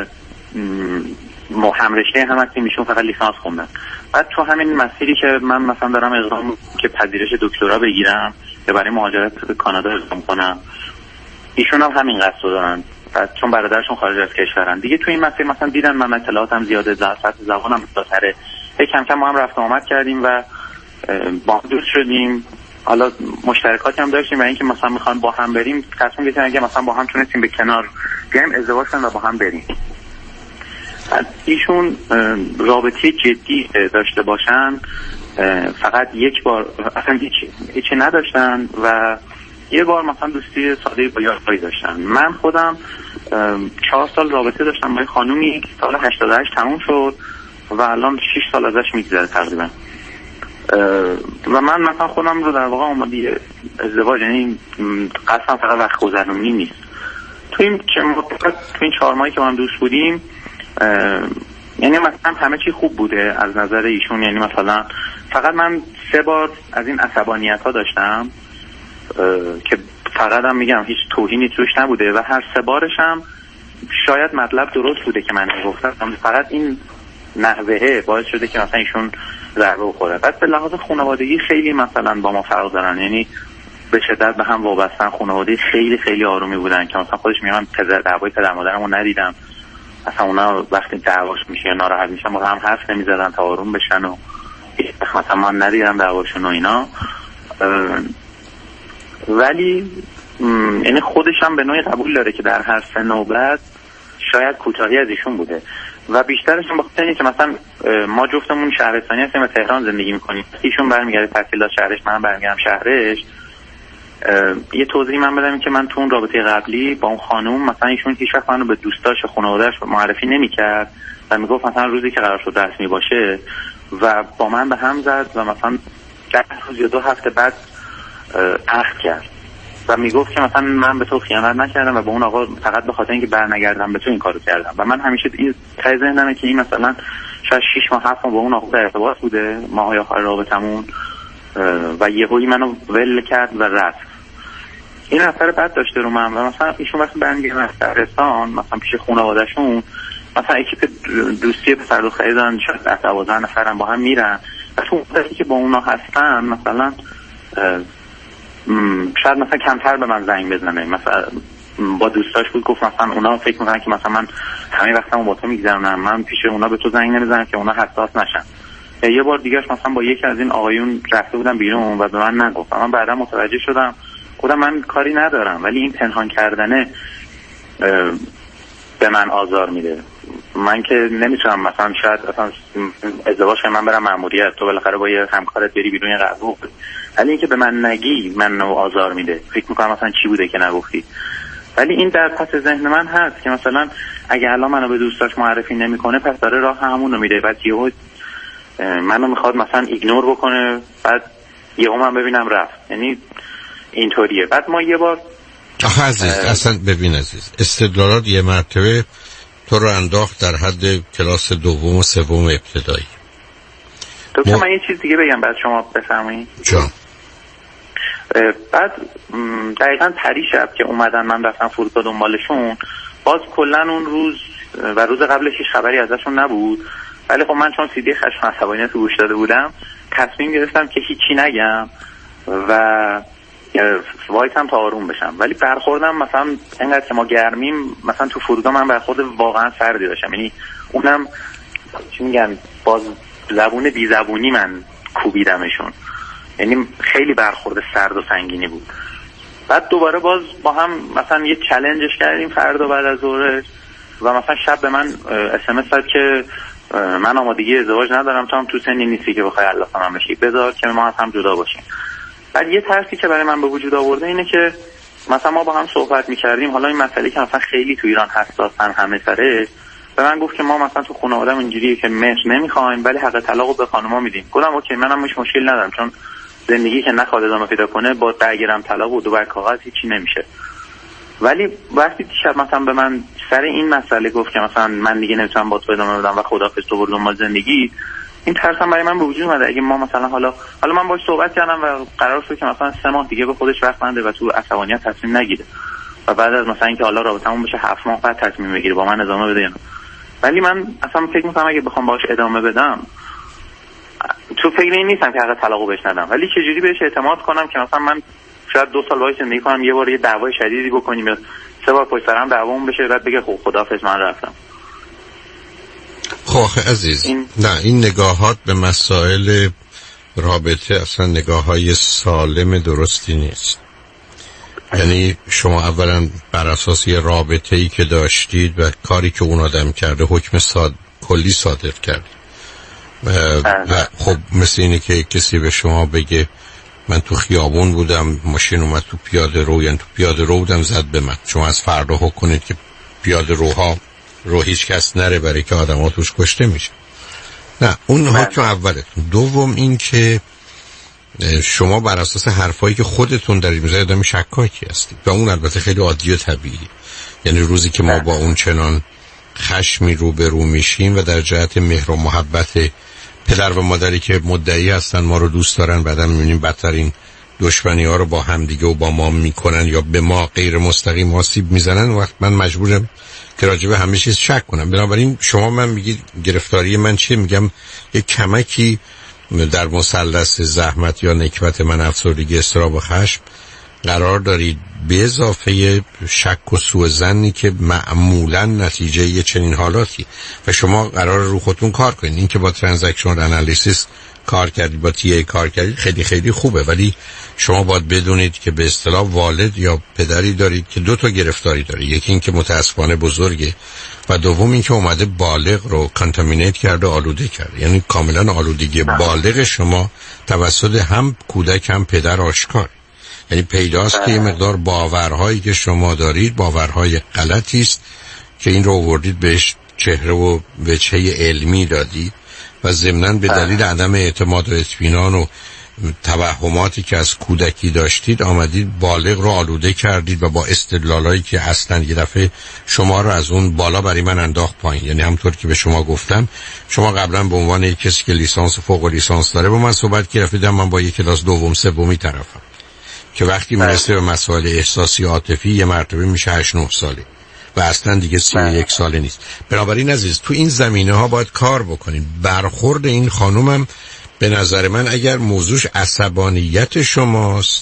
J: ما هم رشته هم هستیم، ایشون فقط لیسانس خوندن. بعد تو همین مسیری که من مثلا دارم اقدام که پذیرش دکترا بگیرم یا برای مهاجرت به کانادا اقدام کنم، ایشون هم همین قصد دارن، چون برادرشون خارج از کشورن دیگه. تو این مسیر مثلا دیدن من اطلاعاتم زیاده، سطح زبانم بالاتره، کم کم ما هم رفت آمد کردیم و با هم دوست شدیم. حالا مشترکاتی هم داشتیم و اینکه مثلا میخوان با هم بریم، تصمیم گرفتیم اگه مثلا با هم تونستیم به کنار بیایم ازدواج کنیم و با هم بریم. ایشون رابطه جدی داشته باشن فقط یک بار، اصلا هیچی نداشتن و یه بار مثلا دوستی ساده با یارایی داشتن. من خودم چهار سال رابطه داشتم با خانومی، سال هشتاد و هشت تموم شد و الان شش سال ازش میگذره تقریبا. و من مثلا خودم رو در واقع اومدی ازدواج، یعنی قصدم فقط وقت گذرونی نیست. تو این که تو این چهار ماهی که ما هم دوست بودیم، یعنی مثلا همه چی خوب بوده از نظر ایشون، یعنی مثلا فقط من سه بار از این عصبانیت ها داشتم که فقط هم میگم هیچ توهینی توش نبوده و هر سه بارش هم شاید مطلب درست بوده که من گفتم، فقط این نحوه باعث شده که مثلا ایشون ضربه بخوره. بعد به لحاظ خانوادگی خیلی مثلا با ما فرق دارن، یعنی به شدت به هم وابستن. خانواده خیلی خیلی آرومی بودن که مثلا خودش میگن پدر دعوای پدر مادرمو ندیدم، مثلا اونا وقتی دعواش میشه ناراحت میشن با هم حرف نمیزدن تا آروم بشن و مثلا من ندیدم دعواشون و اینا. ولی یعنی خودش هم به نوعی قبول داره که در هر سه نوبت شاید کوتاهی از ایشون بوده و بیشترش هم بخاطر اینه که مثلا ما جفتمون شهرستانی هستیم و تهران زندگی میکنیم. ایشون برمیگرده تحصیلات شهرش، من برمیگردم شهرش. یه توضیح من بدم که من تو اون رابطه قبلی با اون خانوم مثلا ایشون هیچ وقت منو به دوستاش و خانواده‌اش معرفی نمیکرد و میگفت مثلا روزی که قرار شد رسمی باشه و با من به هم زد و مثلا ده روز یا دو هفته بعد عقد کرد و میگفت که مثلا من به تو خیانت نکردم و با اون آقا فقط به خاطر اینکه برنگردم به تو این کارو کردم. و من همیشه این ته ذهنمه که این مثلا شاید شش ماه هفت ماه با اون آقا در ارتباط بوده، ماهای آخر رابطمون، و یهویی منو ول کرد و رفت. این اثر بد داشته رو من. و مثلا ایشون وقتی برمیگردن از شهرستان مثلا پیش خانواده‌شون، مثلا اکیپ دوستی پسر دختری دارن، شاید ده دوازده نفرن با هم میرن و تو مدتی که با اونا هستن مثلا شاید مثلا کمتر به من زنگ بزنه. مثلا با دوستاش بود گفت مثلا اونا فکر میکنن که مثلا من همه وقتمو با تو میگذرونم، من پیش اونا به تو زنگ نمیزنم که اونا حساس نشن. یه بار دیگهش مثلا با یکی از این آقایون رفته بودم بیرون و به من نگفت. من بعدا متوجه شدم خودم من کاری ندارم، ولی این پنهان کردنه به من آزار میده. من که نمیتونم مثلا شاید اصلا ازدواج من برم مأموریت، تو بالاخره با یه همکارت بری بیرون یه قضا بخوری، ولی اینکه به من نگی من آزار میده. فکر میکنم مثلا چی بوده که نگفتی. ولی این در پس ذهن من هست که مثلا اگه الان منو به دوستاش معرفی نمیکنه پس داره راه همونو میره. بعد یهو منو میخواد مثلا ایگنور بکنه، بعد یهو من ببینم رفت. یعنی اینطوریه. بعد ما یه بار
C: آخه عزیز اصلا ببین عزیز، استدلالات یه مرتبه تو رو انداخت در حد کلاس دوم و سوم ابتدایی.
J: تو که من یه چیز دیگه بگم بعد شما بفرمایید.
C: جان.
J: بعد دقیقاً پری شب که اومدن من رفتم فرودگاه دنبالشون، باز کلن اون روز و روز قبلش هیچ خبری ازشون نبود. ولی خب من چون سیدی خشم عصبانیت رو گوش داده بودم تصمیم گرفتم که هیچی نگم و وایسم تا آروم بشم. ولی برخوردم مثلا اینقدر که ما گرمیم، مثلا تو فرودگاه من برخورد واقعا سردی داشتم. یعنی اونم چی میگن باز زبون بی زبونی من کوبیدمشون. یعنی خیلی برخورد سرد و سنگینی بود. بعد دوباره باز با هم مثلا یه چالنجش کردیم فردا بعد از ظهر و مثلا شب به من اس ام اس داد که من آمادگی ازدواج ندارم، تو هم تو سنی نیستی که بخوای الله کنم بشی، بذار که ما از هم جدا باشیم. بعد یه ترسی که برای من به وجود آورده اینه که مثلا ما با هم صحبت می‌کردیم، حالا این مسئله که مثلا خیلی تو ایران حساسن همه سره، به من گفت که ما مثلا تو خانواده‌مون اینجوریه که مهر نمی‌خوایم ولی حق طلاقو به خانم‌ها میدیم. گفتم اوکی، منم هیچ مشکلی ندارم، چون زندگی که نخواد ادامه پیدا کنه با درگیرم طلاق و دوباره کاغذ هیچی نمیشه. ولی وقتی دیشب مثلا به من سر این مسئله گفت که مثلا من دیگه نمیتونم با تو ادامه بدم و خداحافظ تو برو دنبال زندگی، این ترسم برای من به وجود اومده. اگه ما مثلا حالا حالا من باهاش صحبت کردم و قرار شد که مثلا سه ماه دیگه به خودش وقت بنده و تو عصبانیت تصمیم نگیره و بعد از مثلا اینکه حالا رابطمون بشه هفت ماه بعد تصمیم بگیره با من ادامه بده. ولی من اصلا فکر می‌کنم اگه بخوام باهاش ادامه بدم، تو فکر این نیستم که حق طلاقو بهش ندم، ولی چجوری بهش اعتماد کنم که مثلا من شاید دو سال باهاش زندگی کنم یه بار یه دعوای شدیدی بکنیم یا سه بار پشت سر هم دعوامون بشه بعد بگه خب خداحافظ من رفتم.
C: خب عزیز این... نه این نگاهات به مسائل رابطه اصلا نگاه‌های سالم درستی نیست. یعنی شما اولا بر اساس یه رابطه‌ای که داشتید و کاری که اون آدم کرده حکم ساد... کلی صادر کرد و خب مثل اینه که کسی به شما بگه من تو خیابون بودم ماشین اومد تو پیاده رو، یعنی تو پیاده رو بودم زد به من، شما از فردا حکم کنید که پیاده روها رو هیچ کس نره برای که آدم ها توش کشته میشه. نه اون حکم اولتون. دوم این که شما بر اساس حرفایی که خودتون در این موضوع آدم شکاکی هستید و اون البته خیلی عادی و طبیعیه. یعنی روزی که ما با اون چنان خشمی رو به رو میشیم و در جهت مهر و محبت پدر و مادری که مدعی هستن ما رو دوست دارن، بعدا میبینیم بدترین دشمنی ها رو با همدیگه و با ما میکنن یا به ما غیر مستقیم آسیب میزنن، وقت من مجبورم که راجع به همه چیز شک کنم. بنابراین شما من میگید گرفتاری من چیه؟ میگم یک کمکی در مثلث زحمت یا نکبت من، افسردگی، اضطراب و خشم قرار دارید، به اضافه شک و سوء ظنی که معمولا نتیجه یه چنین حالاتی و شما قرار رو خودتون کار کنید. این که با ترانزکشنال انالیسیس کار کردید، با تی ای کار کردید، خیلی خیلی خوبه، ولی شما باید بدونید که به اصطلاح والد یا پدری دارید که دو تا گرفتاری داره. یکی این که متاسفانه بزرگه و دوم این که اومده بالغ رو کانتامینیت کرده، آلوده کرده. یعنی کاملا آلودگی بالغ شما توسط هم کودک هم پدر آشکار. یعنی پیداست که یه مقدار باورهایی که شما دارید باورهای غلطی است که این رو آوردید بهش چهره و وجهه علمی دادید و ضمناً به دلیل عدم اعتماد و اطمینان و توهماتی که از کودکی داشتید آمدید بالغ رو آلوده کردید و با استدلالایی که اصلا یه دفعه شما رو از اون بالا برای من انداخت پایین. یعنی همونطور که به شما گفتم، شما قبلا به عنوان یک کسی که لیسانس و فوق لیسانس داره با من صحبت کردید، من با یک کلاس دوم سومی طرفم که وقتی میرسه به مسائل احساسی عاطفی یه مرتبه میشه هشت نه ساله و اصلا دیگه سی و یک ساله نیست. بنابراین عزیز تو این زمینه ها باید کار بکنیم. برخورد این خانومم به نظر من اگر موضوعش عصبانیت شماست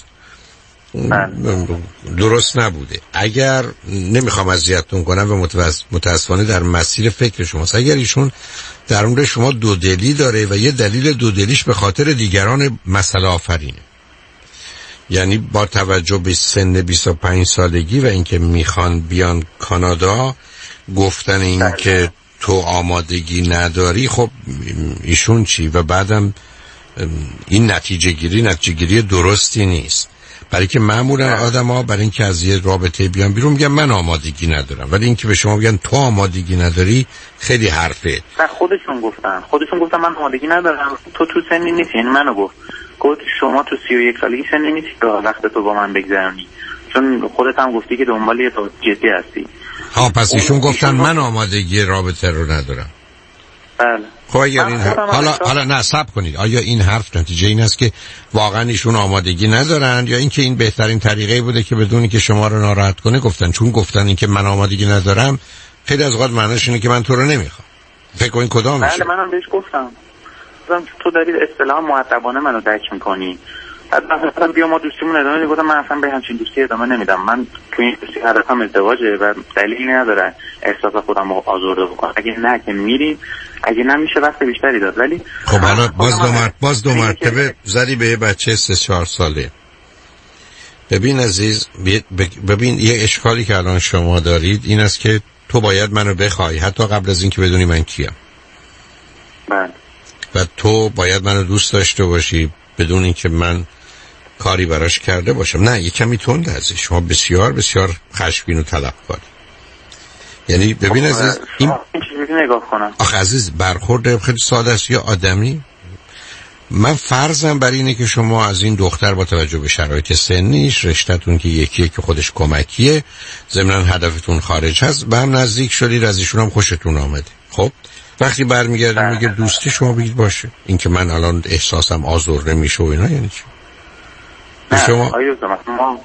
C: درست نبوده. اگر نمیخوام اذیتتون کنم و متاسفانه در مسیر فکر شماست، اگر ایشون در مورد شما دودلی داره و یه دلیل دودلیش به خاطر دیگران مسئله آفرینه، یعنی با توجه به سن بیست و پنج سالگی و اینکه میخوان بیان کانادا، گفتن این که تو آمادگی نداری، خب ایشون چی؟ و بعدم این نتیجه گیری نتیجه گیری درستی نیست، برای که معمولا آدم ها برای اینکه از یه رابطه بیان بیرون میگن من آمادگی ندارم، ولی اینکه به شما بگن تو آمادگی نداری خیلی حرفه.
J: نه خودشون گفتن خودشون گفتن من آمادگی ندارم، تو تو سنی نیستی. یعنی منو گفت گفت شما تو سی و یک سالگی سنی نیستی که وقت تو با من بگذرونی، چون خودت هم گفتی که دنبال یه جدی هستی.
C: ها پس ایشون گفتن من آمادگی رابطه رو ندارم.
J: بله.
C: خب اگر این حرف... حالا حالا نه صبر کنید، آیا این حرف نتیجه این است که واقعا ایشون آمادگی ندارن یا اینکه این بهترین طریقه بوده که بدونی که شما رو ناراحت کنه گفتن؟ چون گفتن این که من آمادگی ندارم خیلی از اوقات معنیش اینه که من تو رو نمیخوام. فکر کنین کدام میشه؟
J: بله منم بهش گفتم تو داری اصطلاح مؤدبانه منو درک میکنی. مثلا بیا ما دوستیمون ادامه بدیم. گفتم من اصلا به همچین دوستی ادامه نمیدم. من تو این دوستی هدفم ازدواجه و دلیلی نداره احساس خودم رو آزرده بکنم. اگه نه که میریم، اگه نمیشه وقت بیشتری داد. ولی
C: خب حالا باز دو مرتبه باز دو مرتبه زدی به یه بچه سه چهار ساله. ببین عزیز، ببین یه اشکالی که الان شما دارید این است که تو باید منو بخوای حتی قبل از اینکه بدونی من کیم.
J: بله.
C: و تو باید منو دوست داشته باشی بدون اینکه من کاری براش کرده باشم. نه یه کمی تند هستی شما، بسیار بسیار خشمگین و طلبکاری. یعنی ببین عزیز این
J: چیزی نگاه کنم.
C: آخه عزیز برخورد خیلی ساده است. یا آدمی، من فرضم بر اینه که شما از این دختر با توجه به شرایط سنیش، رشته‌تون که یکیه که خودش کمکیه، ضمن هدفتون خارج هست، به هم نزدیک شدید، از ایشون هم خوشتون آمده. خب وقتی برمیگردیم میگه دوستی، شما بگید باشه این که من الان احساسم آزرده میشه و اینا یعنی چی؟
J: نه
C: شما
J: آیوز ما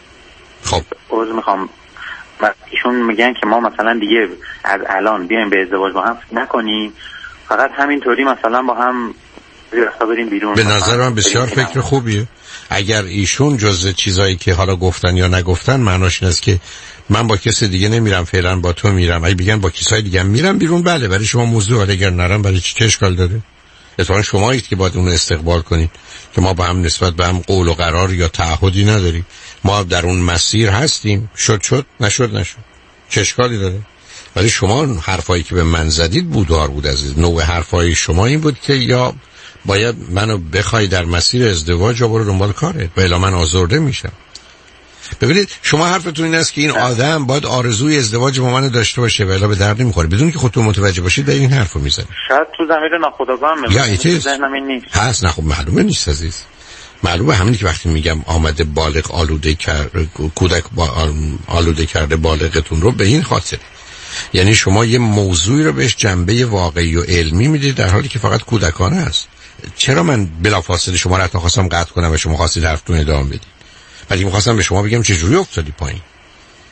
C: خب
J: عرض میخوام ایشون میگن که ما مثلا دیگه از الان بیایم به ازدواج با هم نکنیم، فقط همینطوری مثلا با هم رفتا بریم بیرون.
C: به نظر من بسیار فکر خوبیه. اگر ایشون جزء چیزایی که حالا گفتن یا نگفتن معناش این است که من با کسی دیگه نمیرم، فعلا با تو میرم، اگه بگن با کسای دیگه میرم بیرون، بله برای شما موضوع، اگر نرم برای چی اشکال داره؟ اتفاقا شمایید که باید اون رو استقبال کنید که ما با هم نسبت به هم قول و قرار یا تعهدی نداریم. ما در اون مسیر هستیم، شد شد نشد نشد، چه اشکالی داره؟ ولی شما حرفایی که به من زدید بودار بود عزیز. نوع حرفای شما این بود که یا باید منو بخوای در مسیر ازدواج یا برو دنبال کارت و الا من آزرده میشم. ببینید شما حرفتون این است که این آدم باید آرزوی ازدواج با من داشته باشه و الا به درد نمیخوره. بدون که خودتون متوجه باشید در این حرفو میزنید.
J: شاید تو ضمیر ناخودآگاه هم
C: یا ذهنم این نیست. هست نه خب معلومه نیست عزیز. معلومه همینی که وقتی میگم آمده بالغ آلوده کرده، کودک آلوده کرده بالغتون رو، به این خاطر یعنی شما یه موضوعی رو بهش جنبه واقعی و علمی میدید در حالی که فقط کودکانه است. چرا من بلافاصله شما رو حتی خواستم قطع کنم و شما خواستید حرفتون ادامه بدید؟ ولی می‌خواستم به شما بگم چه جوری افتادی پایین.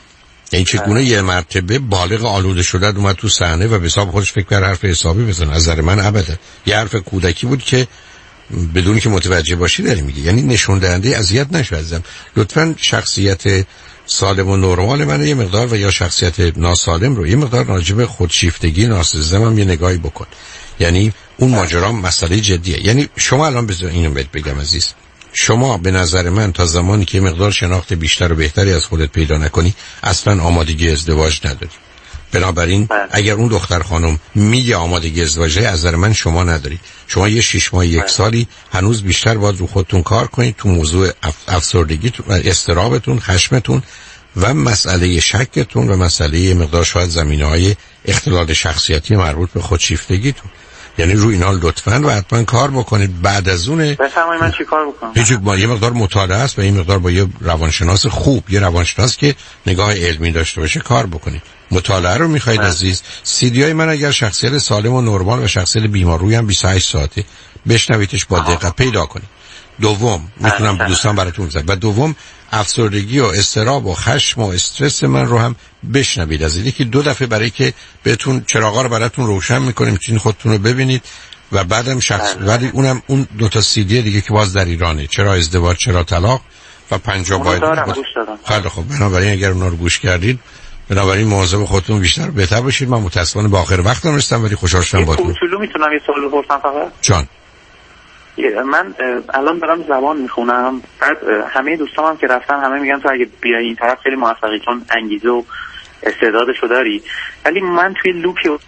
C: این چگونه یه مرتبه بالغ آلوده شده اومد تو صحنه و به حساب خودش فکر کرد حرف حسابی بزنه؟ از نظر من ابدا یه حرف کودکی بود که بدون که متوجه باشی داری میگی. یعنی نشون دهنده اذیت نشو عزیزم. لطفاً شخصیت سالم و نرمال من یه مقدار و یا شخصیت ناسالم رو یه مقدار راجب خودشیفتگی نارسیسیسم هم یه نگاهی بکن. یعنی اون ماجرا مسئله جدیه. یعنی شما الان بذار اینو بهت بگم عزیز، شما به نظر من تا زمانی که مقدار شناخت بیشتر و بهتری از خودت پیدا نکنی اصلا آمادگی ازدواج نداری. بنابراین اگر اون دختر خانم میگه آمادگی ازدواجه، از نظر من شما نداری. شما یه شش ماه یک سالی هنوز بیشتر باید رو خودتون کار کنید تو موضوع افسردگیتون و اضطرابتون، خشمتون و مسئله شکتون و مسئله مقدار شاید زمینه‌های اختلال شخصیتی مربوط به خودشیفتگیتون. یعنی روی اینا لطفاً و حتما کار بکنید. بعد از اونه
J: بفرمایید من چی کار بکنم؟
C: هیچ با یه مقدار مطالعه است و این مقدار با یه روانشناس خوب، یه روانشناس که نگاه علمی داشته باشه کار بکنید. مطالعه رو میخواید عزیز. سیدی های من اگر شخصیت سالم و نرمال و شخصیت بیمار روی هم بیست و هشت ساعته بشنویدش با دقت پیدا کنید. دوم میتونم دوستان براتون بزنم و دوم افسردگی و اضطراب و خشم و استرس من رو هم بشنوید از اینکه دو دفعه برای که بهتون چراغا رو براتون روشن میکنیم میتونید خودتون رو ببینید و بعدم شخص ولی اونم اون دو تا سیدی دیگه که باز در ایرانه، چرا ازدواج چرا طلاق و پنجاه باید خیلی خب. بنابراین اگر اونا رو گوش کردید بنابراین مواظب خودتون بیشتر بهتر باشید. من متاسفانه به آخر وقتم رسیدم ولی خوشحال شدم باهاتون.
J: کوچولو میتونم یه سوال بپرسم فقط؟
C: جان
J: من الان دارم زبان میخونم، بعد همه دوستام هم که رفتن همه میگن تو اگه بیای این طرف خیلی موفقی چون انگیزه و استعدادشو داری، ولی من توی لوپی و...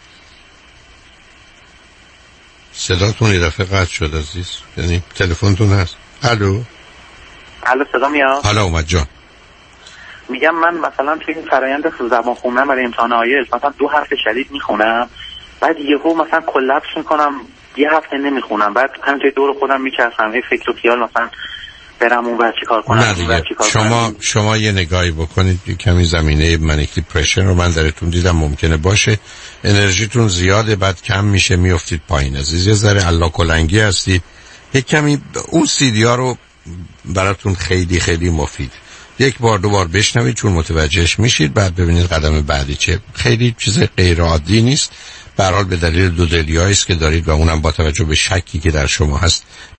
C: صداتون یه دفعه قطع شد عزیز. یعنی تلفنتون هست؟ الو
J: الو صدا میاد؟
C: حالا اومد جان.
J: میگم من مثلا توی این فرآیند زبان خوندن برای امتحان آیلتس مثلا دو حرف شدید میخونم، بعد یهو مثلا کلاپس میکنم یه هفته نمیخونم، بعد همینطوری دور خودم میچرخم هی فکر و خیال مثلا برم اون ور چیکار کنم.
C: نه دیگه شما کنم. شما یه نگاهی بکنید کمی زمینه منیک دیپرشن رو من درتون دیدم ممکنه باشه. انرژیتون زیاده بعد کم میشه میافتید پایین عزیز. یه ذره الله کلنگی هستید. یک کمی اون سیدی ها رو براتون خیلی خیلی مفید یک بار دو بار بشنوید چون متوجهش میشید، بعد ببینید قدم بعدی چه. خیلی چیز غیر عادی نیست، به هر حال به دلیل دو دلیایی است که دارید و اونم با توجه به شکی که در شما هست